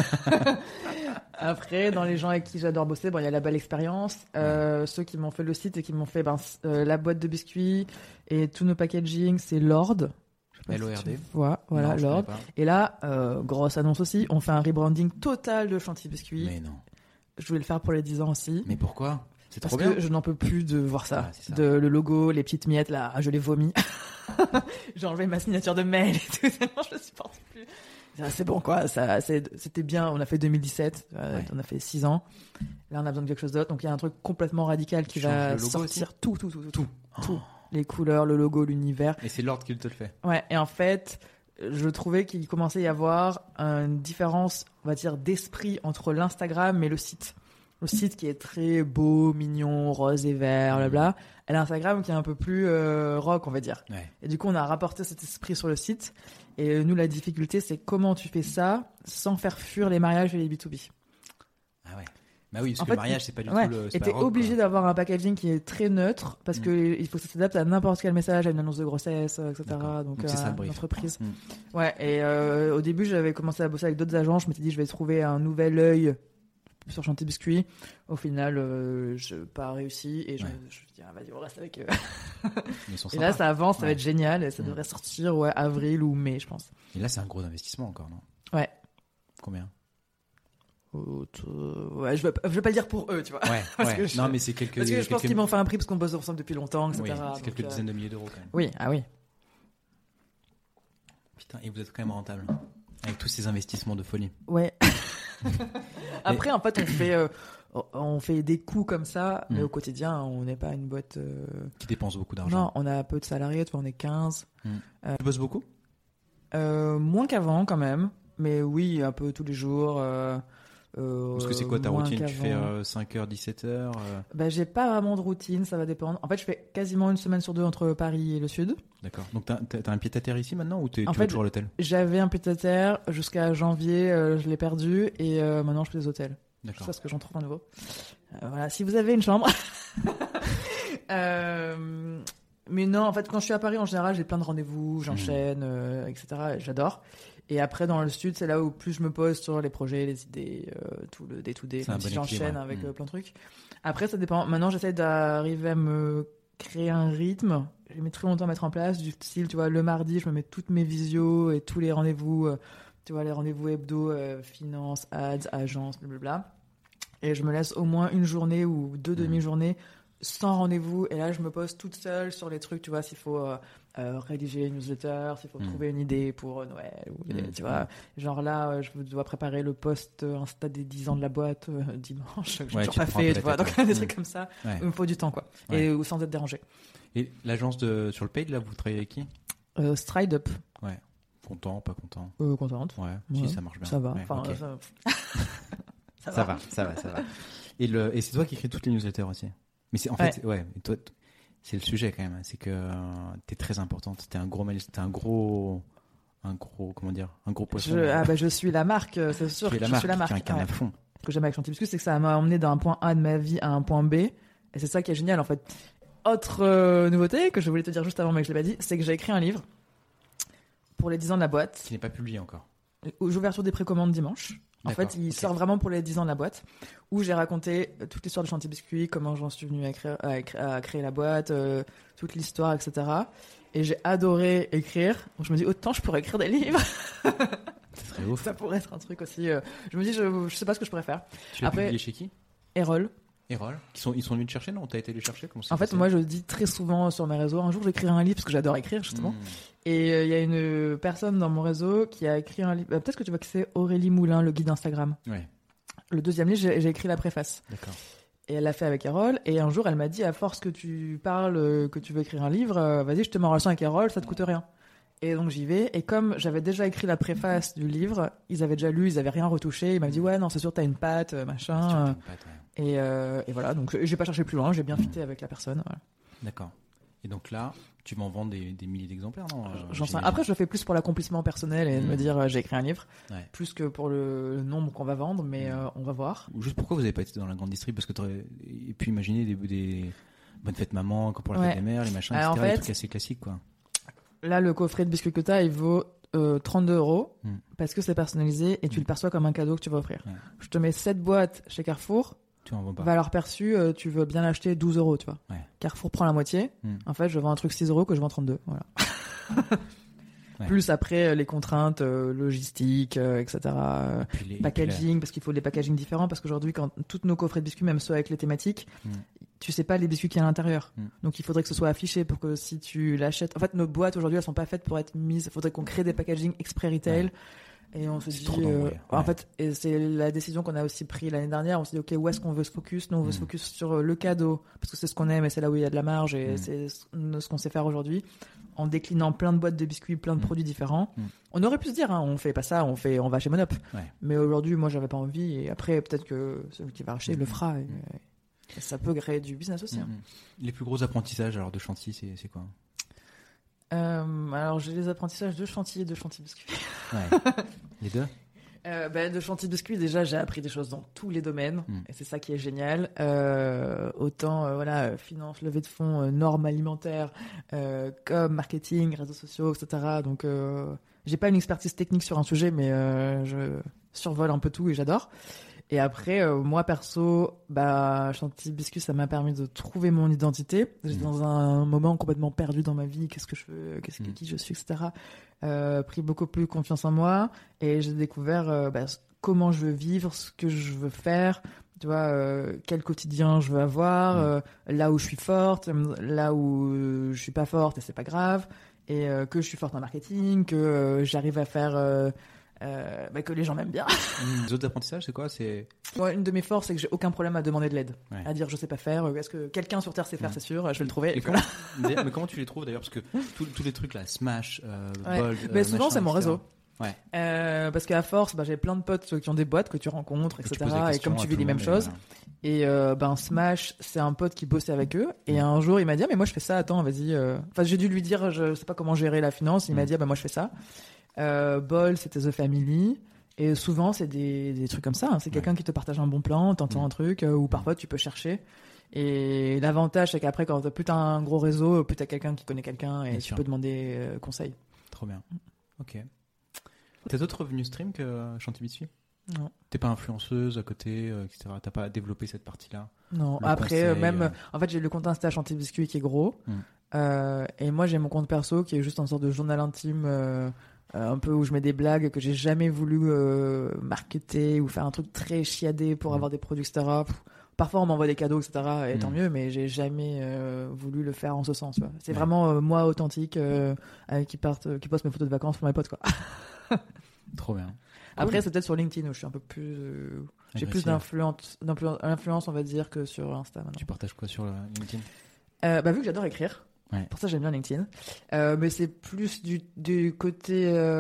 Après, dans les gens avec qui j'adore bosser, bon, il y a la belle expérience. Euh, ouais. Ceux qui m'ont fait le site et qui m'ont fait ben, euh, la boîte de biscuits et tous nos packaging, c'est Lord. L O R D. Si voilà, voilà non, Lord. Et là, euh, grosse annonce aussi, on fait un rebranding total de Chantilly Biscuits. Mais non. Je voulais le faire pour les dix ans aussi. Mais pourquoi ? C'est Parce trop bien. que je n'en peux plus de voir ça. Ah, ça. De le logo, les petites miettes là, je les vomis. J'ai enlevé ma signature de mail et tout. Non, je ne supporte plus. C'est bon quoi, ça, c'est, c'était bien. On a fait deux mille dix-sept, ouais. On a fait six ans. Là, on a besoin de quelque chose d'autre. Donc il y a un truc complètement radical qui va sortir tout, tout, tout, tout, tout. Oh. tout. Les couleurs, le logo, l'univers. Et c'est Lord qui te le fait. Ouais. Et en fait, je trouvais qu'il commençait à y avoir une différence, on va dire, d'esprit entre l'Instagram et le site. Le site qui est très beau, mignon, rose et vert, blabla. Et l'Instagram qui est un peu plus euh, rock, on va dire. Ouais. Et du coup, on a rapporté cet esprit sur le site. Et nous, la difficulté, c'est comment tu fais ça sans faire fuir les mariages et les B deux B. Ah ouais. Bah oui, parce en que fait, le mariage, c'est pas du ouais, tout le. Et t'es obligé quoi. D'avoir un packaging qui est très neutre parce mmh. que il faut que ça s'adapte à n'importe quel message, à une annonce de grossesse, et cetera. D'accord. Donc, Donc c'est ça, une entreprise. Mmh. Ouais. Et euh, au début, j'avais commencé à bosser avec d'autres agents. Je m'étais dit, je vais trouver un nouvel œil sur Chantilly Biscuits. Au final, euh, je n'ai pas réussi et je, ouais. je, je me dis, ah, vas-y, on reste avec eux. Et là, ça avance, ça ouais. va être génial et ça mmh. devrait sortir ouais, avril ou mai, je pense. Et là, c'est un gros investissement encore, non ? Ouais. Combien ? Ouais, je vais, je vais pas le dire pour eux, tu vois. Ouais, ouais. Je, non, mais c'est quelques. Parce que je quelques... pense qu'ils m'ont fait un prix parce qu'on bosse ensemble depuis longtemps, et cetera. Oui, c'est quelques donc, dizaines de milliers d'euros quand même. Oui, ah oui. Putain, et vous êtes quand même rentable avec tous ces investissements de folie. Ouais. Après, en fait, on fait, euh, on fait des coûts comme ça, mais mmh. au quotidien, on n'est pas une boîte euh... qui dépense beaucoup d'argent. Non, on a peu de salariés, tu vois, on est quinze. Mmh. Euh, tu bosses beaucoup ? euh, Moins qu'avant, quand même. Mais oui, un peu tous les jours. Euh, euh, Parce que c'est quoi ta routine ? Tu fais euh, cinq heures, dix-sept heures euh... bah, j'ai pas vraiment de routine, ça va dépendre. En fait, je fais quasiment une semaine sur deux entre Paris et le Sud. D'accord. Donc, t'as, t'as un pied-à-terre ici maintenant ou t'es, en tu fait, vas toujours à l'hôtel ? J'avais un pied-à-terre jusqu'à janvier, euh, je l'ai perdu et euh, maintenant je fais des hôtels. D'accord. Je sais ce que j'en trouve à nouveau. Euh, voilà, si vous avez une chambre. euh, mais non, en fait, quand je suis à Paris, en général, j'ai plein de rendez-vous, j'enchaîne, mmh. euh, et cetera. Et j'adore. Et après, dans le sud, c'est là où plus je me pose sur les projets, les idées, euh, tout le day-to-day, C'est un même bon si j'enchaîne équilibre, avec ouais. euh, plein de trucs. Après, ça dépend. Maintenant, j'essaie d'arriver à me créer un rythme. J'ai mis très longtemps à mettre en place, du style, tu vois, le mardi, je me mets toutes mes visios et tous les rendez-vous, euh, tu vois, les rendez-vous hebdo, euh, finance, ads, agence, blablabla. Et je me laisse au moins une journée ou deux Mmh. demi-journées sans rendez-vous. Et là, je me pose toute seule sur les trucs, tu vois, s'il faut euh, euh, rédiger une newsletter, s'il faut Mm. trouver une idée pour euh, Noël, ou, Mm. tu vois. Genre là, euh, je dois préparer le post euh, Insta des dix ans de la boîte euh, dimanche, que j'ai Ouais, toujours tu pas te prends un peu fait, la tu vois. tête, Donc, ouais. des Mm. trucs comme ça, Ouais. il me faut du temps, quoi. Ouais. Et ou sans être dérangé. Et l'agence de sur le paid, là, vous travaillez avec qui? Euh, Stride Up, Ouais. Content, pas content? euh, contente. Ouais. Ouais. Si, ça marche bien. Ça va. Ouais, Enfin, ok. euh, ça... ça Ça va, ça va, ça va. Et, le, et c'est toi qui écris toutes les newsletters aussi. Mais c'est en fait, ouais, ouais et toi, t- c'est le sujet quand même. C'est que euh, t'es très importante. T'es un gros, mail- t'es un gros, un gros, comment dire, un gros poisson. Je, ah bah, je suis la marque, euh, c'est sûr Tu es que la je marque, suis la marque. tu incarnes Ouais. à fond. Ce que j'aime avec Chanty Biscuit, c'est que ça m'a emmené d'un point A de ma vie à un point B. Et c'est ça qui est génial, en fait. Autre euh, nouveauté que je voulais te dire juste avant, mais que je l'ai pas dit, c'est que j'ai écrit un livre pour les dix ans de la boîte. Qui n'est pas publié encore. Ouverture des précommandes dimanche. En D'accord, fait, il ok. sort vraiment pour les dix ans de la boîte, où j'ai raconté toute l'histoire de Chanty Biscuit, comment j'en suis venu à créer, à, écri- à créer la boîte, euh, toute l'histoire, et cetera. Et j'ai adoré écrire. Donc je me dis, autant je pourrais écrire des livres. C'est très ouf. Ça pourrait être un truc aussi. euh, Je me dis, je, je sais pas ce que je pourrais faire. Tu l'as Après- publié chez qui? Erol. Erol. Ils sont, ils sont venus te chercher, non? T'as été les chercher? Comment ça En s'est fait, passé? moi, je dis très souvent sur mes réseaux, un jour, j'écrirai un livre parce que j'adore écrire, justement. Mmh. Et euh, il y a une personne dans mon réseau qui a écrit un livre. euh, Peut-être que tu vois que c'est Aurélie Moulin, le guide Instagram. Ouais, Le deuxième livre, j'ai j'ai écrit la préface. d'accord. Et elle l'a fait avec Erol. Et un jour, elle m'a dit, à force que tu parles, euh, que tu veux écrire un livre, euh, vas-y, je te mets en relation avec Erol, ça te coûte rien. Et donc j'y vais. Et comme j'avais déjà écrit la préface du livre, ils avaient déjà lu, ils avaient rien retouché. Il m'a dit, ouais, non, c'est sûr, t'as une patte, euh, Tu machin. as euh. une patte, ouais. Et, euh, et voilà, donc j'ai pas cherché plus loin, j'ai bien fité avec la personne. Voilà. D'accord. Et donc là, tu m'en vends des, des milliers d'exemplaires, non? Euh, J'en sais- j'imagine. Après, je le fais plus pour l'accomplissement personnel et de Mmh. me dire, euh, j'ai écrit un livre, Ouais. plus que pour le, le nombre qu'on va vendre, mais Mmh. euh, on va voir. Ou juste pourquoi vous n'avez pas été dans la grande distrib? Parce que tu aurais pu imaginer des, des bonnes fêtes maman, comme pour la Ouais. fête des mères, les machins, Alors, et cetera. en Des fait- trucs assez classiques, quoi. Là, le coffret de biscuits que t'as, il vaut euh, trente-deux euros Mmh. parce que c'est personnalisé et tu Mmh. le perçois comme un cadeau que tu vas offrir. Ouais. Je te mets sept boîtes chez Carrefour, Tu en vends pas. valeur perçue, euh, tu veux bien l'acheter douze euros, tu vois. Ouais. Carrefour prend la moitié. Mmh. En fait, je vends un truc six euros que je vends trente-deux. Voilà. Ouais. Plus après, euh, les contraintes euh, logistiques, euh, et cetera. euh, Puis les- et puis packaging, parce qu'il faut des packaging différents, parce qu'aujourd'hui, quand toutes nos coffrets de biscuits, même ceux avec les thématiques, Mm. tu sais pas les biscuits qu'il y a à l'intérieur. Mm. Donc il faudrait que ce soit affiché pour que si tu l'achètes. En fait, nos boîtes aujourd'hui, elles sont pas faites pour être mises. Il faudrait qu'on crée des packaging exprès retail. Ouais. Et on se C'est dit. trop euh, d'embrouilles, En ouais. fait, et c'est la décision qu'on a aussi prise l'année dernière. On s'est dit, OK, où est-ce qu'on veut se focus? Nous, on veut Mm. se focus sur euh, le cadeau, parce que c'est ce qu'on aime et c'est là où il y a de la marge et Mm. c'est ce ce qu'on sait faire aujourd'hui. En déclinant plein de boîtes de biscuits, plein de Mm. produits différents. Mm. On aurait pu se dire, hein, on fait pas ça, on fait, on va chez Monop. Ouais. Mais aujourd'hui, moi, j'avais pas envie. Et après, peut-être que celui qui va acheter Mm. le fera. Et, Mm. et ça peut créer du business aussi. hein. Mhm. Les plus gros apprentissages alors de Chanty, c'est c'est quoi? Euh, alors, j'ai les apprentissages de Chanty et de Chanty Biscuit. Ouais. Les deux? Euh, ben, de Chanty Biscuit, déjà, j'ai appris des choses dans tous les domaines. Mm. Et c'est ça qui est génial. Euh, autant, euh, voilà, euh, finance, levée de fonds, euh, normes alimentaires, euh, comme marketing, réseaux sociaux, et cetera. Donc, euh, j'ai pas une expertise technique sur un sujet, mais euh, je survole un peu tout et j'adore. Et après, euh, moi perso, bah, Chanty Biscuit, ça m'a permis de trouver mon identité. J'étais Mm. dans un moment complètement perdu dans ma vie. Qu'est-ce que je veux, qu'est-ce que Mm. qui je suis, et cetera. Euh, pris beaucoup plus confiance en moi et j'ai découvert euh, bah, comment je veux vivre, ce que je veux faire. Tu vois, euh, quel quotidien je veux avoir, Mm. euh, là où je suis forte, là où euh, je suis pas forte et c'est pas grave, et euh, que je suis forte en marketing, que euh, j'arrive à faire. Euh, euh, bah, que les gens m'aiment bien. Les autres apprentissages, c'est quoi? C'est Moi, une de mes forces, c'est que j'ai aucun problème à demander de l'aide. Ouais. À dire, je sais pas faire. euh, Est-ce que quelqu'un sur Terre sait faire? Mm. C'est sûr, je vais le trouver. Et Et comment, voilà. d'ailleurs, mais comment tu les trouves d'ailleurs? Parce que tous- tous les trucs là, Smash, euh, Ouais. Bold. Mais euh, souvent, machin, c'est mon et cetera. réseau. Ouais. Euh, parce qu'à force, bah, j'ai plein de potes qui ont des boîtes que tu rencontres, Que tu et cetera. poses des Et questions comme à tu tout vis le les mêmes monde, et choses. voilà. Et euh, ben Smash, c'est un pote qui bossait avec eux. Et Mm. un jour, il m'a dit, ah, mais moi je fais ça. Attends, vas-y. euh. Enfin, j'ai dû lui dire, je sais pas comment gérer la finance. Il m'a Mm. dit, ah, ben moi je fais ça. Euh, Ball, c'était The Family. Et souvent, c'est des, des trucs comme ça. hein. C'est Ouais. quelqu'un qui te partage un bon plan, t'entends Mm. un truc, euh, ou parfois tu peux chercher. Et l'avantage, c'est qu'après, quand t'as plus t'as un gros réseau, plus t'as quelqu'un qui connaît quelqu'un et Bien tu sûr. peux demander euh, conseil. Trop bien. Ok. T'as d'autres revenus stream que euh, Chanty Biscuit? Non. T'es pas influenceuse à côté, euh, et cetera. T'as pas développé cette partie-là? Non. Le Après, conseil, même, euh... en fait, j'ai le compte Insta Chanty Biscuit qui est gros. Mm. Euh, et moi, j'ai mon compte perso qui est juste une sorte de journal intime, euh, euh, un peu où je mets des blagues que j'ai jamais voulu euh, marketer ou faire un truc très chiadé pour Mm. avoir des produits, et cetera. Pff, parfois, on m'envoie des cadeaux, et cetera. Et Mm. tant mieux, mais j'ai jamais euh, voulu le faire en ce sens. Tu vois. C'est Ouais. vraiment euh, moi authentique euh, euh, qui, partent, euh, qui poste mes photos de vacances pour mes potes, quoi. Trop bien. Après, Cool. c'est peut-être sur LinkedIn où je suis un peu plus. euh, j'ai plus Agressive. d'influence, d'influence, d'influence, on va dire, que sur Insta maintenant. Tu partages quoi sur le LinkedIn? Euh, bah, vu que j'adore écrire, Ouais. pour ça j'aime bien LinkedIn. Euh, mais c'est plus du, du côté,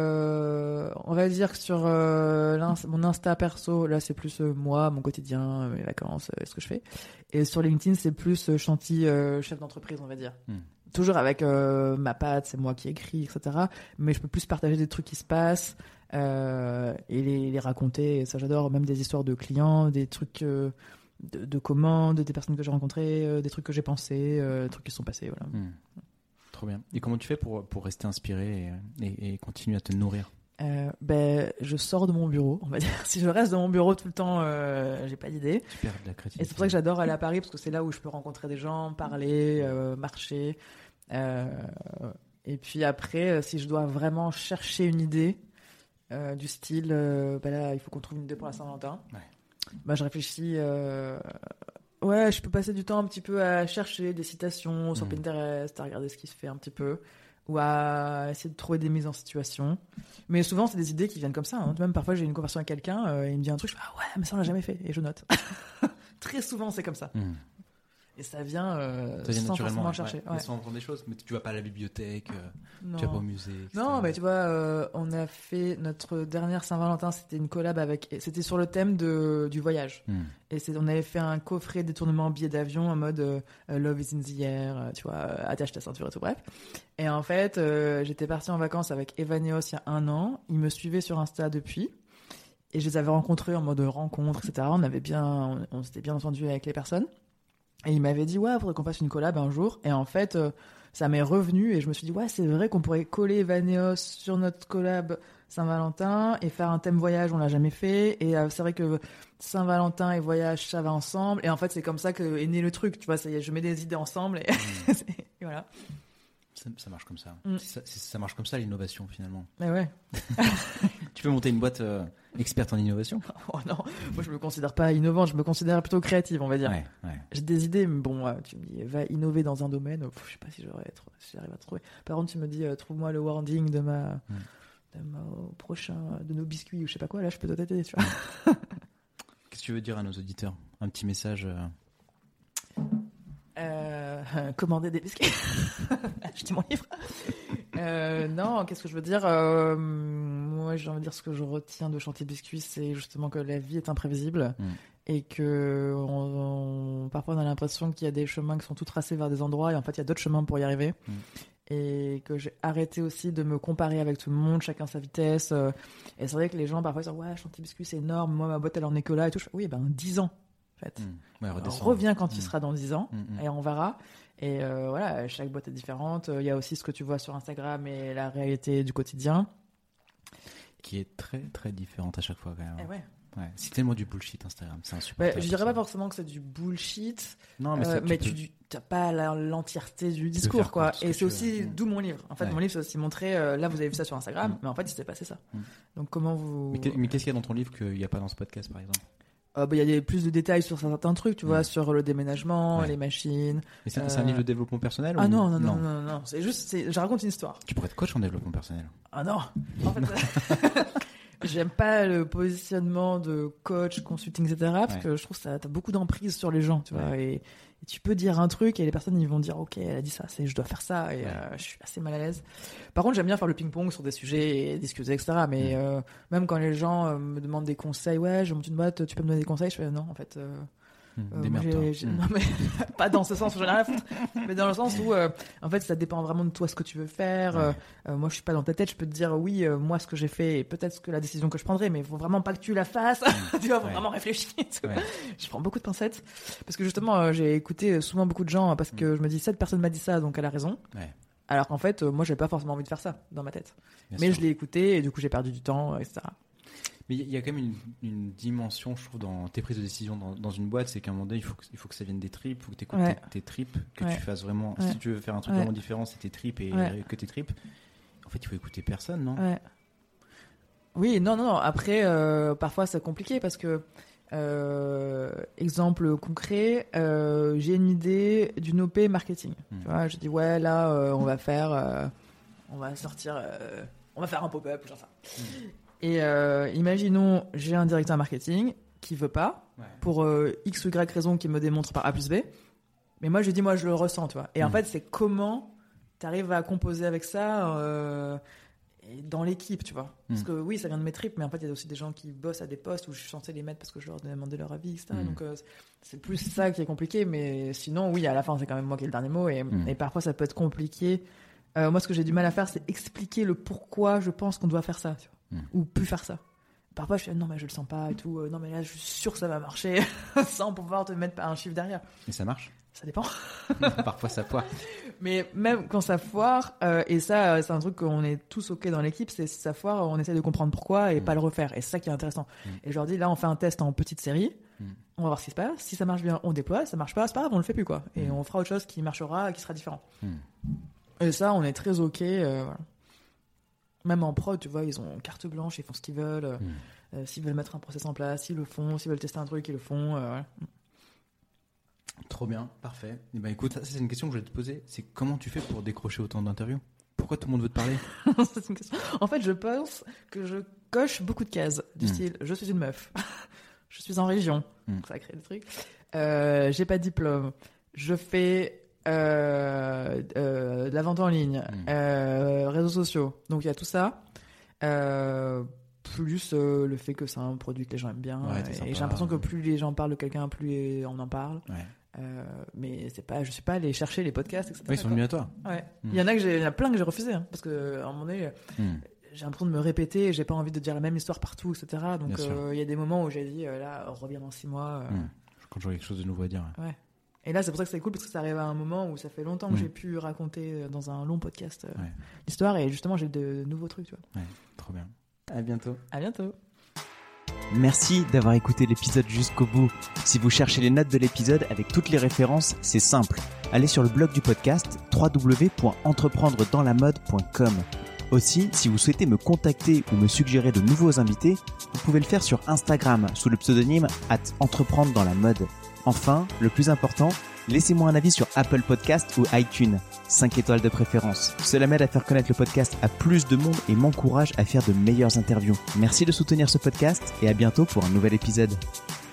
euh, on va dire que sur euh, l'ins- mon Insta perso, là c'est plus euh, moi, mon quotidien, mes vacances, euh, ce que je fais. Et sur LinkedIn, c'est plus euh, Chanty, euh, chef d'entreprise, on va dire. Hmm. Toujours avec euh, ma patte, c'est moi qui écris, et cetera. Mais je peux plus partager des trucs qui se passent euh, et les, les raconter. Et ça, j'adore. Même des histoires de clients, des trucs euh, de, de commandes, des personnes que j'ai rencontrées, euh, des trucs que j'ai pensés, euh, des trucs qui se sont passés. Voilà. Hmm. Trop bien. Et comment tu fais pour, pour rester inspiré et, et, et continuer à te nourrir? Euh, ben, je sors de mon bureau, on va dire. Si je reste dans mon bureau tout le temps, euh, j'ai pas d'idée. Tu perds de la créativité. Et c'est pour ça que j'adore aller à Paris, parce que c'est là où je peux rencontrer des gens, parler, euh, marcher. Euh, et puis après, euh, si je dois vraiment chercher une idée euh, du style, euh, ben là, il faut qu'on trouve une idée pour la Saint-Valentin. Ouais. Ben, je réfléchis. Euh, ouais, je peux passer du temps un petit peu à chercher des citations sur Mmh. Pinterest, à regarder ce qui se fait un petit peu, ou à essayer de trouver des mises en situation. Mais souvent, c'est des idées qui viennent comme ça. Hein. Même parfois, j'ai une conversation avec quelqu'un, euh, il me dit un truc, je fais ah ouais, mais ça on l'a jamais fait, et je note. Très souvent, c'est comme ça. Hmm. Et ça vient, euh, Ça vient sans naturellement. forcément ouais. chercher. Ouais. Ouais. Mais sans prendre des choses, mais tu vas pas à la bibliothèque, euh, Non. tu vas pas au musée. et cetera. Non, mais tu vois, euh, on a fait notre dernière Saint-Valentin, c'était une collab avec, et c'était sur le thème de, du voyage. Hmm. Et c'est, on avait fait un coffret détournement billet d'avion en mode euh, Love is in the air, euh, tu vois, euh, attache ta ceinture et tout, bref. Et en fait, euh, j'étais partie en vacances avec Evaneos il y a un an. Ils me suivaient sur Insta depuis. Et je les avais rencontrés en mode rencontre, et cetera. On avait bien, on, on s'était bien entendu avec les personnes. Et il m'avait dit, ouais, faudrait qu'on fasse une collab un jour. Et en fait, euh, ça m'est revenu et je me suis dit, ouais, c'est vrai qu'on pourrait coller Evaneos sur notre collab Saint-Valentin et faire un thème voyage, on l'a jamais fait. Et euh, c'est vrai que Saint-Valentin et voyage, ça va ensemble. Et en fait, c'est comme ça que est né le truc. Tu vois, ça y est, je mets des idées ensemble et, Mmh. et voilà. Ça, ça marche comme ça. Mm. C'est ça, c'est- ça marche comme ça l'innovation finalement. Mais ouais. Tu peux monter une boîte euh, experte en innovation. Oh non, moi je me considère pas innovante, je me considère plutôt créative, on va dire. Ouais, ouais. J'ai des idées, mais bon, euh, tu me dis, va innover dans un domaine, pff, je sais pas si j'aurais, si j'arrive à trouver. Par contre, tu me dis, euh, trouve-moi le wording de ma, Mm. de mon prochain, de nos biscuits ou je sais pas quoi, là, je peux t'aider, tu vois. Qu'est-ce que tu veux dire à nos auditeurs? Un petit message. euh, Euh, commander des biscuits. Acheter mon livre. Euh, non, qu'est-ce que je veux dire euh, Moi, j'ai envie de dire ce que je retiens de Chanty Biscuit, c'est justement que la vie est imprévisible Mm. et que on, on- parfois on a l'impression qu'il y a des chemins qui sont tout tracés vers des endroits et en fait il y a d'autres chemins pour y arriver. Mm. Et que j'ai arrêté aussi de me comparer avec tout le monde, chacun sa vitesse. euh, Et c'est vrai que les gens parfois ils disent ouais, Chanty Biscuit c'est énorme, moi ma boîte elle en est que là et tout. Je fais, oui, ben dix ans en fait. hmm. Ouais, Alors, redescendre. reviens quand tu Mm. seras dans dix ans Mm, mm. et on verra. Et euh, voilà, chaque boîte est différente. Il y a aussi ce que tu vois sur Instagram et la réalité du quotidien. Qui est très très différente à chaque fois quand même. Et ouais. Ouais. C'est tellement du bullshit Instagram, c'est Bah, insupportable. je dirais pas forcément que c'est du bullshit, Non, mais, euh, ça, tu mais peux- tu n'as pas la- l'entièreté du faire discours, quoi. croire ce que Et tu c'est veux. aussi Mm. d'où mon livre. En fait, Ouais. mon livre, c'est aussi montrer. euh, là, vous avez vu ça sur Instagram, Mm. mais en fait, il s'est passé ça. Mm. Donc, comment vous. Mais qu'est- mais qu'est-ce qu'il y a dans ton livre qu'il n'y a pas dans ce podcast par exemple? Euh, bah, il y a des, plus de détails sur certains trucs, tu vois, Mm. sur le déménagement, Ouais. les machines. Mais c'est, c'est un Euh, livre de développement personnel Ah ou... non, non, non, non, non. C'est juste, c'est- je raconte une histoire. Tu pourrais être coach en développement personnel. Ah non. En fait, j'aime pas le positionnement de coach, consulting, et cetera. Parce Ouais. que je trouve que ça t'as beaucoup d'emprise sur les gens, tu vois. Ouais. Et, et tu peux dire un truc et les personnes ils vont dire ok, elle a dit ça, c'est je dois faire ça. Et Ouais. euh, je suis assez mal à l'aise. Par contre, j'aime bien faire le ping-pong sur des sujets et discuter, et cetera. Mais Mm. euh, même quand les gens euh, me demandent des conseils, ouais, je monte une boîte, tu peux me donner des conseils, je fais non, en fait. euh, Hmm, Euh, moi, démerde-toi. j'ai- j'ai- Hmm. Non, mais pas dans ce sens où j'en ai rien à foutre, mais dans le sens où, euh, en fait, ça dépend vraiment de toi ce que tu veux faire. Ouais. Euh, euh, moi, je suis pas dans ta tête, je peux te dire oui, euh, moi, ce que j'ai fait, et peut-être que la décision que je prendrai, mais il faut vraiment pas que tu la fasses. Tu vois, faut Ouais. vraiment réfléchir. et tout. Ouais. Je prends beaucoup de pincettes parce que justement, euh, j'ai écouté souvent beaucoup de gens parce que je me dis cette personne m'a dit ça, donc elle a raison. Ouais. Alors qu'en fait, euh, moi, j'avais pas forcément envie de faire ça dans ma tête. Bien Mais sûr. je l'ai écouté et du coup, j'ai perdu du temps, et cetera. Mais il y a quand même une, une dimension, je trouve, dans tes prises de décision dans, dans une boîte, c'est qu'à un moment donné, il faut que, il faut que ça vienne des tripes, il faut que tu écoutes Ouais. tes, tes tripes, que Ouais. tu fasses vraiment. Ouais. Si tu veux faire un truc Ouais. vraiment différent, c'est tes tripes et Ouais. que tes tripes. En fait, il faut écouter personne, non? Ouais. Oui, non, non, non. Après, euh, parfois, c'est compliqué parce que, euh, exemple concret, euh, j'ai une idée d'une O P marketing. Mm. Tu vois, je dis, ouais, là, euh, on va faire, euh, on va sortir, euh, on va faire un pop-up, genre ça. Mm. Et euh, imaginons, j'ai un directeur marketing qui veut pas, Ouais. pour euh, X ou Y raison qui me démontre par A plus B. Mais moi, je dis, moi, je le ressens, tu vois. Et en Mm. fait, c'est comment tu arrives à composer avec ça euh, et dans l'équipe, tu vois. Parce Mm. que oui, ça vient de mes tripes, mais en fait, il y a aussi des gens qui bossent à des postes où je suis censé les mettre parce que je leur ai demandé leur avis, et cetera. Mm. Donc, euh, c'est plus ça qui est compliqué. Mais sinon, oui, à la fin, c'est quand même moi qui ai le dernier mot. Et, Mm. et parfois, ça peut être compliqué. Euh, moi, ce que j'ai du mal à faire, c'est expliquer le pourquoi je pense qu'on doit faire ça, tu vois. Mm. Ou plus faire ça. Parfois, je fais non, mais je le sens pas et tout. Euh, non, mais là, je suis sûr que ça va marcher sans pouvoir te mettre un chiffre derrière. Et ça marche? Ça dépend. Parfois, ça foire. Mais même quand ça foire, euh, et ça, euh, c'est un truc qu'on est tous OK dans l'équipe, c'est si ça foire, on essaie de comprendre pourquoi et Mm. pas le refaire. Et c'est ça qui est intéressant. Mm. Et je leur dis, là, on fait un test en petite série. Mm. On va voir ce qui se passe. Si ça marche bien, on déploie. Si ça marche pas, c'est pas grave, on le fait plus, quoi. Et Mm. on fera autre chose qui marchera, qui sera différent. Mm. Et ça, on est très OK. euh, voilà. Même en prod, tu vois, ils ont carte blanche, ils font ce qu'ils veulent. euh, Mm. euh, s'ils veulent mettre un process en place, ils le font. S'ils veulent tester un truc, ils le font. euh, voilà. Trop bien, parfait. Et ben écoute, ça c'est une question que je vais te poser. C'est comment tu fais pour décrocher autant d'interviews? Pourquoi tout le monde veut te parler? C'est une question. En fait, je pense que je coche beaucoup de cases du Mm. style je suis une meuf, je suis en région, Mm. ça crée des trucs. Euh, j'ai pas de diplôme, je fais euh, euh, de la vente en ligne, Mm. euh, réseaux sociaux. Donc il y a tout ça. Euh, plus euh, le fait que c'est un produit que les gens aiment bien. Ouais, t'es et sympa. j'ai l'impression que plus les gens parlent de quelqu'un, plus on en parle. Ouais. Euh, mais c'est pas, je suis pas allé chercher les podcasts, et cetera. Ouais, ils sont quoi. venus à toi. Ouais. Mm. Il y en a que j'ai, il y en a plein que j'ai refusé, hein, parce que à un moment donné, Mm. j'ai l'impression de me répéter, j'ai pas envie de dire la même histoire partout, et cetera. Donc Bien sûr. euh, il y a des moments où j'ai dit euh, là, reviens dans six mois. euh, Mm. Quand j'aurai quelque chose de nouveau à dire. ouais. Ouais. Et là, c'est pour ça que c'est cool parce que ça arrive à un moment où ça fait longtemps que Mm. j'ai pu raconter euh, dans un long podcast euh, Ouais. l'histoire et justement j'ai de nouveaux trucs, tu vois. Ouais, trop bien. À bientôt. À bientôt. Merci d'avoir écouté l'épisode jusqu'au bout. Si vous cherchez les notes de l'épisode avec toutes les références, c'est simple. Allez sur le blog du podcast w w w point entreprendre dans la mode point com. Aussi, si vous souhaitez me contacter ou me suggérer de nouveaux invités, vous pouvez le faire sur Instagram sous le pseudonyme arobase entreprendre dans la mode. Enfin, le plus important, laissez-moi un avis sur Apple Podcast ou iTunes. cinq étoiles de préférence. Cela m'aide à faire connaître le podcast à plus de monde et m'encourage à faire de meilleures interviews. Merci de soutenir ce podcast et à bientôt pour un nouvel épisode.